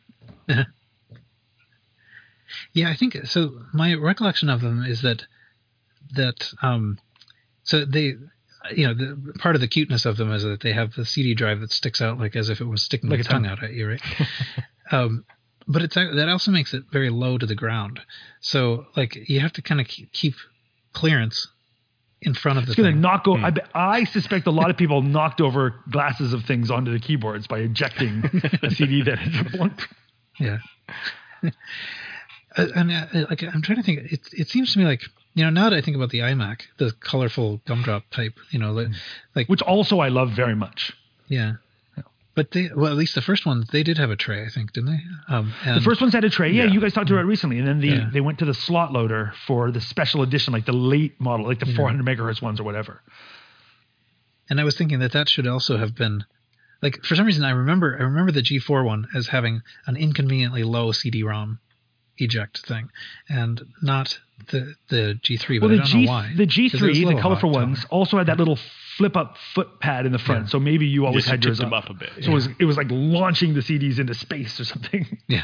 Yeah, I think so. My recollection of them is that that um, so they, you know, the, part of the cuteness of them is that they have the C D drive that sticks out like as if it was sticking like its tongue out at you, right? um, but it's that also makes it very low to the ground. So like you have to kind of keep clearance in front of the it's going thing. to knock over. Mm. I, I suspect a lot of people knocked over glasses of things onto the keyboards by ejecting a C D that is blunt. Yeah. Uh, and uh, like I'm trying to think, it it seems to me like, you know, now that I think about the iMac, the colorful gumdrop type, you know, like, like which also I love very much. Yeah. yeah, but they well at least the first one they did have a tray, I think, didn't they? Um, and, the first one's had a tray. Yeah, yeah, you guys talked about it recently, and then the yeah. they went to the slot loader for the special edition, like the late model, like the yeah. four hundred megahertz ones or whatever. And I was thinking that that should also have been. Like for some reason, I remember I remember the G four one as having an inconveniently low C D ROM eject thing, and not the the G three. But well, the I don't G, know why. The G three, the colorful ones, toner. also had that little flip up foot pad in the front. Yeah. So maybe you always Just had yours them up. up a bit. So yeah. it was it was like launching the C Ds into space or something. Yeah.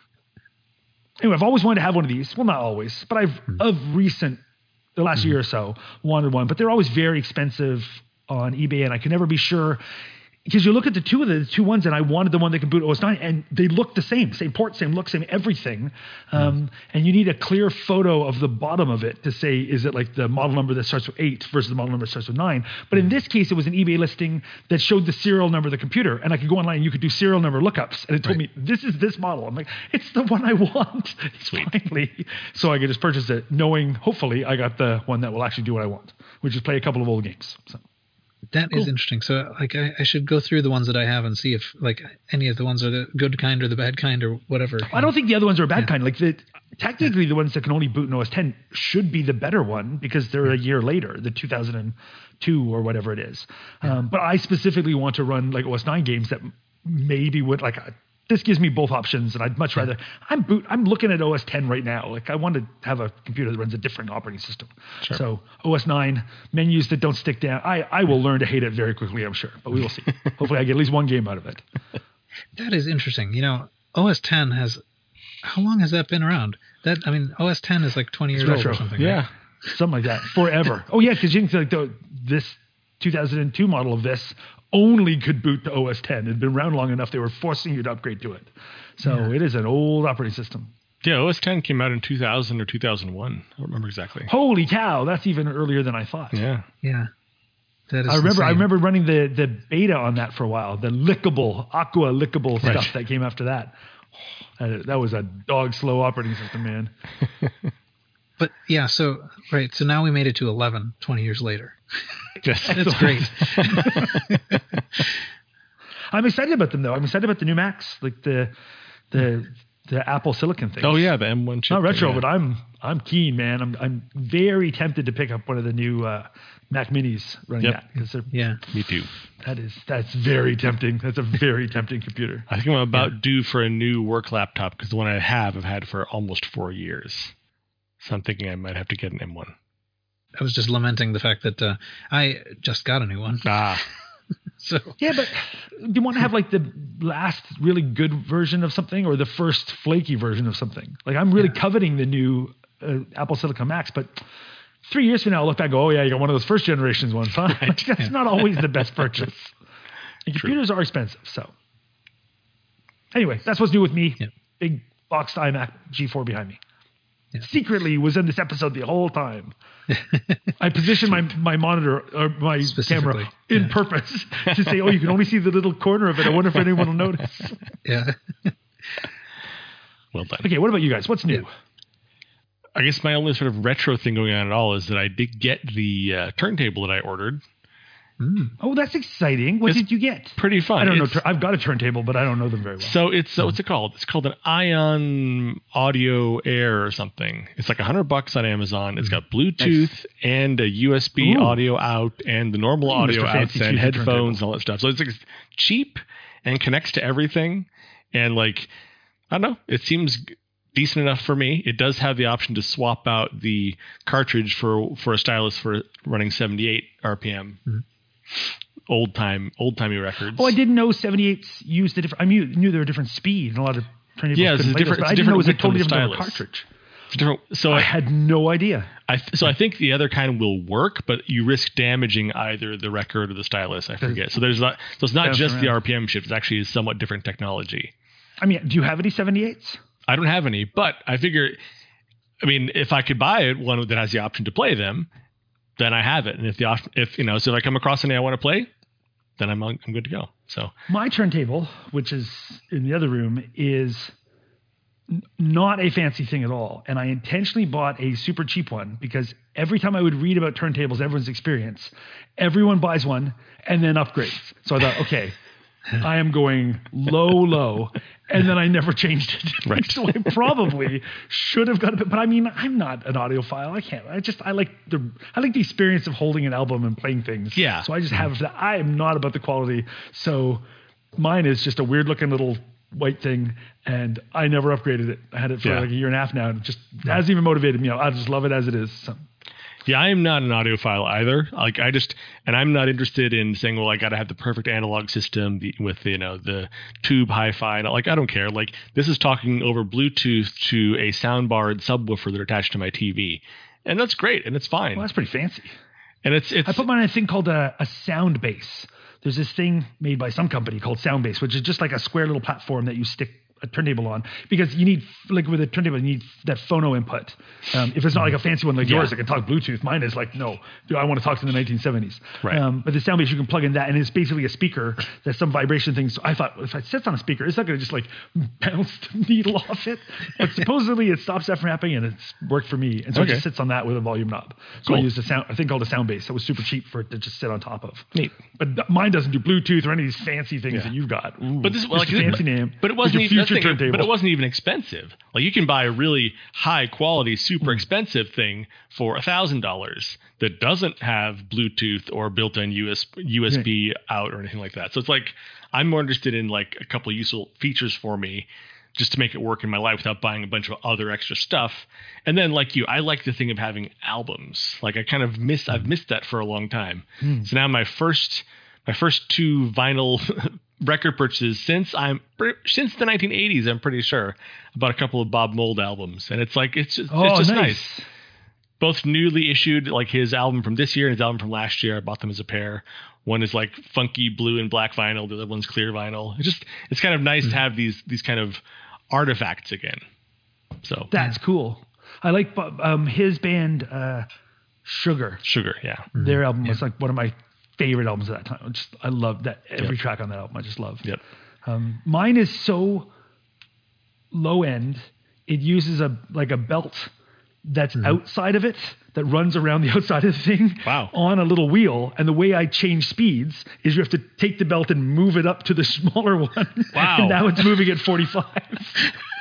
Anyway, I've always wanted to have one of these. Well, not always, but I've mm. of recent, the last mm. year or so, wanted one. But they're always very expensive on eBay, and I can never be sure. Because you look at the two of the, the two ones, and I wanted the one that could boot O S nine, and they look the same, same port, same look, same everything. Um, mm. And you need a clear photo of the bottom of it to say, is it like the model number that starts with eight versus the model number that starts with nine? But in this case, it was an eBay listing that showed the serial number of the computer, and I could go online and you could do serial number lookups, and it told right. me, this is this model. I'm like, it's the one I want. Sweet. Finally. So I could just purchase it, knowing, hopefully, I got the one that will actually do what I want, which is play a couple of old games. So. That cool. is interesting. So, like, I, I should go through the ones that I have and see if, like, any of the ones are the good kind or the bad kind or whatever. I don't think the other ones are a bad yeah. kind. Like, the, technically, the ones that can only boot in O S ten should be the better one because they're a year later, the two thousand two or whatever it is. Yeah. Um, but I specifically want to run, like, O S nine games that maybe would, like, a, this gives me both options, and I'd much rather. I'm boot. I'm looking at O S ten right now. Like I want to have a computer that runs a different operating system. Sure. So O S nine menus that don't stick down. I, I will learn to hate it very quickly, I'm sure, but we will see. Hopefully, I get at least one game out of it. That is interesting. You know, O S ten has. How long has that been around? That I mean, O S ten is like twenty years old or something. Yeah, right? Something like that. Forever. Oh yeah, because you can like the, this two thousand two model of this only could boot to O S ten. It had been around long enough they were forcing you to upgrade to it. So yeah. It is an old operating system. Yeah, O S ten came out in two thousand or two thousand one. I don't remember exactly. Holy cow, that's even earlier than I thought. Yeah. Yeah. That is I remember insane. I remember running the, the beta on that for a while, the lickable, Aqua lickable right. stuff that came after that. That, that was a dog slow operating system, man. But yeah, so right, so now we made it to eleven, twenty years later. Just, That's great. I'm excited about them though. I'm excited about the new Macs, like the the the Apple Silicon thing. Oh yeah, the M one chip. Not retro, thing, yeah. but I'm I'm keen, man. I'm I'm very tempted to pick up one of the new uh, Mac Minis running Yep. that because they're Yeah. Me too. that is that's very tempting. That's a very tempting computer. I think I'm about due for a new work laptop because the one I have I've had for almost four years. So I'm thinking I might have to get an M one. I was just lamenting the fact that uh, I just got a new one. Ah, So Yeah, but do you want to have like the last really good version of something or the first flaky version of something? Like I'm really coveting the new uh, Apple Silicon Max, but three years from now, I'll look back and go, oh yeah, you got one of those first generations ones, huh? Like, that's not always the best purchase. And computers are expensive, so. Anyway, that's what's new with me. Yeah. Big boxed iMac G four behind me. Yeah. Secretly was in this episode the whole time. I positioned my, my monitor or my Specifically, camera in yeah. purpose to say, oh, you can only see the little corner of it. I wonder if anyone will notice. yeah. well done. Okay, what about you guys? What's new? I guess my only sort of retro thing going on at all is that I did get the uh, turntable that I ordered. Oh, that's exciting. What It's did you get? Pretty fun. I don't know. It's- tur- I've got a turntable, but I don't know them very well. So it's uh, what's it called? It's called an Ion Audio Air or something. It's like a hundred bucks on Amazon. It's got Bluetooth and a U S B Ooh. audio out and the normal Ooh, audio Mister outs Fancy and Choosy headphones turntable. and all that stuff. So it's like cheap and connects to everything. And like I don't know, it seems decent enough for me. It does have the option to swap out the cartridge for for a stylus for running seventy-eight R P M. Mm-hmm. Old time, old timey records. Oh, I didn't know seventy-eights used a different. I knew, knew there were different speed and a lot of turntables. Yeah, it's couldn't a play those, different- but it's I a didn't know it was a different totally width on the different stylus. cartridge. It's different. So I I, had no idea. I so I think the other kind will work, but you risk damaging either the record or the stylus. I forget. So there's not. So it's not Bounce just the around. R P M shift. It's actually a somewhat different technology. I mean, do you have any seventy-eights? I don't have any, but I figure. I mean, if I could buy it, one that has the option to play them, then I have it. And if the op- if you know, so if I come across any I want to play, then I'm I'm good to go. So My turntable, which is in the other room, is n- not a fancy thing at all. And I intentionally bought a super cheap one because every time I would read about turntables, everyone's experience, everyone buys one and then upgrades. So I thought, okay, I am going low, low. And then I never changed it. Right. So I probably should have got it. But I mean, I'm not an audiophile. I can't. I just, I like the, I like the experience of holding an album and playing things. Yeah. So I just have that. I am not about the quality. So mine is just a weird looking little white thing. And I never upgraded it. I had it for Yeah. like a year and a half now. And it just hasn't even motivated me. I just love it as it is. So. yeah, I am not an audiophile either. Like I just, and I'm not interested in saying, well, I got to have the perfect analog system the, with you know the tube hi-fi. And like I don't care. Like this is talking over Bluetooth to a soundbar and subwoofer that are attached to my T V, and that's great and it's fine. Well, that's pretty fancy. And it's it's I put mine on a thing called a, a sound base. There's this thing made by some company called Soundbase, which is just like a square little platform that you stick a turntable on because you need, like with a turntable, you need that phono input. Um, if it's not like a fancy one like Yeah. yours that can talk Bluetooth, mine is like, no, dude, I want to talk to the nineteen seventies. Right. Um, but the Soundbase, you can plug in that and it's basically a speaker that's some vibration thing. So I thought if it sits on a speaker, it's not going to just like bounce the needle off it. But supposedly it stops that from happening and it's worked for me. And so Okay. it just sits on that with a volume knob. So I Cool. used a sound, a thing called a Soundbase that was super cheap for it to just sit on top of. neat. But th- mine doesn't do Bluetooth or any of these fancy things Yeah. that you've got. Ooh, But this just like a fancy name. But it wasn't It's even your that's the future thing, turntable. but it wasn't even expensive. Like you can buy a really high quality, super Hmm. expensive thing for a thousand dollars that doesn't have Bluetooth or built-in U S U S B out or anything like that. So it's like I'm more interested in like a couple of useful features for me, just to make it work in my life without buying a bunch of other extra stuff. And then like you, I like the thing of having albums. Like I kind of miss I've missed that for a long time. Hmm. So now my first my first two vinyl record purchases since I'm since the nineteen eighties, I'm pretty sure. I bought a couple of Bob Mould albums, and it's like it's just, Oh, it's just nice. nice. Both newly issued, like his album from this year and his album from last year. I bought them as a pair. One is like funky blue and black vinyl. The other one's clear vinyl. It's just it's kind of nice Mm-hmm. to have these these kind of artifacts again. So That's cool. I like um, his band, uh, Sugar. Sugar, yeah. Their album was like one of my favorite albums of that time. I Just I love that every Yep. track on that album. I just love. Yep. Um, mine is so low end. It uses a like a belt that's outside of it that runs around the outside of the thing Wow. on a little wheel. And the way I change speeds is you have to take the belt and move it up to the smaller one. Wow. And now it's moving at forty-five.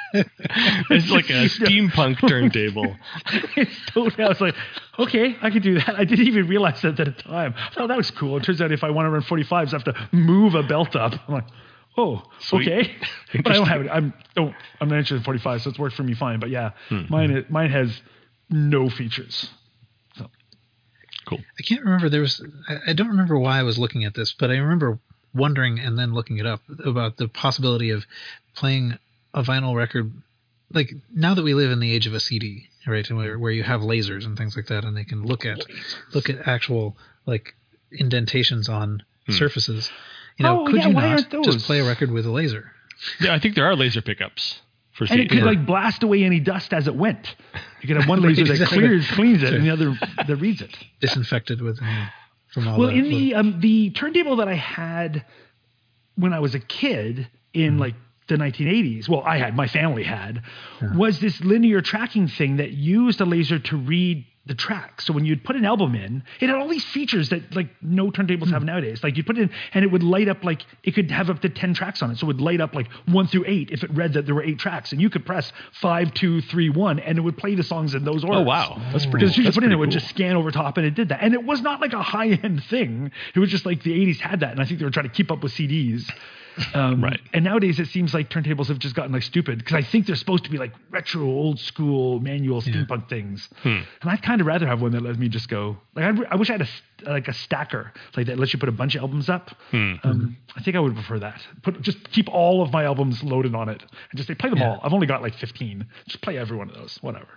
It's like a steampunk turntable. It's totally, I was like, okay, I could do that. I didn't even realize that at the time. I thought that was cool. It turns out if I want to run forty-fives, I have to move a belt up. I'm like, oh, Sweet. okay. But I don't have it. I'm don't, I'm not interested in forty-five, so it's worked for me fine. But yeah, Hmm. mine mine has no features. So Cool. I can't remember. There was. I, I don't remember why I was looking at this, but I remember wondering and then looking it up about the possibility of playing a vinyl record. Like now that we live in the age of a C D, right, and where where you have lasers and things like that, and they can look at look at actual like indentations on Hmm. surfaces. You know, Oh, could yeah, you why not aren't those? just play a record with a laser? Yeah, I think there are laser pickups for and it C D. could like blast away any dust as it went. You could have one laser that Exactly. clears cleans it, and the other that reads it. Disinfected with uh, from all Well, the, in the um, the turntable that I had when I was a kid in like the nineteen eighties, well, I had, my family had, was this linear tracking thing that used a laser to read the track. So when you'd put an album in, it had all these features that like no turntables have nowadays. Like you put it in and it would light up, like it could have up to ten tracks on it. So it would light up like one through eight if it read that there were eight tracks, and you could press five, two, three, one, and it would play the songs in those orders. Oh wow, that's pretty. Because as soon as you That's put it in, pretty it would cool. just scan over top, and it did that. And it was not like a high-end thing. It was just like the eighties had that, and I think they were trying to keep up with C Ds. Um, Right. And nowadays it seems like turntables have just gotten like stupid, because I think they're supposed to be like retro, old school, manual steampunk things. Hmm. And I'd kind of rather have one that lets me just go. Like I'd, I wish I had a st- like a stacker like that lets you put a bunch of albums up. Hmm. Um, I think I would prefer that. Put just keep all of my albums loaded on it and just say play them Yeah. all. I've only got like fifteen. Just play every one of those. Whatever.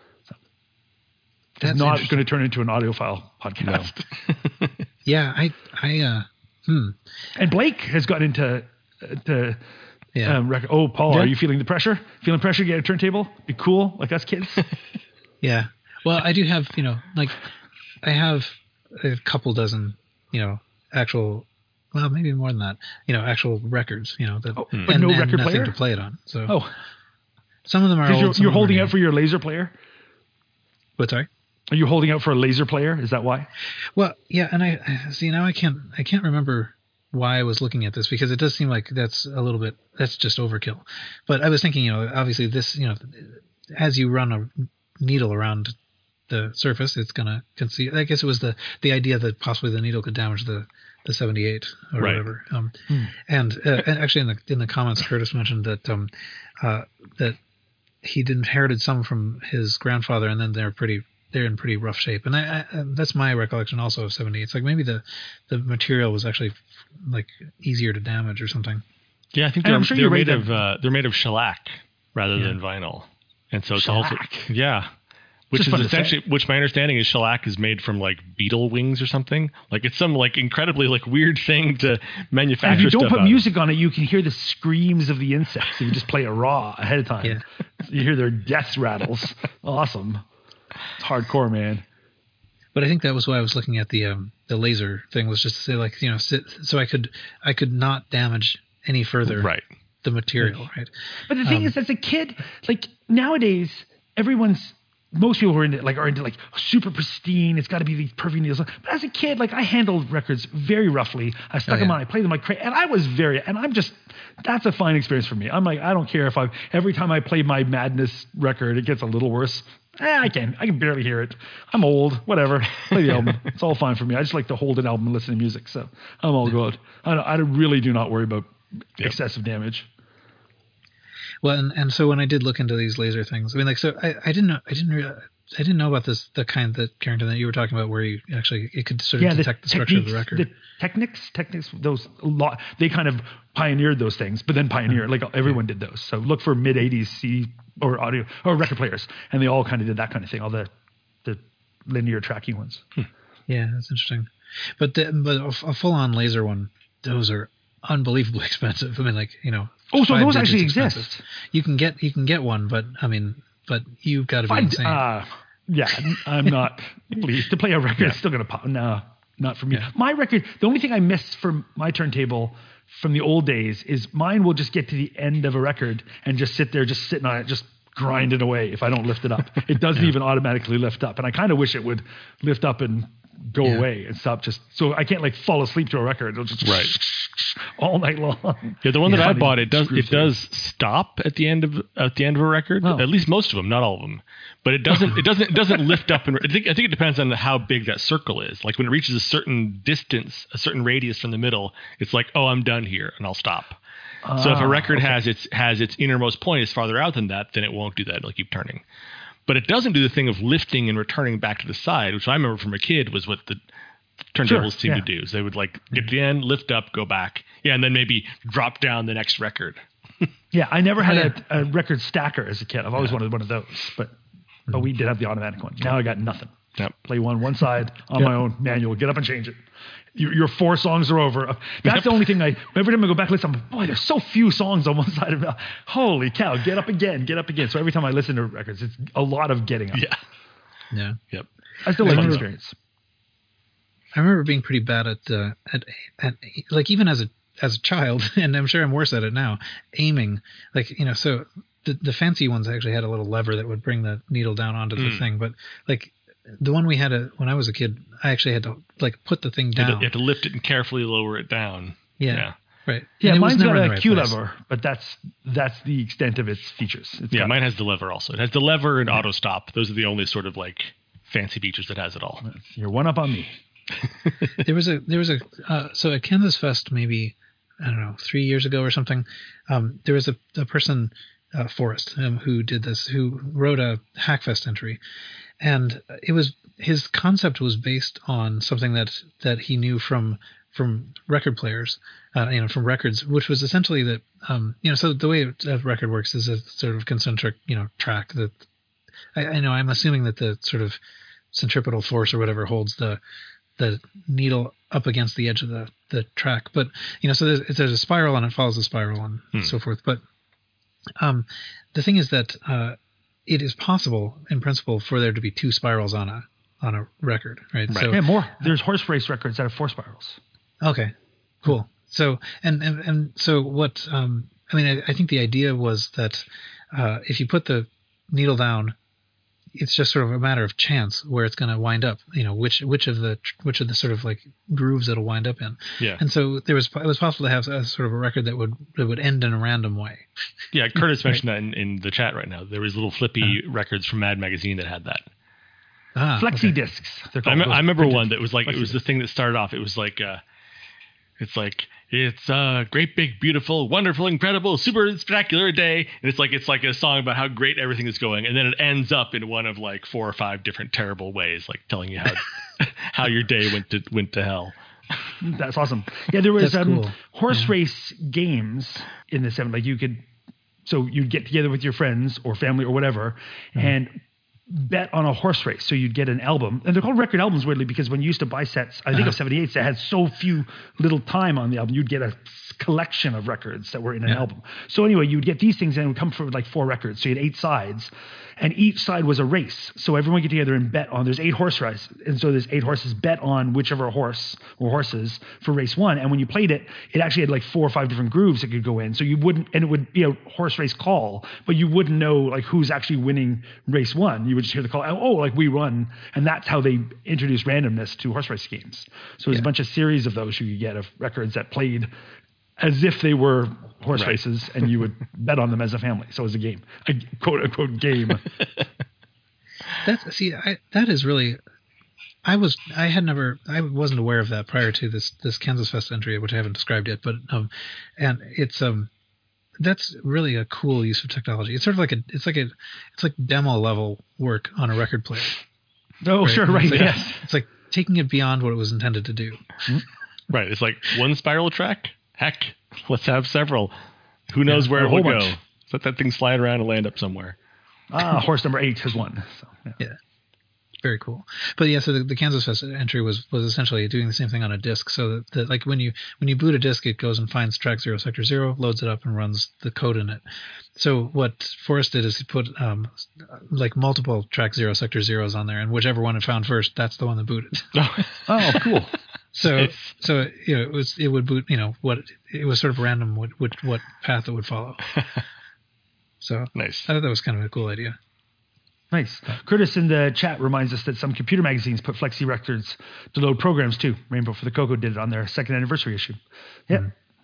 That's It's not interesting. going to turn into an audiophile podcast. Yeah, I I uh hmm. And Blake has got into uh, to Yeah. um, record. Oh, Paul, Yeah. are you feeling the pressure? Feeling pressure to get a turntable? Be cool like us kids. Yeah. Well, I do have, you know, like I have a couple dozen, you know, actual, well, maybe more than that, you know, actual records, you know, that, Oh, and, but no and record nothing player? to play it on. So Oh, some of them are because old. you're, some you're of them are holding new. out for your laser player. What, sorry? Are you holding out for a laser player? Is that why? Well, yeah, and I I- see now I can't I can't remember why I was looking at this, because it does seem like that's a little bit that's just overkill. But I was thinking, you know, obviously this, you know, as you run a needle around the surface, it's gonna conceive. I guess it was the the idea that possibly the needle could damage the the seventy-eight or Right. whatever. Um, and, uh, and actually in the in the comments, Curtis mentioned that um uh that he'd inherited some from his grandfather, and then they're pretty. They're in pretty rough shape, and I, I, that's my recollection also of seventy. It's like maybe the, the material was actually like easier to damage or something. Yeah, I think And they're, I'm sure they're you're made right of uh, they're made of shellac rather than vinyl, and so it's also Shellac. yeah, which Just is fun to essentially which my understanding is shellac is made from like beetle wings or something. Like it's some like incredibly like weird thing to manufacture. And if you don't stuff put out of. music on it, you can hear the screams of the insects. If you just play it raw ahead of time, Yeah. you hear their death rattles. Awesome. It's hardcore, man. But I think that was why I was looking at the um, the laser thing, was just to say, like, you know, sit, so I could I could not damage any further Right. the material, right? But the thing Um, is, as a kid, like nowadays, everyone's most people are into like are into like super pristine. It's got to be these perfect needles. But as a kid, like I handled records very roughly. I stuck Oh, them yeah. on. I played them like crazy, and I was very. And I'm just that's a fine experience for me. I'm like I don't care if I every time I play my Madness record, it gets a little worse. Eh, I can I can barely hear it. I'm old. Whatever. Play the album. It's all fine for me. I just like to hold an album and listen to music. So I'm all good. I, don't- I really do not worry about excessive damage. Well, and, and so when I did look into these laser things, I mean, like, so I, I didn't know, I didn't realize, I didn't know about this, the kind that Carrington that you were talking about, where you actually it could sort of detect the, structure of the techniques- record. The technics, techniques, those a lot. They kind of pioneered those things, but then pioneered like everyone did those. So look for mid eighties C or audio or record players, and they all kind of did that kind of thing. All the the linear tracking ones. Yeah, that's interesting. But the, but a, a full on laser one, those are unbelievably expensive. I mean, like, you know. Oh, so five those digits actually expensive. exist. You can get you can get one, but I mean, but you've got to be Fine. insane. Uh, yeah, I'm not. Please, to play a record, it's still gonna pop. No, not for me. Yeah. My record. The only thing I miss from my turntable from the old days is mine will just get to the end of a record and just sit there, just sitting on it, just grinding away. If I don't lift it up, it doesn't even automatically lift up. And I kind of wish it would lift up and go Yeah. away and stop. Just so I can't like fall asleep to a record. It'll just Right. all night long. Yeah, the one that Yeah. I bought, it does Screw it through. does stop at the end of at the end of a record. Oh. At least most of them, not all of them. But it doesn't it doesn't it doesn't lift up. And I think I think it depends on how big that circle is. Like when it reaches a certain distance, a certain radius from the middle, it's like, oh, I'm done here, and I'll stop. So if a Ah, record okay. has its has its innermost point is farther out than that, then it won't do that. It'll keep turning. But it doesn't do the thing of lifting and returning back to the side, which I remember from a kid was what the turntables Sure, seemed yeah. to do. So they would like get to the end, lift up, go back. Yeah, and then maybe drop down the next record. Yeah, I never had Oh, a, a record stacker as a kid. I've always wanted one of those, but but we did have the automatic one. Now I got nothing. Yep. Play one one side on my own manual. Get up and change it. Your, your four songs are over. That's the only thing I. Every time I go back and listen, I'm, boy, there's so few songs on one side of it. Holy cow! Get up again. Get up again. So every time I listen to records, it's a lot of getting up. Yeah. Yeah. Yep. I still like the remember- experience. I remember being pretty bad at, uh, at, at, like even as a, as a child, and I'm sure I'm worse at it now, aiming, like, you know, so the, the fancy ones actually had a little lever that would bring the needle down onto the Mm. thing. But like the one we had a, when I was a kid, I actually had to like put the thing You have, to, down. you have to lift it and carefully lower it down. Yeah. Yeah. Right. Yeah, And it was mine's never got in a the right Q place. lever, but that's that's the extent of its features. It's Yeah, got- mine has the lever also. It has the lever and auto stop. Those are the only sort of like fancy features that has it all. You're one up on me. there was a there was a uh, so at Kansas Fest maybe I don't know three years ago or something. Um, there was a, a person, uh, Forrest, um, who did this, who wrote a Hackfest entry, and it was his concept was based on something that that he knew from from record players, uh, you know, from records, which was essentially that um, you know, so the way a record works is a sort of concentric, you know, track that I, I know I'm assuming that the sort of centripetal force or whatever holds the the needle up against the edge of the, the track. But, you know, so there's, there's a spiral and it follows the spiral and Hmm. so forth. But um, the thing is that uh, it is possible in principle for there to be two spirals on a on a record, right? Right. So, Yeah, more. There's horse race records that have four spirals. okay, cool. So, and, and, and so what, um, I mean, I, I think the idea was that uh, if you put the needle down, it's just sort of a matter of chance where it's going to wind up, you know, which, which of the, which of the sort of like grooves it'll wind up in. Yeah. And so there was, it was possible to have a sort of a record that would, that would end in a random way. Yeah, Curtis mentioned that in, in the chat right now. There was little flippy records from Mad Magazine that had that. Ah, Flexi okay. discs. They're I, called. me- Those I remember printed- one that was like, it was the thing that started off. It was like, uh, it's like, it's a great, big, beautiful, wonderful, incredible, super spectacular day. And it's like, it's like a song about how great everything is going. And then it ends up in one of like four or five different terrible ways, like telling you how, how your day went to, went to hell. That's awesome. Yeah, there was That's um, cool. horse race games in the seventies. Like you could, so you'd get together with your friends or family or whatever, and bet on a horse race. So you'd get an album, and they're called record albums weirdly because when you used to buy sets, I think Uh-huh. of seventy-eights that had so few little time on the album, you'd get a collection of records that were in an Yeah. album. So anyway, you'd get these things and it would come from like four records. So you had eight sides, and each side was a race. So everyone get together and bet on, there's eight horse races. And so there's eight horses, bet on whichever horse or horses for race one. And when you played it, it actually had like four or five different grooves that could go in. So you wouldn't, and it would be a horse race call, but you wouldn't know like who's actually winning race one. You would just hear the call, oh, like we won. And that's how they introduced randomness to horse race games. So there's Yeah. a bunch of series of those you could get of records that played as if they were horse Right. races, and you would bet on them as a family. So it was a game, a quote unquote game. That's see, I, that is really. I was I had never I wasn't aware of that prior to this this Kansas Fest entry, which I haven't described yet. But um, and it's um, that's really a cool use of technology. It's sort of like a it's like a it's like demo level work on a record player. Oh, right? sure, right, It's like, yes. It's like taking it beyond what it was intended to do. Right. It's like one spiral track. Heck, let's have several. Who knows Yeah, where a it will whole go? bunch. Let that thing slide around and land up somewhere. Ah, horse number eight has won. So, yeah. Yeah. Very cool. But yeah, so the, the Kansas Fest entry was was essentially doing the same thing on a disc. So that, that like when you when you boot a disc, it goes and finds track zero sector zero, loads it up, and runs the code in it. So what Forrest did is he put um, like multiple track zero sector zeros on there, and whichever one it found first, that's the one that booted. Oh, cool. So Nice. so you know it was it would boot you know what it was sort of random what what, what path it would follow. So Nice. I thought that was kind of a cool idea. Nice. Curtis in the chat reminds us that some computer magazines put flexi records to load programs too. Rainbow for the Cocoa did it on their second anniversary issue. Yeah.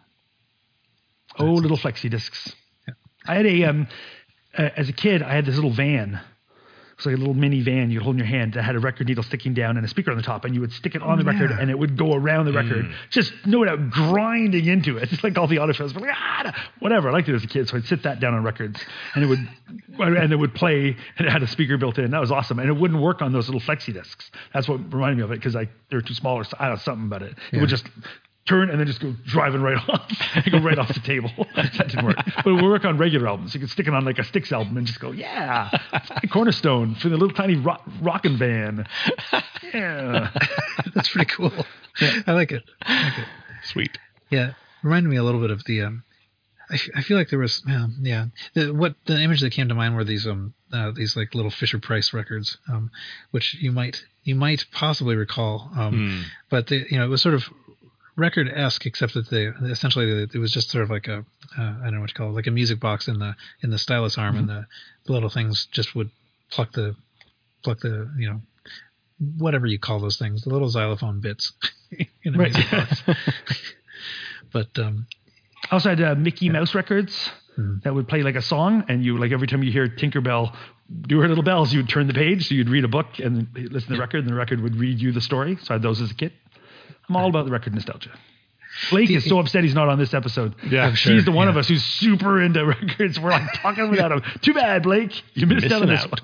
Oh, little flexi discs. Yeah. I had a um, uh, as a kid, I had this little van. It's like a little mini van you'd hold in your hand that had a record needle sticking down and a speaker on the top, and you would stick it on the yeah. record, and it would go around the record, Mm. just no doubt grinding into it. It's like all the auto shows, but like, ah, whatever. I liked it as a kid, so I'd sit that down on records, and it would and it would play, and it had a speaker built in. That was awesome, and it wouldn't work on those little flexi discs. That's what reminded me of it because I they're too small or so- I don't know something about it. It Yeah. would just turn and then just go driving right off, go right off the table. That didn't work. But it would work on regular albums. You could stick it on like a Styx album and just go, yeah, it's my Cornerstone for the little tiny rock, rockin' band. Yeah. That's pretty cool. Yeah. I like it. I like it. Sweet. Yeah, reminded me a little bit of the. Um, I, f- I feel like there was, um, yeah. The, what the image that came to mind were these um uh, these like little Fisher Price records, um, which you might you might possibly recall, um, Mm. but they, you know, it was sort of record-esque, except that they essentially it was just sort of like a uh, I don't know what you call it, like a music box in the in the stylus arm, and the, the little things just would pluck the pluck the you know whatever you call those things, the little xylophone bits in a Right. music box. But um, I also had uh, Mickey Mouse records Mhm. that would play like a song, and you like every time you hear Tinkerbell do her little bells, you would turn the page, so you'd read a book and listen to the record, and the record would read you the story. So I had those as a kid. I'm all about the record nostalgia. Blake is so upset he's not on this episode. Yeah, I'm sure, He's the one yeah. of us who's super into records. We're like talking without him. Too bad, Blake. You missed out on Missing this out.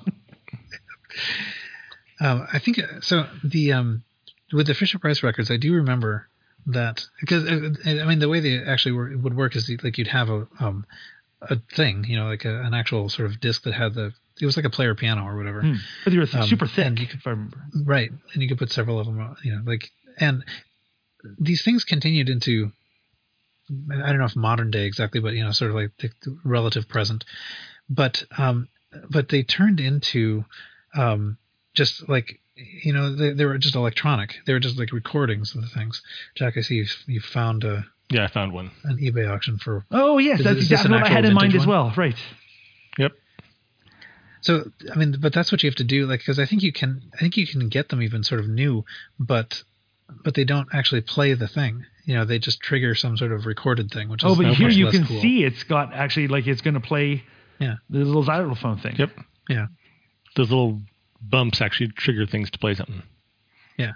one. Um, I think uh, so. The um, with the Fisher Price records, I do remember that because uh, I mean the way they actually were, would work is like you'd have a um, a thing, you know, like a, an actual sort of disc that had the it was like a player piano or whatever, Hmm. But they were th- Um, super thick, and you could- if I remember. right? And you could put several of them, uh, you know, like and these things continued into I don't know if modern day exactly, but you know, sort of like the relative present, but um, but they turned into um, just like. You know, they, they were just electronic. They were just like recordings of the things. Jack, I see you you found a, Yeah, I found one. an eBay auction for. Oh, yes. Is That's this- is this exactly an what I had actual in mind vintage as one? well. Right. Yep. So I mean, but that's what you have to do, like, because I think you can, I think you can get them even sort of new, but but they don't actually play the thing. You know, they just trigger some sort of recorded thing, which is Oh, but much here you less can cool. see it's got actually like it's going to play Yeah. the little xylophone thing. Yep. Yeah. Those little bumps actually trigger things to play something. Yeah.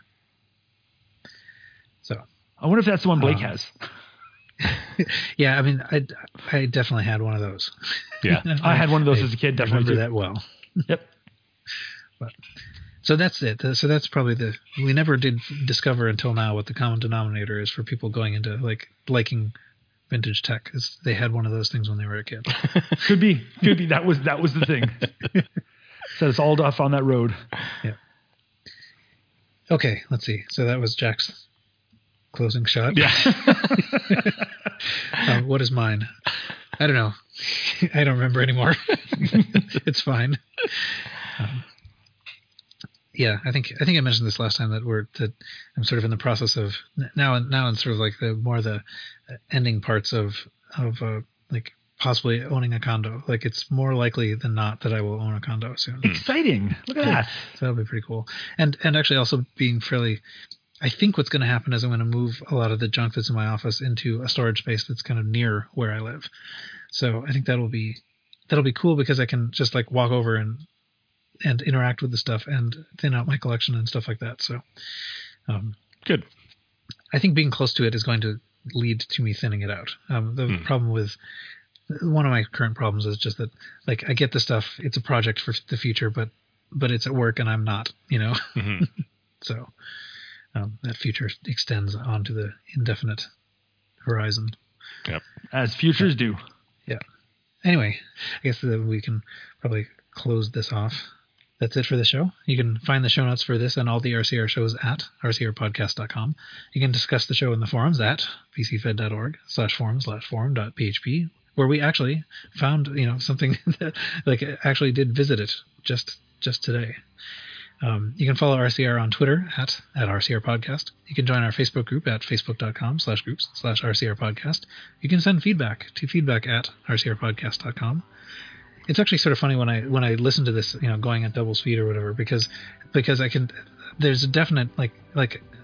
So. I wonder if that's the one Blake Um, has. Yeah, I mean, I, I definitely had one of those. Yeah. I had one of those I as a kid. Definitely. remember too. that well. Yep. But so that's it. So that's probably the we never did discover until now what the common denominator is for people going into like liking vintage tech. Is they had one of those things when they were a kid. Could be. Could be. That was that was the thing. Set us all off on that road. Yeah. Okay, let's see. So that was Jack's closing shot. Yeah. um, what is mine? I don't know. I don't remember anymore. It's fine. Um, yeah, I think I think I mentioned this last time that we're that I'm sort of in the process of now and now in sort of like the more the ending parts of of uh, like possibly owning a condo. Like it's more likely than not that I will own a condo soon. Exciting. Look at Yeah, that. so that'll be pretty cool. And and actually also being fairly, I think what's going to happen is I'm going to move a lot of the junk that's in my office into a storage space that's kind of near where I live. So I think that'll be that'll be cool because I can just like walk over and and interact with the stuff and thin out my collection and stuff like that. So um, Good. I think being close to it is going to lead to me thinning it out. Um, the Hmm. problem with one of my current problems is just that like I get the stuff, it's a project for the future, but but it's at work and I'm not, you know. Mhm. So um, that future extends onto the indefinite horizon. Yep. As futures do. Yeah. Anyway, I guess that we can probably close this off. That's it for the show. You can find the show notes for this and all the R C R shows at r c r podcast dot com. You can discuss the show in the forums at p c fed dot org slash forum slash forum dot p h p, where we actually found, you know, something that like actually did visit it just just today. Um, you can follow R C R on Twitter at, at R C R Podcast. You can join our Facebook group at facebook.com slash groups slash RCR Podcast. You can send feedback to feedback at r c r podcast dot com. It's actually sort of funny when I when I listen to this, you know, going at double speed or whatever, because because I can there's a definite like like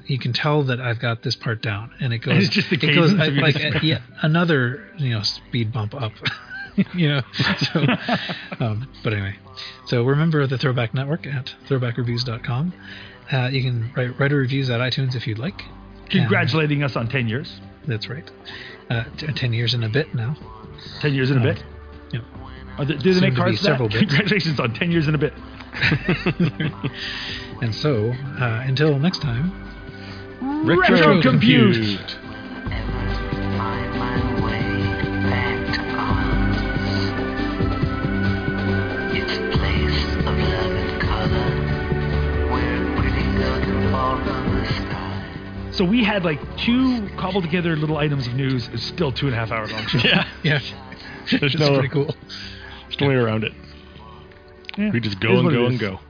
you can tell that I've got this part down, and it goes. And it's just the it goes cadence I, of your like description. uh, yeah, another you know speed bump up. you know, so um, but anyway, so we're a member of the Throwback Network at throwback reviews dot com. Uh, you can write write a reviews at iTunes if you'd like. Congratulating us on ten years. That's right. Uh, t- ten years and a bit now. ten years and a Um, bit. Yeah. Are they, do they Soon make to be cards for that? several bits. Congratulations on ten years and a bit. And so, uh, until next time, Retro, Retro compute. compute. Find my way back to Oz. It's a place of love and color, where pretty girl can fall from the sky. So we had like two cobbled together little items of news. It's still two and a half hour long show. Yeah. Yeah. There's It's no, pretty cool. there's no way around it. Yeah. We just It go is and what it go is. and go.